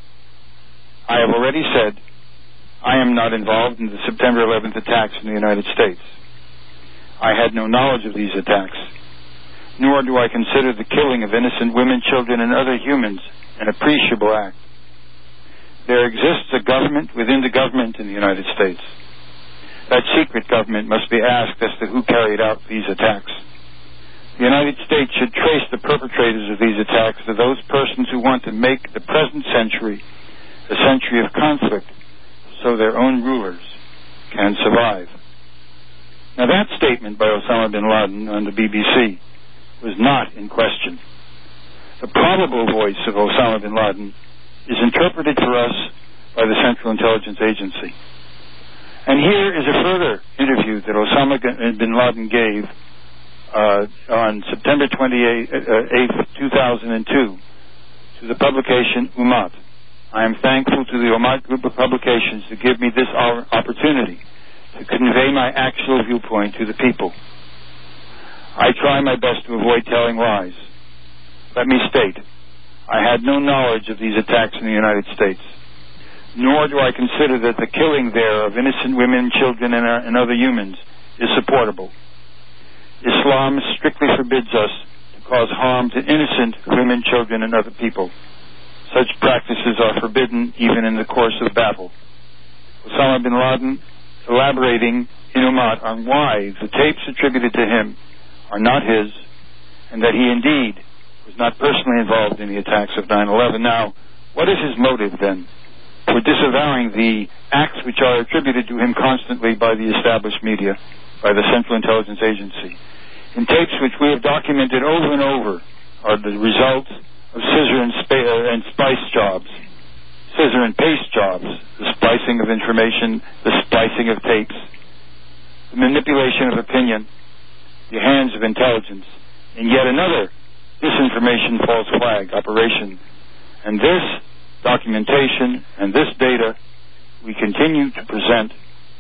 I have already said I am not involved in the September eleventh attacks in the United States. I had no knowledge of these attacks, nor do I consider the killing of innocent women, children, and other humans an appreciable act. There exists a government within the government in the United States. That secret government must be asked as to who carried out these attacks. The United States should trace the perpetrators of these attacks to those persons who want to make the present century a century of conflict so their own rulers can survive. Now that statement by Osama bin Laden on the B B C was not in question. The probable voice of Osama bin Laden is interpreted for us by the Central Intelligence Agency. And here is a further interview that Osama bin Laden gave uh, on September twenty-eighth, two thousand two to the publication Umat. I am thankful to the Umat group of publications to give me this opportunity to convey my actual viewpoint to the people. I try my best to avoid telling lies. Let me state, I had no knowledge of these attacks in the United States, nor do I consider that the killing there of innocent women, children, and, uh, and other humans is supportable. Islam strictly forbids us to cause harm to innocent women, children, and other people. Such practices are forbidden even in the course of battle. Osama bin Laden elaborating in Umat on why the tapes attributed to him are not his, and that he indeed was not personally involved in the attacks of nine eleven. Now, what is his motive then for disavowing the acts which are attributed to him constantly by the established media, by the Central Intelligence Agency? In tapes which we have documented over and over are the results of scissor and, spa- uh, and spice jobs, scissor and paste jobs, the splicing of information, the splicing of tapes, the manipulation of opinion, the hands of intelligence, and yet another disinformation false flag operation. And this documentation and this data we continue to present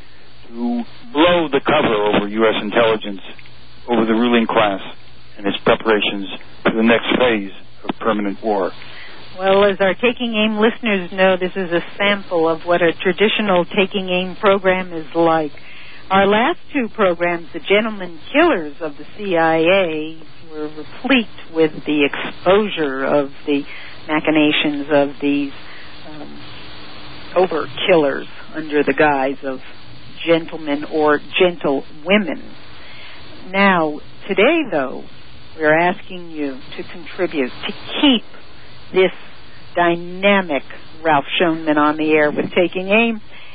to blow the cover over U S intelligence, over the ruling class, and its preparations for the next phase of permanent war. Well, as our Taking Aim listeners know, this is a sample of what a traditional Taking Aim program is like. Our last two programs, The Gentlemen Killers of the C I A, were replete with the exposure of the machinations of these um, overkillers under the guise of gentlemen or gentle women. Now, today, though, we're asking you to contribute, to keep this dynamic Ralph Schoenman on the air with Taking Aim.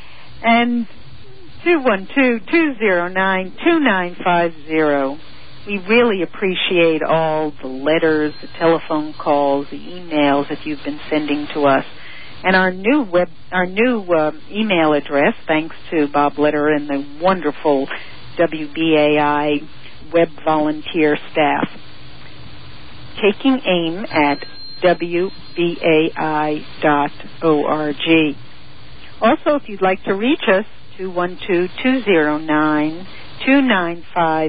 And two one two, two zero nine, two nine five zero. We really appreciate all the letters, the telephone calls, the emails that you've been sending to us. And our new web, our new uh, email address, thanks to Bob Letter and the wonderful W B A I web volunteer staff, Taking Aim at W B A I dot org. Also, if you'd like to reach us, two one two, two zero nine, two nine five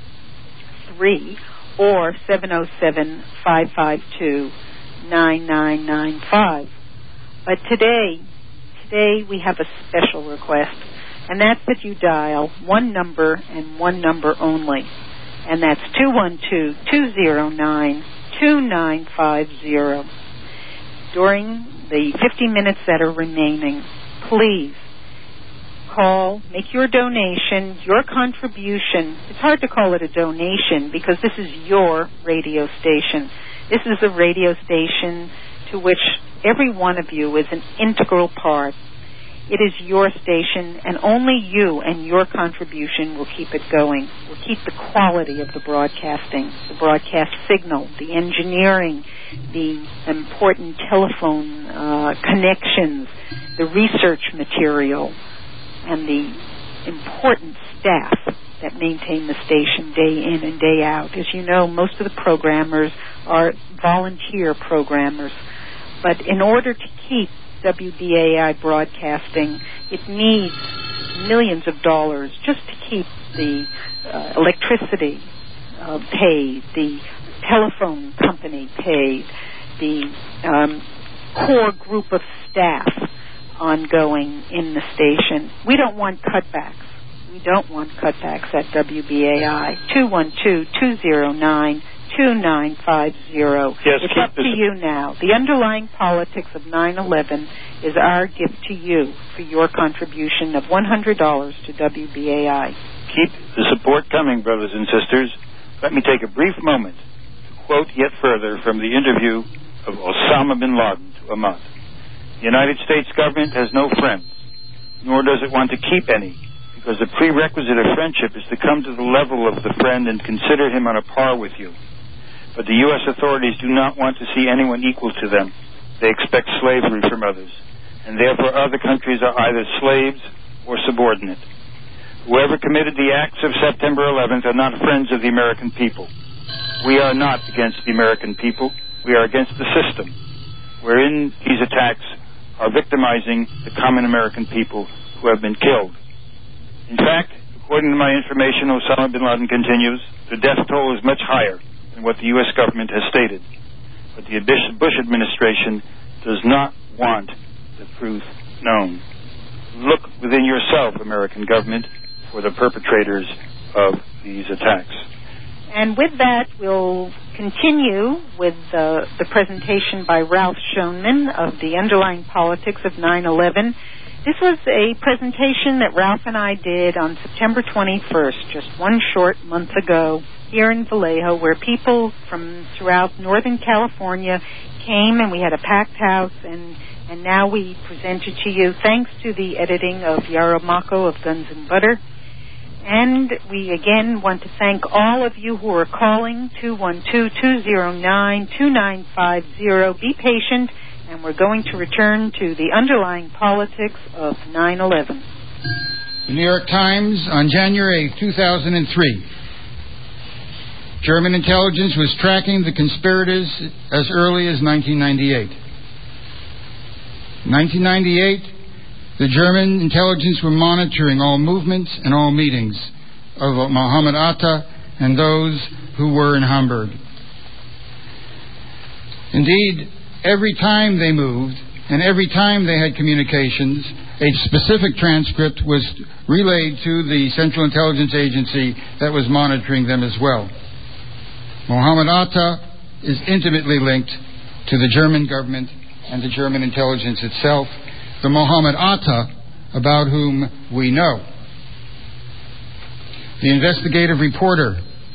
three or seven oh seven, five five two, nine nine nine five. But today, today we have a special request, and that's that you dial one number and one number only, and that's two one two, two zero nine, two nine five zero. During the fifty minutes that are remaining, please call, make your donation, your contribution. It's hard to call it a donation because this is your radio station. This is a radio station to which every one of you is an integral part. It is your station, and only you and your contribution will keep it going, will keep the quality of the broadcasting, the broadcast signal, the engineering, the important telephone uh, connections, the research material, and the important staff that maintain the station day in and day out. As you know, most of the programmers are volunteer programmers, but in order to keep W B A I broadcasting, it needs millions of dollars just to keep the uh, electricity uh, paid, the telephone company paid, the um, core group of staff ongoing in the station. We don't want cutbacks. We don't want cutbacks at W B A I. two one two, two zero nine, two nine five zero. Yes, it's up to you now. The underlying politics of nine eleven is our gift to you for your contribution of one hundred dollars to W B A I. Keep the support coming, brothers and sisters. Let me take a brief moment to quote yet further from the interview of Osama bin Laden to Ahmad. The United States government has no friends, nor does it want to keep any, because the prerequisite of friendship is to come to the level of the friend and consider him on a par with you. But the U S authorities do not want to see anyone equal to them. They expect slavery from others, and therefore other countries are either slaves or subordinate. Whoever committed the acts of September eleventh are not friends of the American people. We are not against the American people. We are against the system, wherein these attacks are victimizing the common American people who have been killed. In fact, according to my information, Osama bin Laden continues, the death toll is much higher than what the U S government has stated. But the Bush administration does not want the truth known. Look within yourself, American government, for the perpetrators of these attacks. And with that, we'll continue with uh, the presentation by Ralph Schoenman of the underlying politics of nine eleven. This was a presentation that Ralph and I did on September twenty-first, just one short month ago, here in Vallejo, where people from throughout Northern California came, and we had a packed house, and, and now we present it to you thanks to the editing of Yara Mako of Guns and Butter. And we again want to thank all of you who are calling, two one two, two zero nine, two nine five zero. Be patient, and we're going to return to the underlying politics of nine eleven. The New York Times on January eighth, two thousand three. German intelligence was tracking the conspirators as early as nineteen ninety-eight. nineteen ninety-eight, the German intelligence were monitoring all movements and all meetings of Mohammed Atta and those who were in Hamburg. Indeed, every time they moved and every time they had communications, a specific transcript was relayed to the Central Intelligence Agency that was monitoring them as well. Mohammed Atta is intimately linked to the German government and the German intelligence itself, the Mohammed Atta about whom we know. The investigative reporter,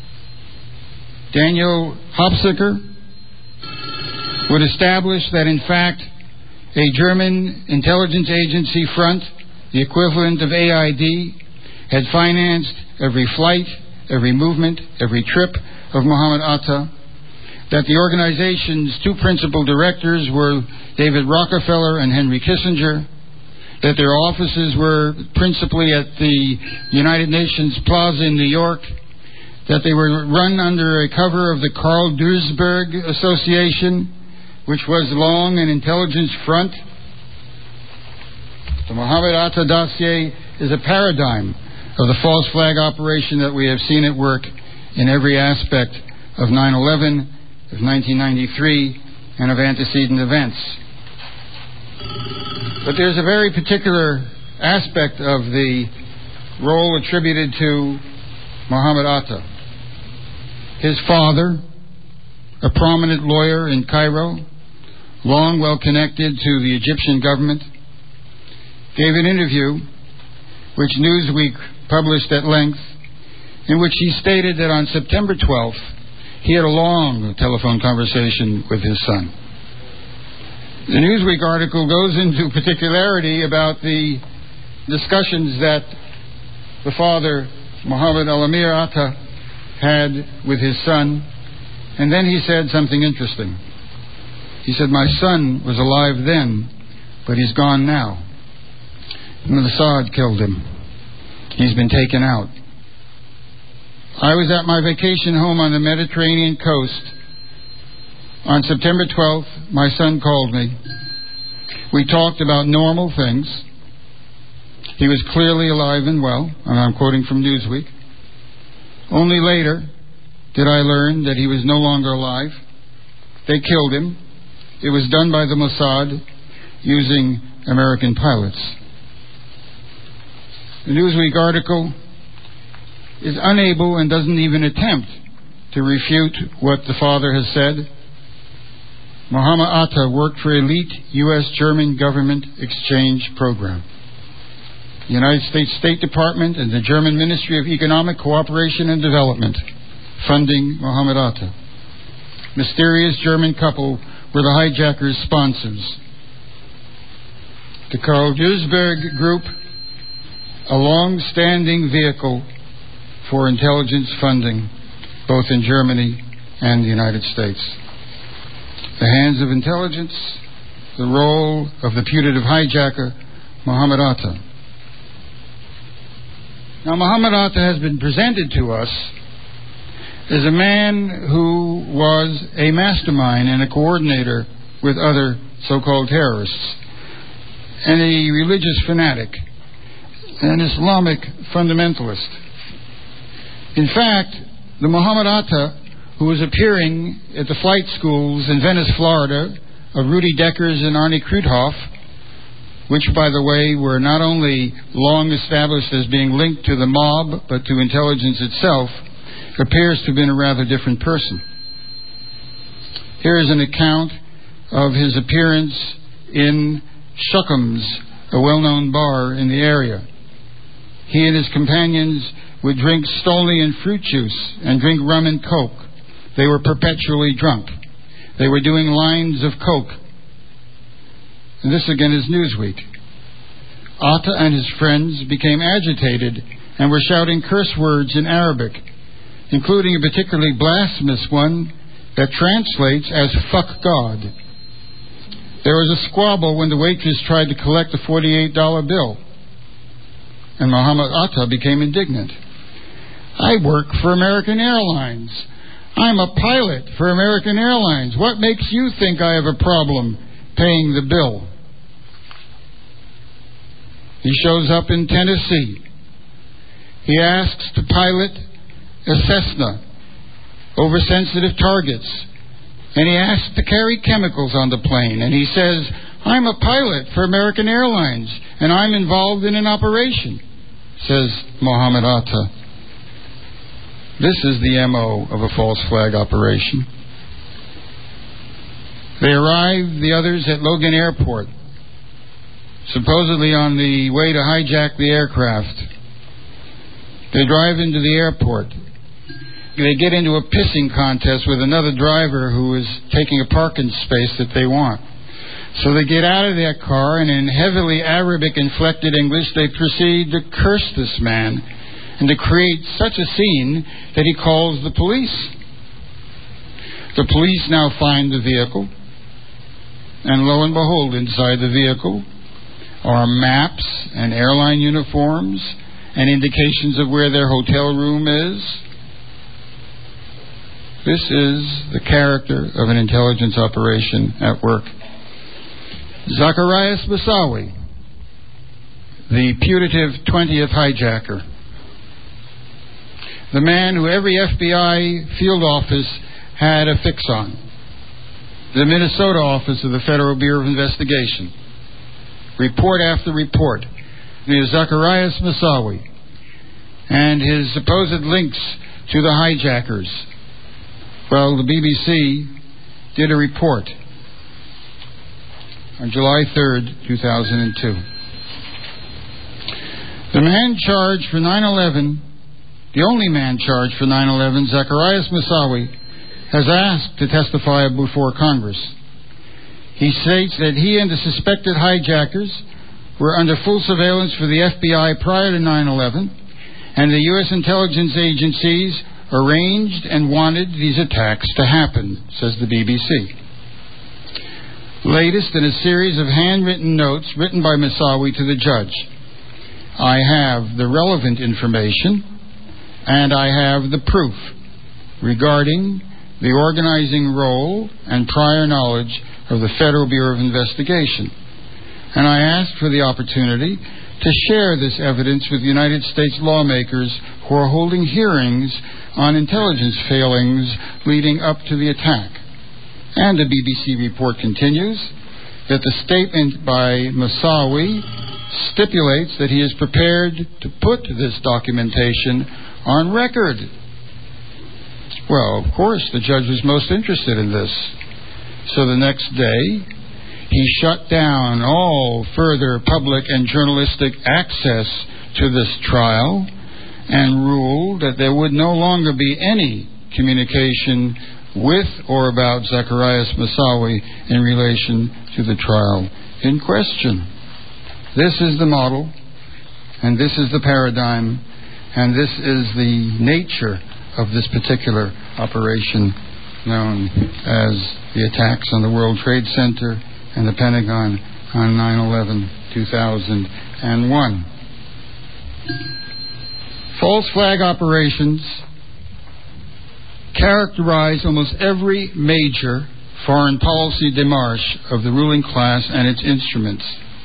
Daniel Hopsicker, would establish that in fact a German intelligence agency front, the equivalent of A I D, had financed every flight, every movement, every trip of Mohammed Atta, that the organization's two principal directors were David Rockefeller and Henry Kissinger, that their offices were principally at the United Nations Plaza in New York, that they were run under a cover of the Carl Duisberg Association, which was long an intelligence front. The Mohammed Atta dossier is a paradigm of the false flag operation that we have seen at work in every aspect of nine eleven, of nineteen ninety-three, and of antecedent events. But there's a very particular aspect of the role attributed to Mohammed Atta. His father, a prominent lawyer in Cairo, long well connected to the Egyptian government, gave an interview which Newsweek published at length, in which he stated that on September twelfth, he had a long telephone conversation with his son. The Newsweek article goes into particularity about the discussions that the father, Muhammad Al-Amir Atta, had with his son, and then he said something interesting. He said, "My son was alive then, but he's gone now. Mossad killed him. He's been taken out. I was at my vacation home on the Mediterranean coast. On September twelfth, my son called me. We talked about normal things. He was clearly alive and well," and I'm quoting from Newsweek. "Only later did I learn that he was no longer alive. They killed him. It was done by the Mossad using American pilots." The Newsweek article is unable and doesn't even attempt to refute what the father has said. Muhammad Atta worked for elite U S German government exchange program. The United States State Department and the German Ministry of Economic Cooperation and Development funding Muhammad Atta. Mysterious German couple were the hijackers' sponsors. The Karl Duisberg Group, a long-standing vehicle for intelligence funding, both in Germany and the United States. The hands of intelligence, the role of the putative hijacker, Muhammad Atta. Now, Muhammad Atta has been presented to us as a man who was a mastermind and a coordinator with other so-called terrorists, and a religious fanatic, an Islamic fundamentalist. In fact, the Muhammad Atta who was appearing at the flight schools in Venice, Florida, of Rudy Deckers and Arnie Kruthoff, which, by the way, were not only long established as being linked to the mob, but to intelligence itself, appears to have been a rather different person. Here is an account of his appearance in Shuckham's, a well-known bar in the area. He and his companions would drink Stoli and fruit juice and drink rum and coke. They were perpetually drunk. They were doing lines of coke. And this again is Newsweek. Atta and his friends became agitated and were shouting curse words in Arabic, including a particularly blasphemous one that translates as "fuck God." There was a squabble when the waitress tried to collect a forty-eight dollar bill, and Muhammad Atta became indignant. "I work for American Airlines. I'm a pilot for American Airlines. What makes you think I have a problem paying the bill?" He shows up in Tennessee. He asks to pilot a Cessna over sensitive targets, and he asks to carry chemicals on the plane, and he says, "I'm a pilot for American Airlines, and I'm involved in an operation," says Muhammad Atta. This is the M O of a false flag operation. They arrive, the others, at Logan Airport, supposedly on the way to hijack the aircraft. They drive into the airport. They get into a pissing contest with another driver who is taking a parking space that they want. So they get out of their car, and in heavily Arabic-inflected English, they proceed to curse this man and to create such a scene that he calls the police. The police now find the vehicle, and lo and behold, inside the vehicle are maps and airline uniforms and indications of where their hotel room is. This is the character of an intelligence operation at work. Zacarias Moussaoui, the putative twentieth hijacker, the man who every F B I field office had a fix on, the Minnesota office of the Federal Bureau of Investigation, report after report, is Zacarias Moussaoui and his supposed links to the hijackers. Well, the B B C did a report on July third, two thousand two. The man charged for nine eleven, the only man charged for nine eleven, Zacarias Moussaoui, has asked to testify before Congress. He states that he and the suspected hijackers were under full surveillance for the F B I prior to nine eleven, and the U S intelligence agencies arranged and wanted these attacks to happen, says the B B C. Latest in a series of handwritten notes written by Moussaoui to the judge. I have the relevant information, and I have the proof regarding the organizing role and prior knowledge of the Federal Bureau of Investigation. And I asked for the opportunity to share this evidence with United States lawmakers who are holding hearings on intelligence failings leading up to the attack. And the B B C report continues that the statement by Moussaoui stipulates that he is prepared to put this documentation on record. Well, of course, the judge was most interested in this. So the next day, he shut down all further public and journalistic access to this trial and ruled that there would no longer be any communication with or about Zacarias Moussaoui in relation to the trial in question. This is the model, and this is the paradigm, and this is the nature of this particular operation known as the attacks on the World Trade Center and the Pentagon on nine eleven two thousand one. False flag operations characterize almost every major foreign policy démarche of the ruling class and its instruments.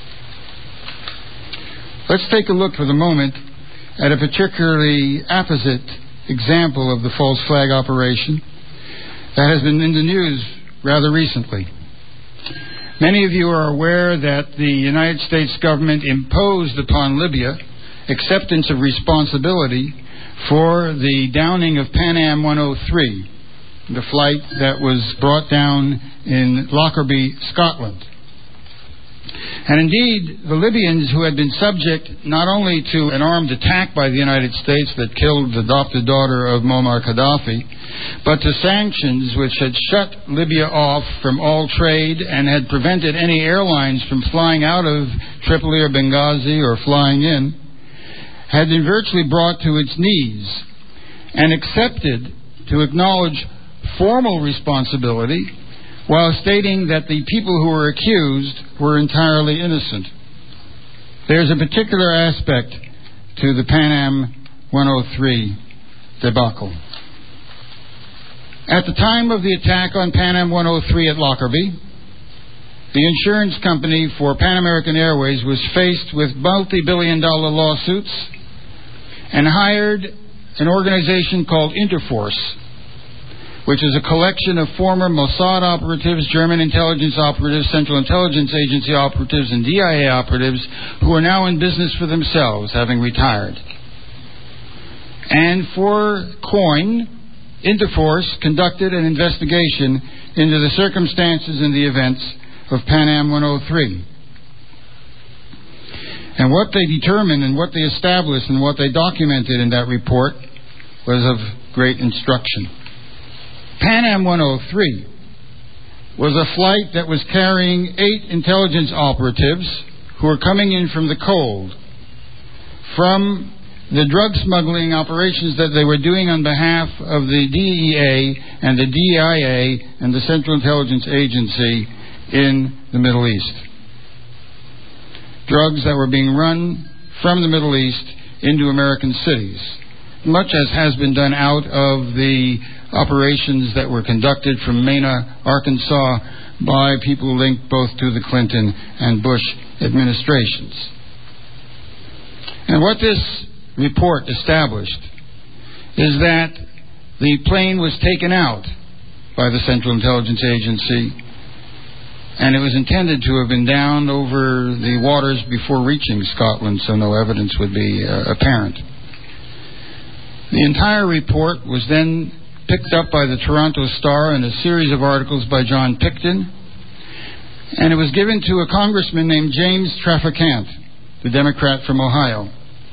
Let's take a look for the moment at a particularly apposite example of the false flag operation that has been in the news rather recently. Many of you are aware that the United States government imposed upon Libya acceptance of responsibility for the downing of Pan Am one oh three, the flight that was brought down in Lockerbie, Scotland. And indeed, the Libyans, who had been subject not only to an armed attack by the United States that killed the adopted daughter of Muammar Gaddafi, but to sanctions which had shut Libya off from all trade and had prevented any airlines from flying out of Tripoli or Benghazi or flying in, had been virtually brought to its knees and accepted to acknowledge formal responsibility while stating that the people who were accused were entirely innocent. There's a particular aspect to the Pan Am one oh three debacle. At the time of the attack on Pan Am one oh three at Lockerbie, the insurance company for Pan American Airways was faced with multi-billion dollar lawsuits and hired an organization called Interforce, which is a collection of former Mossad operatives, German intelligence operatives, Central Intelligence Agency operatives, and D I A operatives who are now in business for themselves, having retired. And for coin, Interforce conducted an investigation into the circumstances and the events of Pan Am one oh three. And what they determined and what they established and what they documented in that report was of great instruction. Pan Am one oh three was a flight that was carrying eight intelligence operatives who were coming in from the cold from the drug smuggling operations that they were doing on behalf of the D E A and the D I A and the Central Intelligence Agency in the Middle East. Drugs that were being run from the Middle East into American cities, much as has been done out of the operations that were conducted from Mena, Arkansas, by people linked both to the Clinton and Bush administrations. And what this report established is that the plane was taken out by the Central Intelligence Agency, and it was intended to have been down over the waters before reaching Scotland, so no evidence would be uh, apparent. The entire report was then picked up by the Toronto Star in a series of articles by John Picton, and it was given to a congressman named James Traficant, the Democrat from Ohio.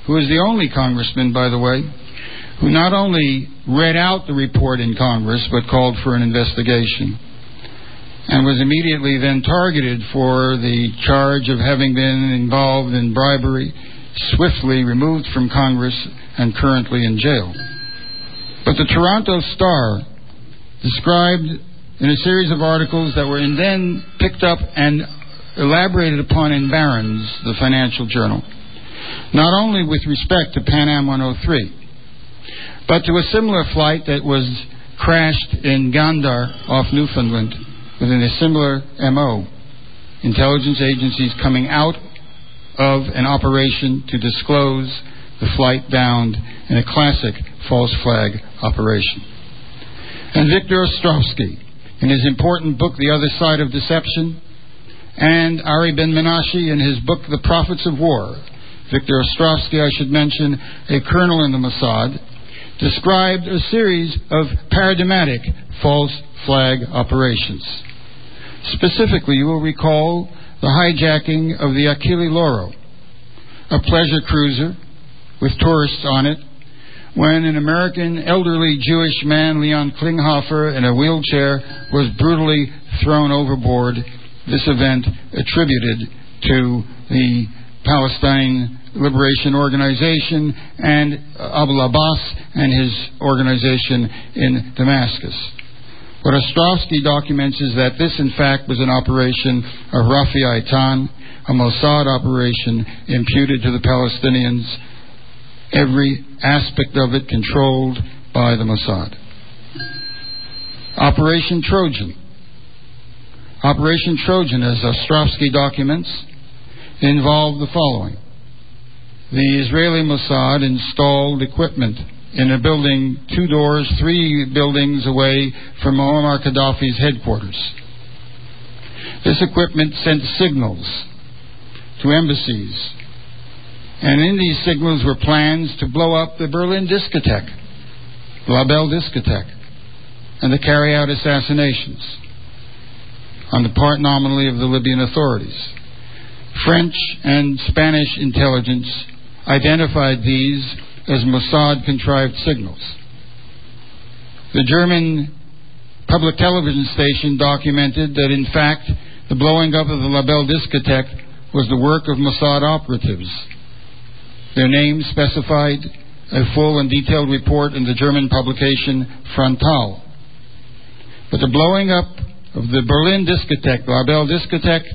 who is the only congressman, by the way, who not only read out the report in Congress but called for an investigation, and was immediately then targeted for the charge of having been involved in bribery, swiftly removed from Congress and currently in jail. But the Toronto Star described in a series of articles that were then picked up and elaborated upon in Barron's, the financial journal, not only with respect to Pan Am one oh three, but to a similar flight that was crashed in Gandar off Newfoundland within a similar M O. Intelligence agencies coming out of an operation to disclose the flight bound in a classic false flag operation. And Victor Ostrovsky, in his important book, The Other Side of Deception, and Ari Ben-Menashe in his book, The Prophets of War. Victor Ostrovsky, I should mention, a colonel in the Mossad, described a series of paradigmatic false flag operations. Specifically, you will recall the hijacking of the Achille Lauro, a pleasure cruiser with tourists on it, when an American elderly Jewish man, Leon Klinghoffer, in a wheelchair, was brutally thrown overboard. This event attributed to the Palestine Liberation Organization and Abu Abbas and his organization in Damascus. What Ostrovsky documents is that this, in fact, was an operation of Rafi Eitan, a Mossad operation imputed to the Palestinians, every aspect of it controlled by the Mossad. Operation Trojan. Operation Trojan, as Ostrovsky documents, involved the following. The Israeli Mossad installed equipment in a building two doors, three buildings away from Muammar Gaddafi's headquarters. This equipment sent signals to embassies, and in these signals were plans to blow up the Berlin discotheque, La Belle discotheque, and to carry out assassinations on the part nominally of the Libyan authorities. French and Spanish intelligence identified these as Mossad-contrived signals. The German public television station documented that, in fact, the blowing up of the La Belle discotheque was the work of Mossad operatives. Their names specified a full and detailed report in the German publication Frontal. But the blowing up of the Berlin discotheque, La Belle discotheque,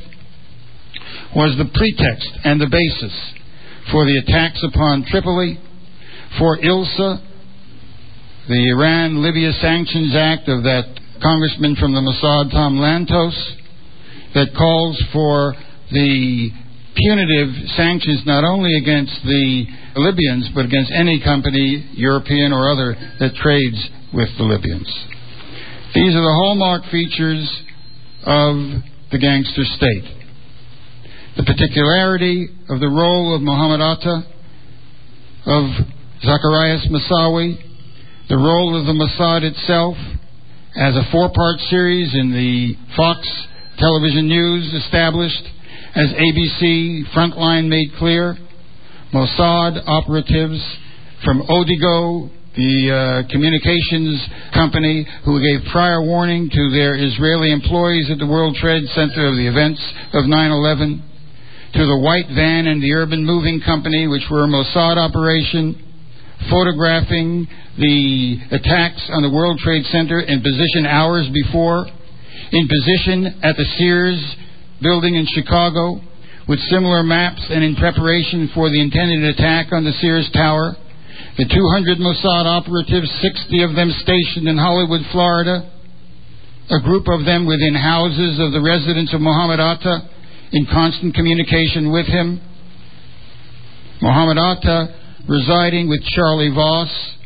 was the pretext and the basis for the attacks upon Tripoli, for I L S A, the Iran-Libya Sanctions Act of that congressman from the Mossad, Tom Lantos, that calls for the punitive sanctions not only against the Libyans, but against any company, European or other, that trades with the Libyans. These are the hallmark features of the gangster state. The particularity of the role of Mohammed Atta, of Zacharias Moussaoui, the role of the Mossad itself, as a four-part series in the Fox television news established, as A B C Frontline made clear, Mossad operatives from Odigo, the uh, communications company who gave prior warning to their Israeli employees at the World Trade Center of the events of nine eleven, to the White Van and the Urban Moving Company, which were a Mossad operation, photographing the attacks on the World Trade Center in position hours before, in position at the Sears building in Chicago, with similar maps and in preparation for the intended attack on the Sears Tower. The two hundred Mossad operatives, sixty of them stationed in Hollywood, Florida, a group of them within houses of the residence of Mohammed Atta, in constant communication with him. Mohammed Atta residing with Charlie Voss,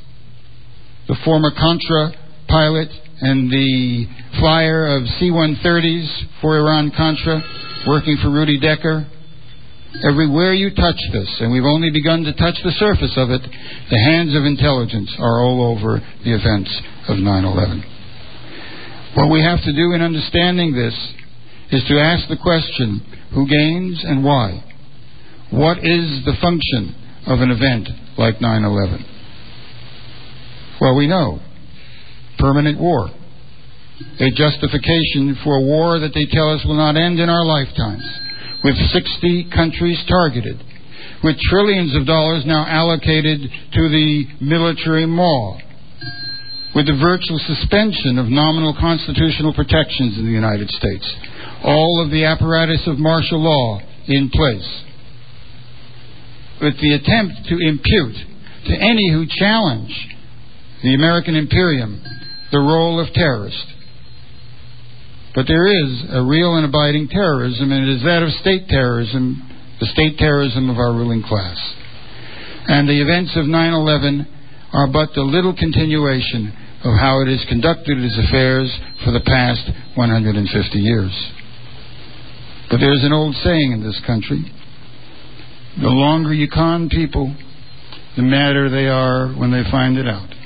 the former Contra pilot and the flyer of C one thirties for Iran-Contra, working for Rudy Decker. Everywhere you touch this, and we've only begun to touch the surface of it, the hands of intelligence are all over the events of nine eleven. What we have to do in understanding this is to ask the question, who gains and why? What is the function of an event like nine eleven? Well, we know. Permanent war. A justification for a war that they tell us will not end in our lifetimes, with sixty countries targeted, with trillions of dollars now allocated to the military maw, with the virtual suspension of nominal constitutional protections in the United States, all of the apparatus of martial law in place, with the attempt to impute to any who challenge the American imperium the role of terrorist. But there is a real and abiding terrorism, and it is that of state terrorism, the state terrorism of our ruling class. And the events of nine eleven are but the little continuation of how it has conducted its affairs for the past one hundred fifty years. But there's an old saying in this country: the longer you con people, the madder they are when they find it out.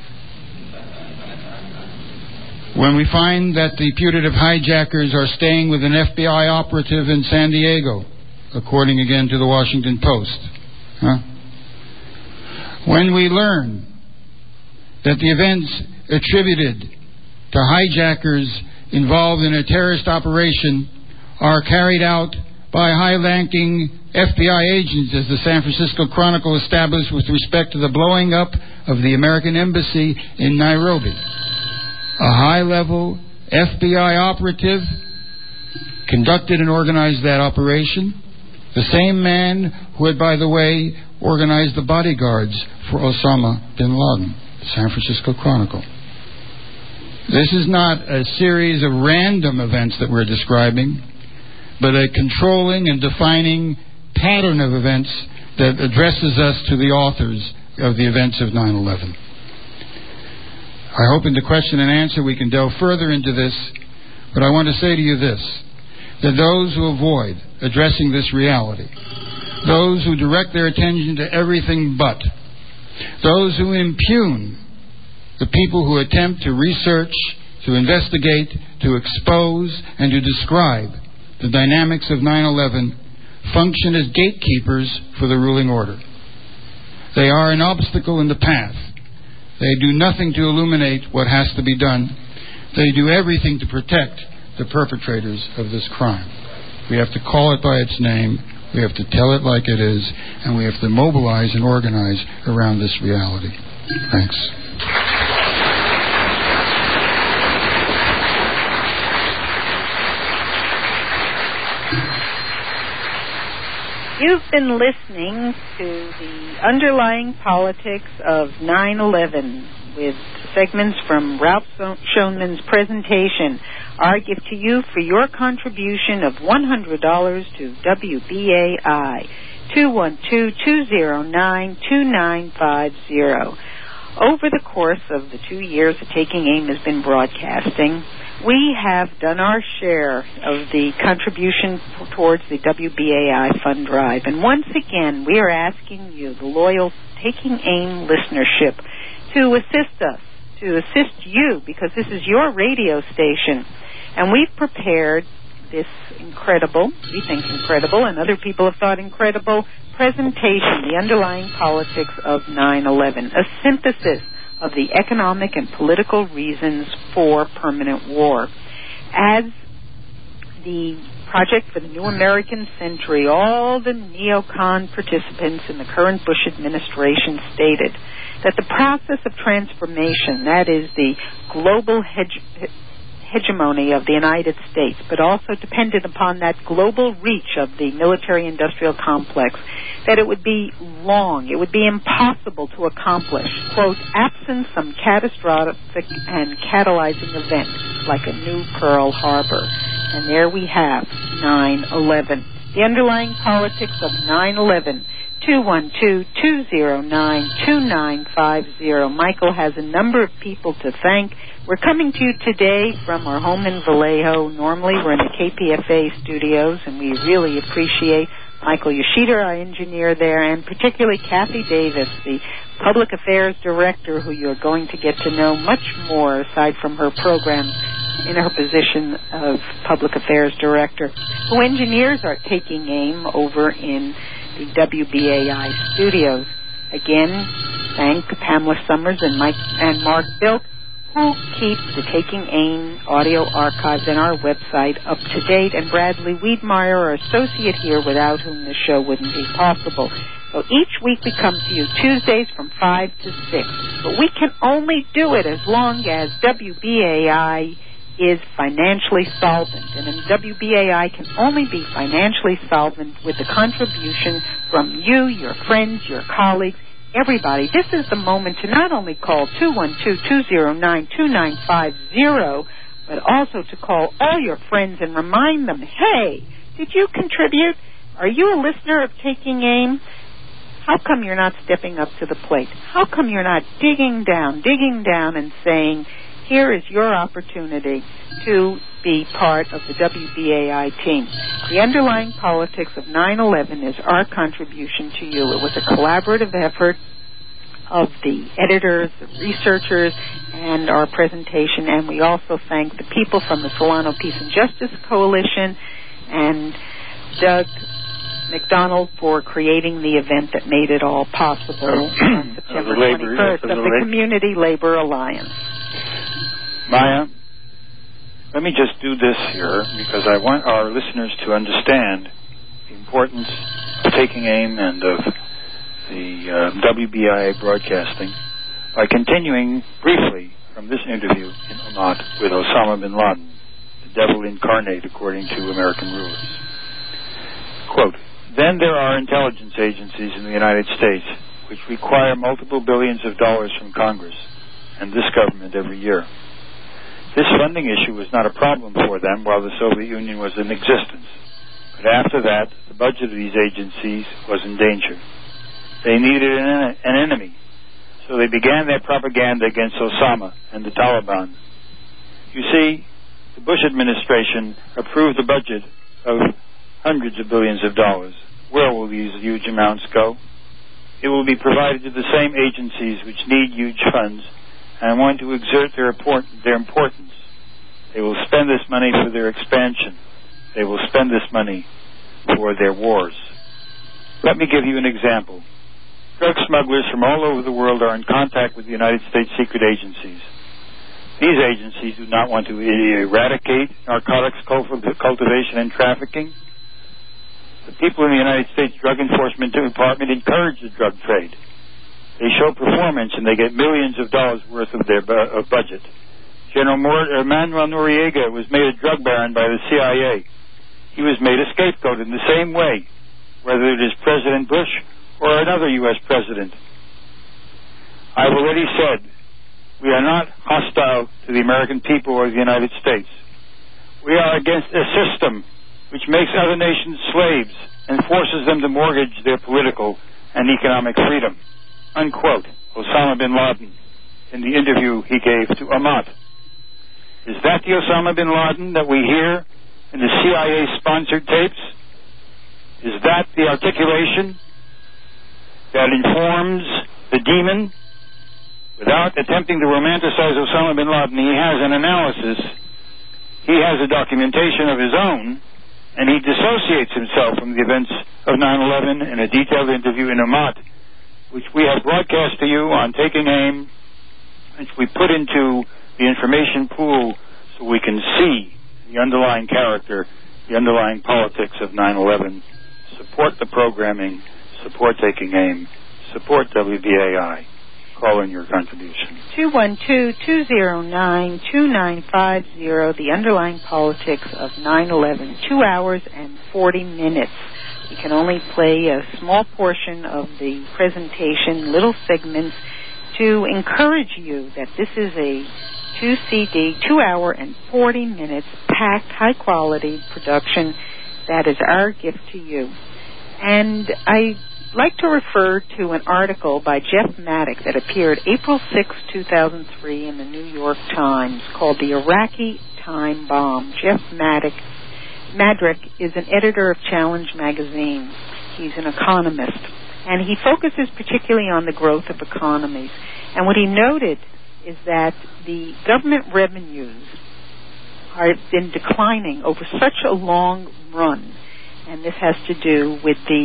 When we find that the putative hijackers are staying with an F B I operative in San Diego, according again to the Washington Post, huh? When we learn that the events attributed to hijackers involved in a terrorist operation are carried out by high-ranking F B I agents, as the San Francisco Chronicle established with respect to the blowing up of the American embassy in Nairobi. A high-level F B I operative conducted and organized that operation, the same man who had, by the way, organized the bodyguards for Osama bin Laden, the San Francisco Chronicle. This is not a series of random events that we're describing, but a controlling and defining pattern of events that addresses us to the authors of the events of nine eleven. I hope in the question and answer we can delve further into this, but I want to say to you this, that those who avoid addressing this reality, those who direct their attention to everything but, those who impugn the people who attempt to research, to investigate, to expose, and to describe the dynamics of nine eleven, function as gatekeepers for the ruling order. They are an obstacle in the path. They do nothing to illuminate what has to be done. They do everything to protect the perpetrators of this crime. We have to call it by its name. We have to tell it like it is. And we have to mobilize and organize around this reality. Thanks. You've been listening to the underlying politics of nine eleven with segments from Ralph Schoenman's presentation. Our gift to you for your contribution of one hundred dollars to W B A I, two one two, two zero nine, two nine five zero. Over the course of the two years that Taking Aim has been broadcasting, we have done our share of the contribution towards the W B A I fund drive. And once again, we are asking you, the loyal Taking Aim listenership, to assist us, to assist you, because this is your radio station. And we've prepared this incredible, we think incredible, and other people have thought incredible, presentation, the underlying politics of nine eleven, a synthesis of the economic and political reasons for permanent war. As the Project for the New American Century, all the neocon participants in the current Bush administration stated that the process of transformation, that is the global hege- hegemony of the United States, but also depended upon that global reach of the military-industrial complex, that it would be long, it would be impossible to accomplish, quote, absent some catastrophic and catalyzing event like a new Pearl Harbor. And there we have nine eleven. The underlying politics of nine eleven. two one two, two zero nine, two nine five zero. Michael has a number of people to thank. We're coming to you today from our home in Vallejo. Normally we're in the K P F A studios, and we really appreciate Michael Yoshida, our engineer there, and particularly Kathy Davis, the Public Affairs Director, who you're going to get to know much more aside from her program in her position of Public Affairs Director, who engineers are Taking Aim over in the W B A I studios. Again, thank Pamela Summers and Mike and Mark Bilk, who keep the Taking Aim audio archives and our website up to date, and Bradley Wiedmeyer, our associate here, without whom the show wouldn't be possible. So each week we come to you Tuesdays from five to six. But we can only do it as long as W B A I is financially solvent. And W B A I can only be financially solvent with the contribution from you, your friends, your colleagues, everybody. This is the moment to not only call two one two, two zero nine, two nine five zero, but also to call all your friends and remind them, hey, did you contribute? Are you a listener of Taking Aim? How come you're not stepping up to the plate? How come you're not digging down, digging down and saying, here is your opportunity to be part of the W B A I team. The underlying politics of nine eleven is our contribution to you. It was a collaborative effort of the editors, the researchers, and our presentation. And we also thank the people from the Solano Peace and Justice Coalition and Doug McDonald for creating the event that made it all possible on September twenty-first of the Community Labor Alliance. Maya, let me just do this here because I want our listeners to understand the importance of Taking Aim and of the uh, W B I A broadcasting by continuing briefly from this interview in Amat with Osama bin Laden, the devil incarnate according to American rulers. Quote, then there are intelligence agencies in the United States which require multiple billions of dollars from Congress and this government every year. This funding issue was not a problem for them while the Soviet Union was in existence. But after that, the budget of these agencies was in danger. They needed an, an enemy, so they began their propaganda against Osama and the Taliban. You see, the Bush administration approved a budget of hundreds of billions of dollars. Where will these huge amounts go? It will be provided to the same agencies which need huge funds and want to exert their, import- their importance. They will spend this money for their expansion. They will spend this money for their wars. Let me give you an example. Drug smugglers from all over the world are in contact with the United States secret agencies. These agencies do not want to eradicate narcotics cultivation and trafficking. The people in the United States Drug Enforcement Department encourage the drug trade. They show performance, and they get millions of dollars worth of their bu- of budget. General Mor- Manuel Noriega was made a drug baron by the C I A. He was made a scapegoat in the same way, whether it is President Bush or another U S president. I've already said we are not hostile to the American people or the United States. We are against a system which makes other nations slaves and forces them to mortgage their political and economic freedom. Unquote. Osama bin Laden in the interview he gave to Amat. Is that the Osama bin Laden that we hear in the C I A-sponsored tapes? Is that the articulation that informs the demon? Without attempting to romanticize Osama bin Laden, he has an analysis, he has a documentation of his own, and he dissociates himself from the events of nine eleven in a detailed interview in Amat, which we have broadcast to you on Taking Aim, which we put into the information pool so we can see the underlying character, the underlying politics of nine eleven. Support the programming, support Taking Aim, support W B A I. Call in your contribution. two one two, two zero nine, two nine five zero, the underlying politics of nine eleven, two hours and forty minutes. We can only play a small portion of the presentation, little segments, to encourage you that this is a two C D, two hour and forty minutes, packed, high-quality production that is our gift to you. And I like to refer to an article by Jeff Maddock that appeared April sixth, two thousand three in the New York Times called The Iraqi Time Bomb. Jeff Maddock, Madrick is an editor of Challenge magazine. He's an economist, and he focuses particularly on the growth of economies. And what he noted is that the government revenues have been declining over such a long run, and this has to do with the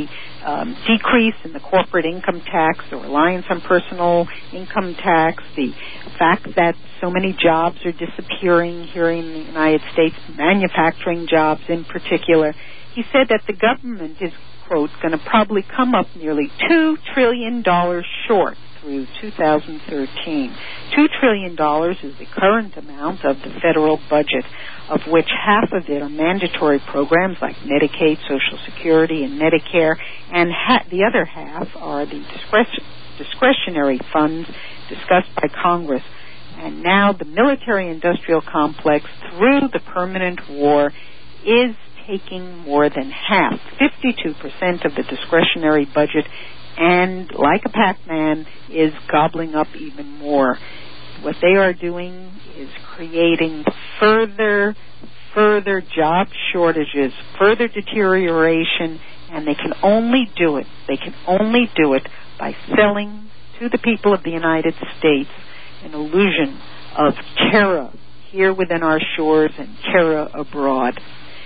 um, decrease in the corporate income tax, the reliance on personal income tax, the fact that so many jobs are disappearing here in the United States, manufacturing jobs in particular. He said that the government is, quote, going to probably come up nearly two trillion dollars short through two thousand thirteen. two trillion dollars is the current amount of the federal budget, of which half of it are mandatory programs like Medicaid, Social Security, and Medicare, and ha- the other half are the discretion- discretionary funds discussed by Congress. And now the military-industrial complex, through the permanent war, is taking more than half, fifty-two percent of the discretionary budget, and like a Pac-Man, is gobbling up even more. What they are doing is creating further, further job shortages, further deterioration, and they can only do it, they can only do it by selling to the people of the United States an illusion of terror here within our shores and terror abroad.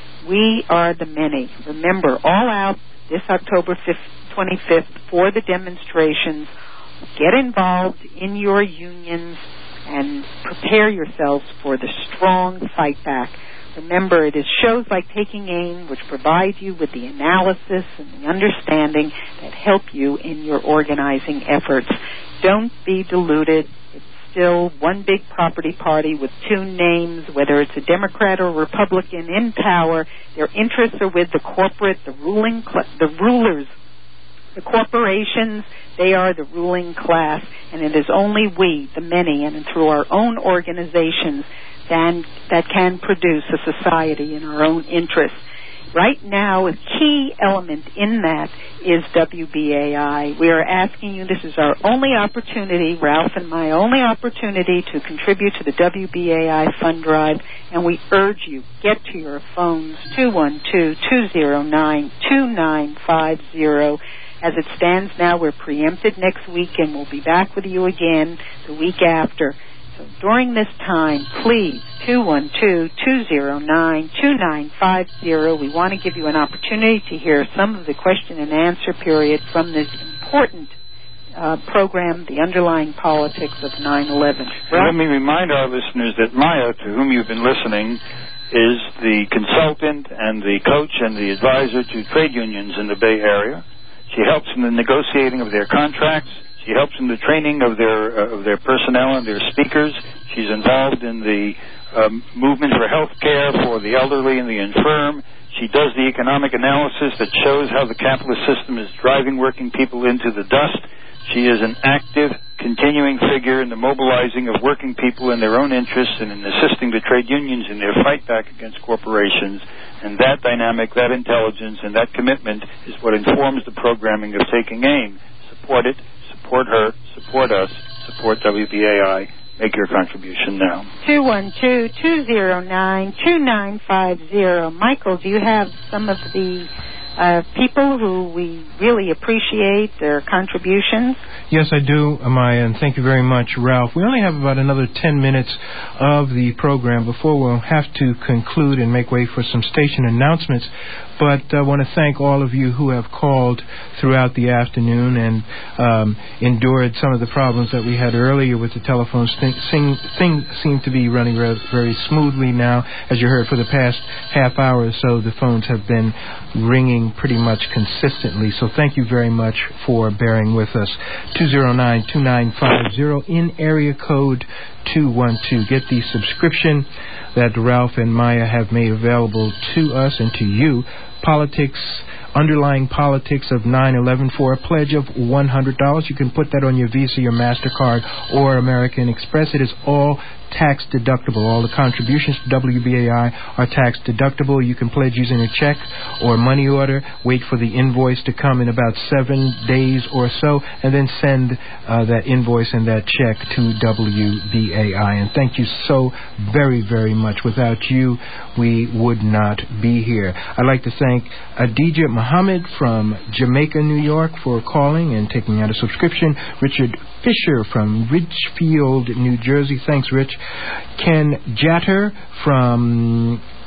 We are the many. Remember, all out this October twenty-fifth for the demonstrations. Get involved in your unions and prepare yourselves for the strong fight back. Remember, it is shows like Taking Aim which provide you with the analysis and the understanding that help you in your organizing efforts. Don't be deluded. It's still one big property party with two names, whether it's a Democrat or Republican in power. Their interests are with the corporate, the ruling, cl- the rulers, the corporations. They are the ruling class, and it is only we, the many, and through our own organizations that, that can produce a society in our own interest. Right now, a key element in that is W B A I. We are asking you, this is our only opportunity, Ralph and my only opportunity to contribute to the W B A I fund drive, and we urge you, get to your phones, two one two, two zero nine, two nine five zero. As it stands now, we're preempted next week, and we'll be back with you again the week after. So during this time, please, two one two, two zero nine, two nine five zero. We want to give you an opportunity to hear some of the question and answer period from this important uh, program, The Underlying Politics of nine eleven. Well, let me remind our listeners that Maya, to whom you've been listening, is the consultant and the coach and the advisor to trade unions in the Bay Area. She helps in the negotiating of their contracts. She helps in the training of their uh, of their personnel and their speakers. She's involved in the um, movement for health care for the elderly and the infirm. She does the economic analysis that shows how the capitalist system is driving working people into the dust. She is an active, continuing figure in the mobilizing of working people in their own interests and in assisting the trade unions in their fight back against corporations. And that dynamic, that intelligence, and that commitment is what informs the programming of Taking Aim. Support it. Support her, support us, support W B A I. Make your contribution now. two one two, two zero nine, two nine five zero. Michael, do you have some of the uh, people who we really appreciate their contributions? Yes, I do, Amaya, and thank you very much, Ralph. We only have about another ten minutes of the program before we'll have to conclude and make way for some station announcements. But I want to thank all of you who have called throughout the afternoon and um, endured some of the problems that we had earlier with the telephones. Things seem to be running very smoothly now. As you heard, for the past half hour or so, the phones have been ringing pretty much consistently. So thank you very much for bearing with us. two zero nine, two nine five zero in area code two one two. Get the subscription that Ralph and Maya have made available to us and to you. Politics, Underlying Politics of nine eleven, for a pledge of one hundred dollars. You can put that on your Visa, your MasterCard, or American Express. It is all tax deductible. All the contributions to W B A I are tax deductible. You can pledge using a check or money order. Wait for the invoice to come in about seven days or so, and then send uh, that invoice and that check to W B A I. And thank you so very, very much. Without you, we would not be here. I'd like to thank Adija Muhammad from Jamaica, New York, for calling and taking out a subscription. Richard Fisher from Ridgefield, New Jersey. Thanks, Rich. Ken Jatter from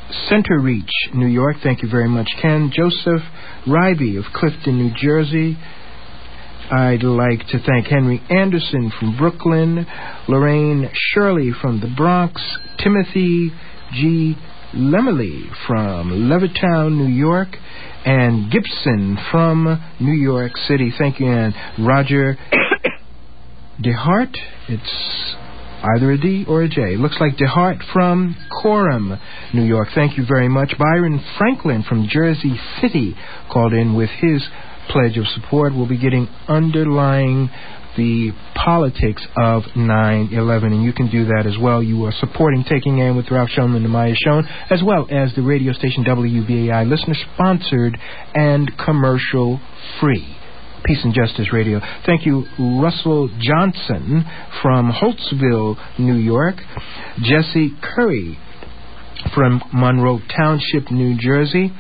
Center Reach, New York. Thank you very much, Ken. Joseph Ryby of Clifton, New Jersey. I'd like to thank Henry Anderson from Brooklyn, Lorraine Shirley from the Bronx, Timothy G. Lemley from Levittown, New York, and Gibson from New York City. Thank you, and Roger DeHart. It's either a D or a J. Looks like DeHart from Coram, New York. Thank you very much. Byron Franklin from Jersey City called in with his pledge of support. We'll be getting underlying the politics of nine eleven, and you can do that as well. You are supporting Taking Aim with Ralph Schoenman and Maya Schoen, as well as the radio station W B A I, listener-sponsored and commercial-free. Peace and Justice Radio. Thank you, Russell Johnson from Holtzville, New York. Jesse Curry from Monroe Township, New Jersey.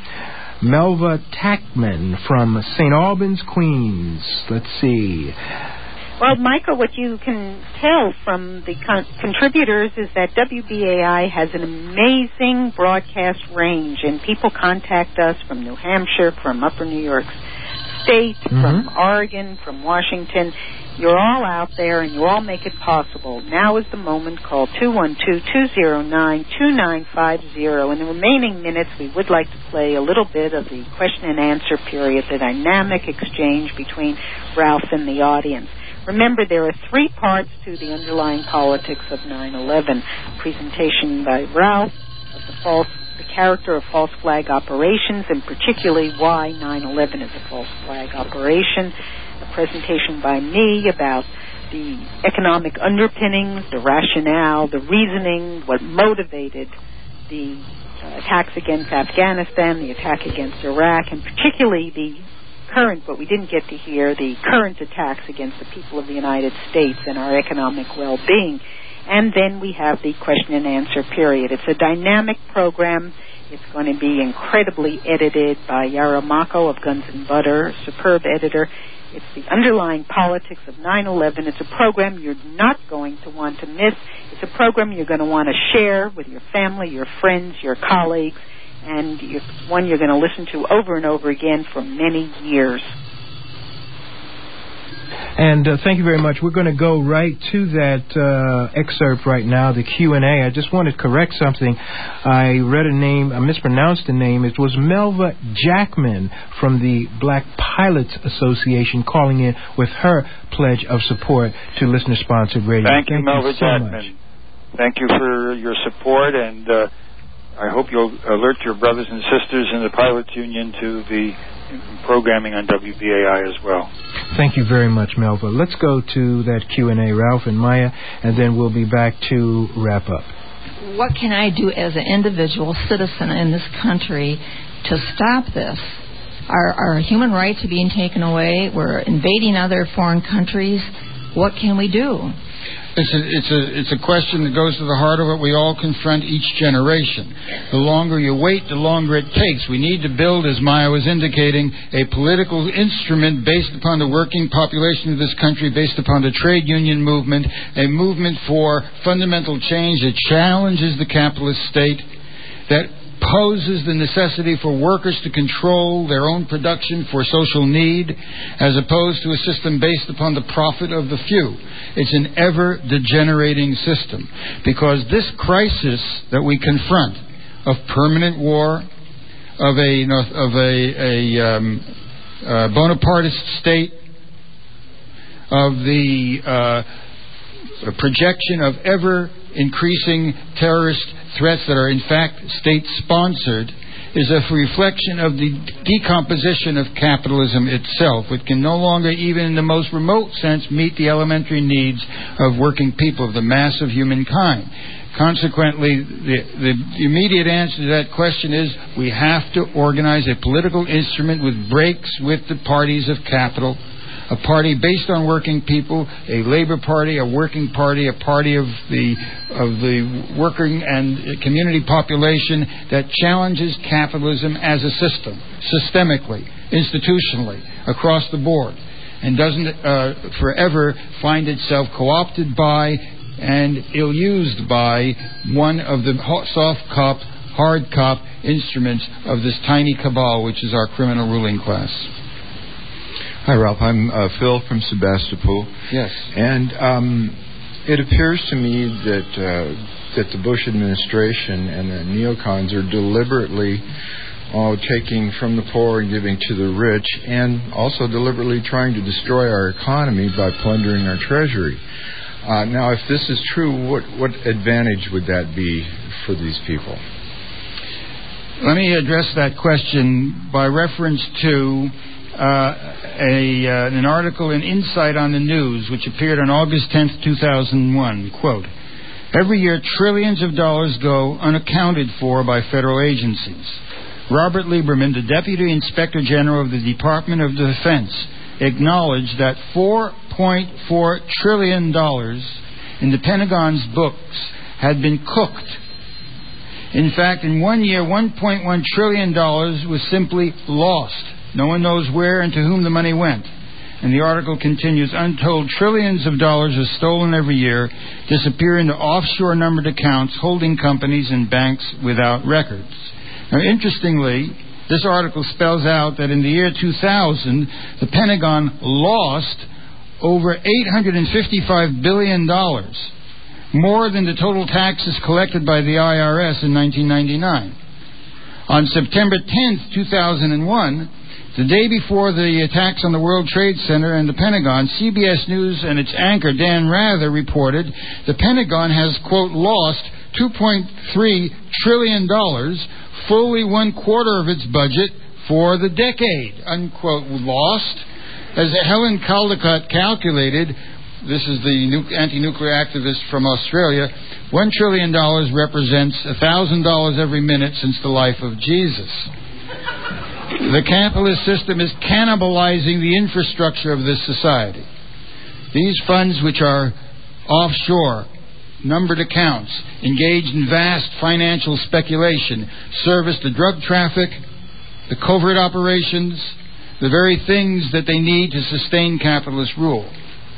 Melva Tackman from Saint Albans, Queens. Let's see. Well, Michael, what you can tell from the con- contributors is that W B A I has an amazing broadcast range, and people contact us from New Hampshire, from Upper New York State, mm-hmm. from Oregon, from Washington. You're all out there, and you all make it possible. Now is the moment. Call two one two, two zero nine, two nine five zero. In the remaining minutes, we would like to play a little bit of the question and answer period, the dynamic exchange between Ralph and the audience. Remember, there are three parts to the underlying politics of nine eleven. Presentation by Ralph of the false, the character of false flag operations, and particularly why nine eleven is a false flag operation. A presentation by me about the economic underpinnings, the rationale, the reasoning, what motivated the uh, attacks against Afghanistan, the attack against Iraq, and particularly the current, but we didn't get to hear, the current attacks against the people of the United States and our economic well-being. And then we have the question and answer period. It's a dynamic program. It's going to be incredibly edited by Yara Mako of Guns and Butter, superb editor. It's the underlying politics of nine eleven. It's a program you're not going to want to miss. It's a program you're going to want to share with your family, your friends, your colleagues, and it's one you're going to listen to over and over again for many years. And uh, thank you very much. We're going to go right to that uh, excerpt right now, the Q and A. I just want to correct something. I read a name, I mispronounced the name. It was Melva Jackman from the Black Pilots Association calling in with her pledge of support to listener-sponsored radio. Thank you, thank Melva you so Jackman. Much. Thank you for your support, and uh, I hope you'll alert your brothers and sisters in the Pilots Union to the programming on W B A I as well. Thank you very much, Melva. Let's go to that Q and A, Ralph and Maya, and then we'll be back to wrap up. What can I do as an individual citizen in this country to stop this? Our, our human rights are being taken away. We're invading other foreign countries. What can we do? It's a, it's a it's a question that goes to the heart of what we all confront each generation. The longer you wait, the longer it takes. We need to build, as Maya was indicating, a political instrument based upon the working population of this country, based upon the trade union movement, a movement for fundamental change that challenges the capitalist state, that poses the necessity for workers to control their own production for social need, as opposed to a system based upon the profit of the few. It's an ever-degenerating system, because this crisis that we confront of permanent war, of a you know, of a, a um, uh, Bonapartist state, of the uh, projection of ever-increasing terrorist threats that are in fact state-sponsored, is a reflection of the decomposition of capitalism itself, which can no longer, even in the most remote sense, meet the elementary needs of working people, of the mass of humankind. Consequently, the, the immediate answer to that question is we have to organize a political instrument with breaks with the parties of capital, a party based on working people, a labor party, a working party, a party of the of the working and community population that challenges capitalism as a system, systemically, institutionally, across the board, and doesn't uh, forever find itself co-opted by and ill-used by one of the soft cop hard cop instruments of this tiny cabal, which is our criminal ruling class. Hi, Ralph. I'm uh, Phil from Sebastopol. Yes. And um, it appears to me that uh, that the Bush administration and the neocons are deliberately uh, taking from the poor and giving to the rich, and also deliberately trying to destroy our economy by plundering our treasury. Uh, now, if this is true, what, what advantage would that be for these people? Let me address that question by reference to uh, a, uh, an article in Insight on the News, which appeared on August tenth, two thousand one. Quote, every year trillions of dollars go unaccounted for by federal agencies. Robert Lieberman, the Deputy Inspector General of the Department of Defense, acknowledged that four point four trillion dollars in the Pentagon's books had been cooked. In fact, in one year, one point one trillion dollars was simply lost. No one knows where and to whom the money went. And the article continues, untold trillions of dollars are stolen every year, disappear into offshore numbered accounts, holding companies and banks without records. Now, interestingly, this article spells out that in the year two thousand, the Pentagon lost over eight hundred fifty-five billion dollars, more than the total taxes collected by the I R S in nineteen ninety-nine. On September tenth, two thousand one, the day before the attacks on the World Trade Center and the Pentagon, C B S News and its anchor, Dan Rather, reported the Pentagon has, quote, lost two point three trillion dollars, fully one quarter of its budget for the decade, unquote. Lost. As Helen Caldicott calculated, this is the anti-nuclear activist from Australia, one trillion dollars represents one thousand dollars every minute since the life of Jesus. The capitalist system is cannibalizing the infrastructure of this society. These funds, which are offshore, numbered accounts, engaged in vast financial speculation, service the drug traffic, the covert operations, the very things that they need to sustain capitalist rule.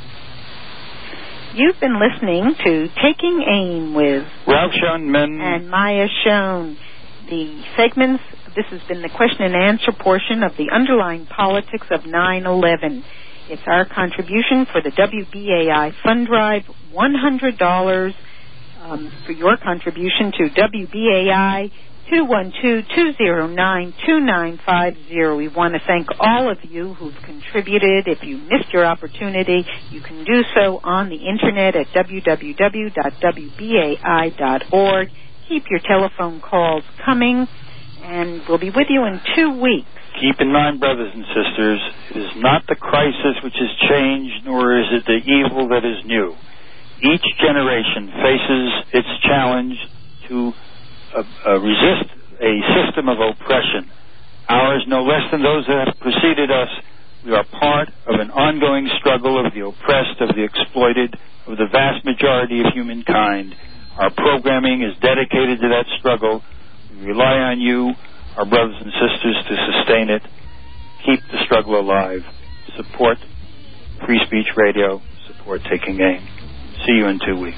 You've been listening to Taking Aim with Ralph Schoenman and Maya Schoen. The segments, this has been the question and answer portion of the underlying politics of nine eleven. It's our contribution for the W B A I Fund Drive, one hundred dollars um, for your contribution to W B A I, two one two, two zero nine, two nine five zero. We want to thank all of you who've contributed. If you missed your opportunity, you can do so on the internet at w w w dot w b a i dot org. Keep your telephone calls coming, and we'll be with you in two weeks. Keep in mind, brothers and sisters, it is not the crisis which has changed, nor is it the evil that is new. Each generation faces its challenge to uh, uh, resist a system of oppression. Ours, no less than those that have preceded us, we are part of an ongoing struggle of the oppressed, of the exploited, of the vast majority of humankind. Our programming is dedicated to that struggle. We rely on you, our brothers and sisters, to sustain it. Keep the struggle alive. Support Free Speech Radio. Support Taking Aim. See you in two weeks.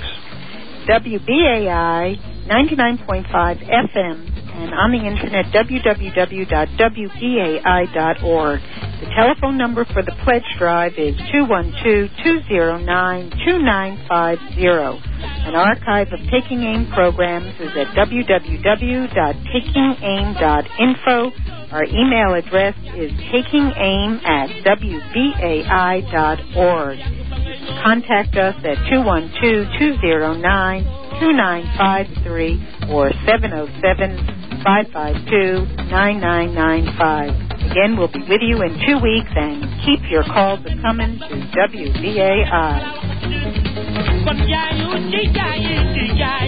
W B A I ninety-nine point five F M and on the internet w w w dot w b a i dot org. The telephone number for the pledge drive is two one two, two zero nine, two nine five zero. An archive of Taking Aim programs is at w w w dot taking aim dot info. Our email address is takingaim at w b a i dot org. Contact us at two one two, two zero nine, two nine five three or seven oh seven, five five two, nine nine nine five. Again, we'll be with you in two weeks, and keep your calls coming to W B A I.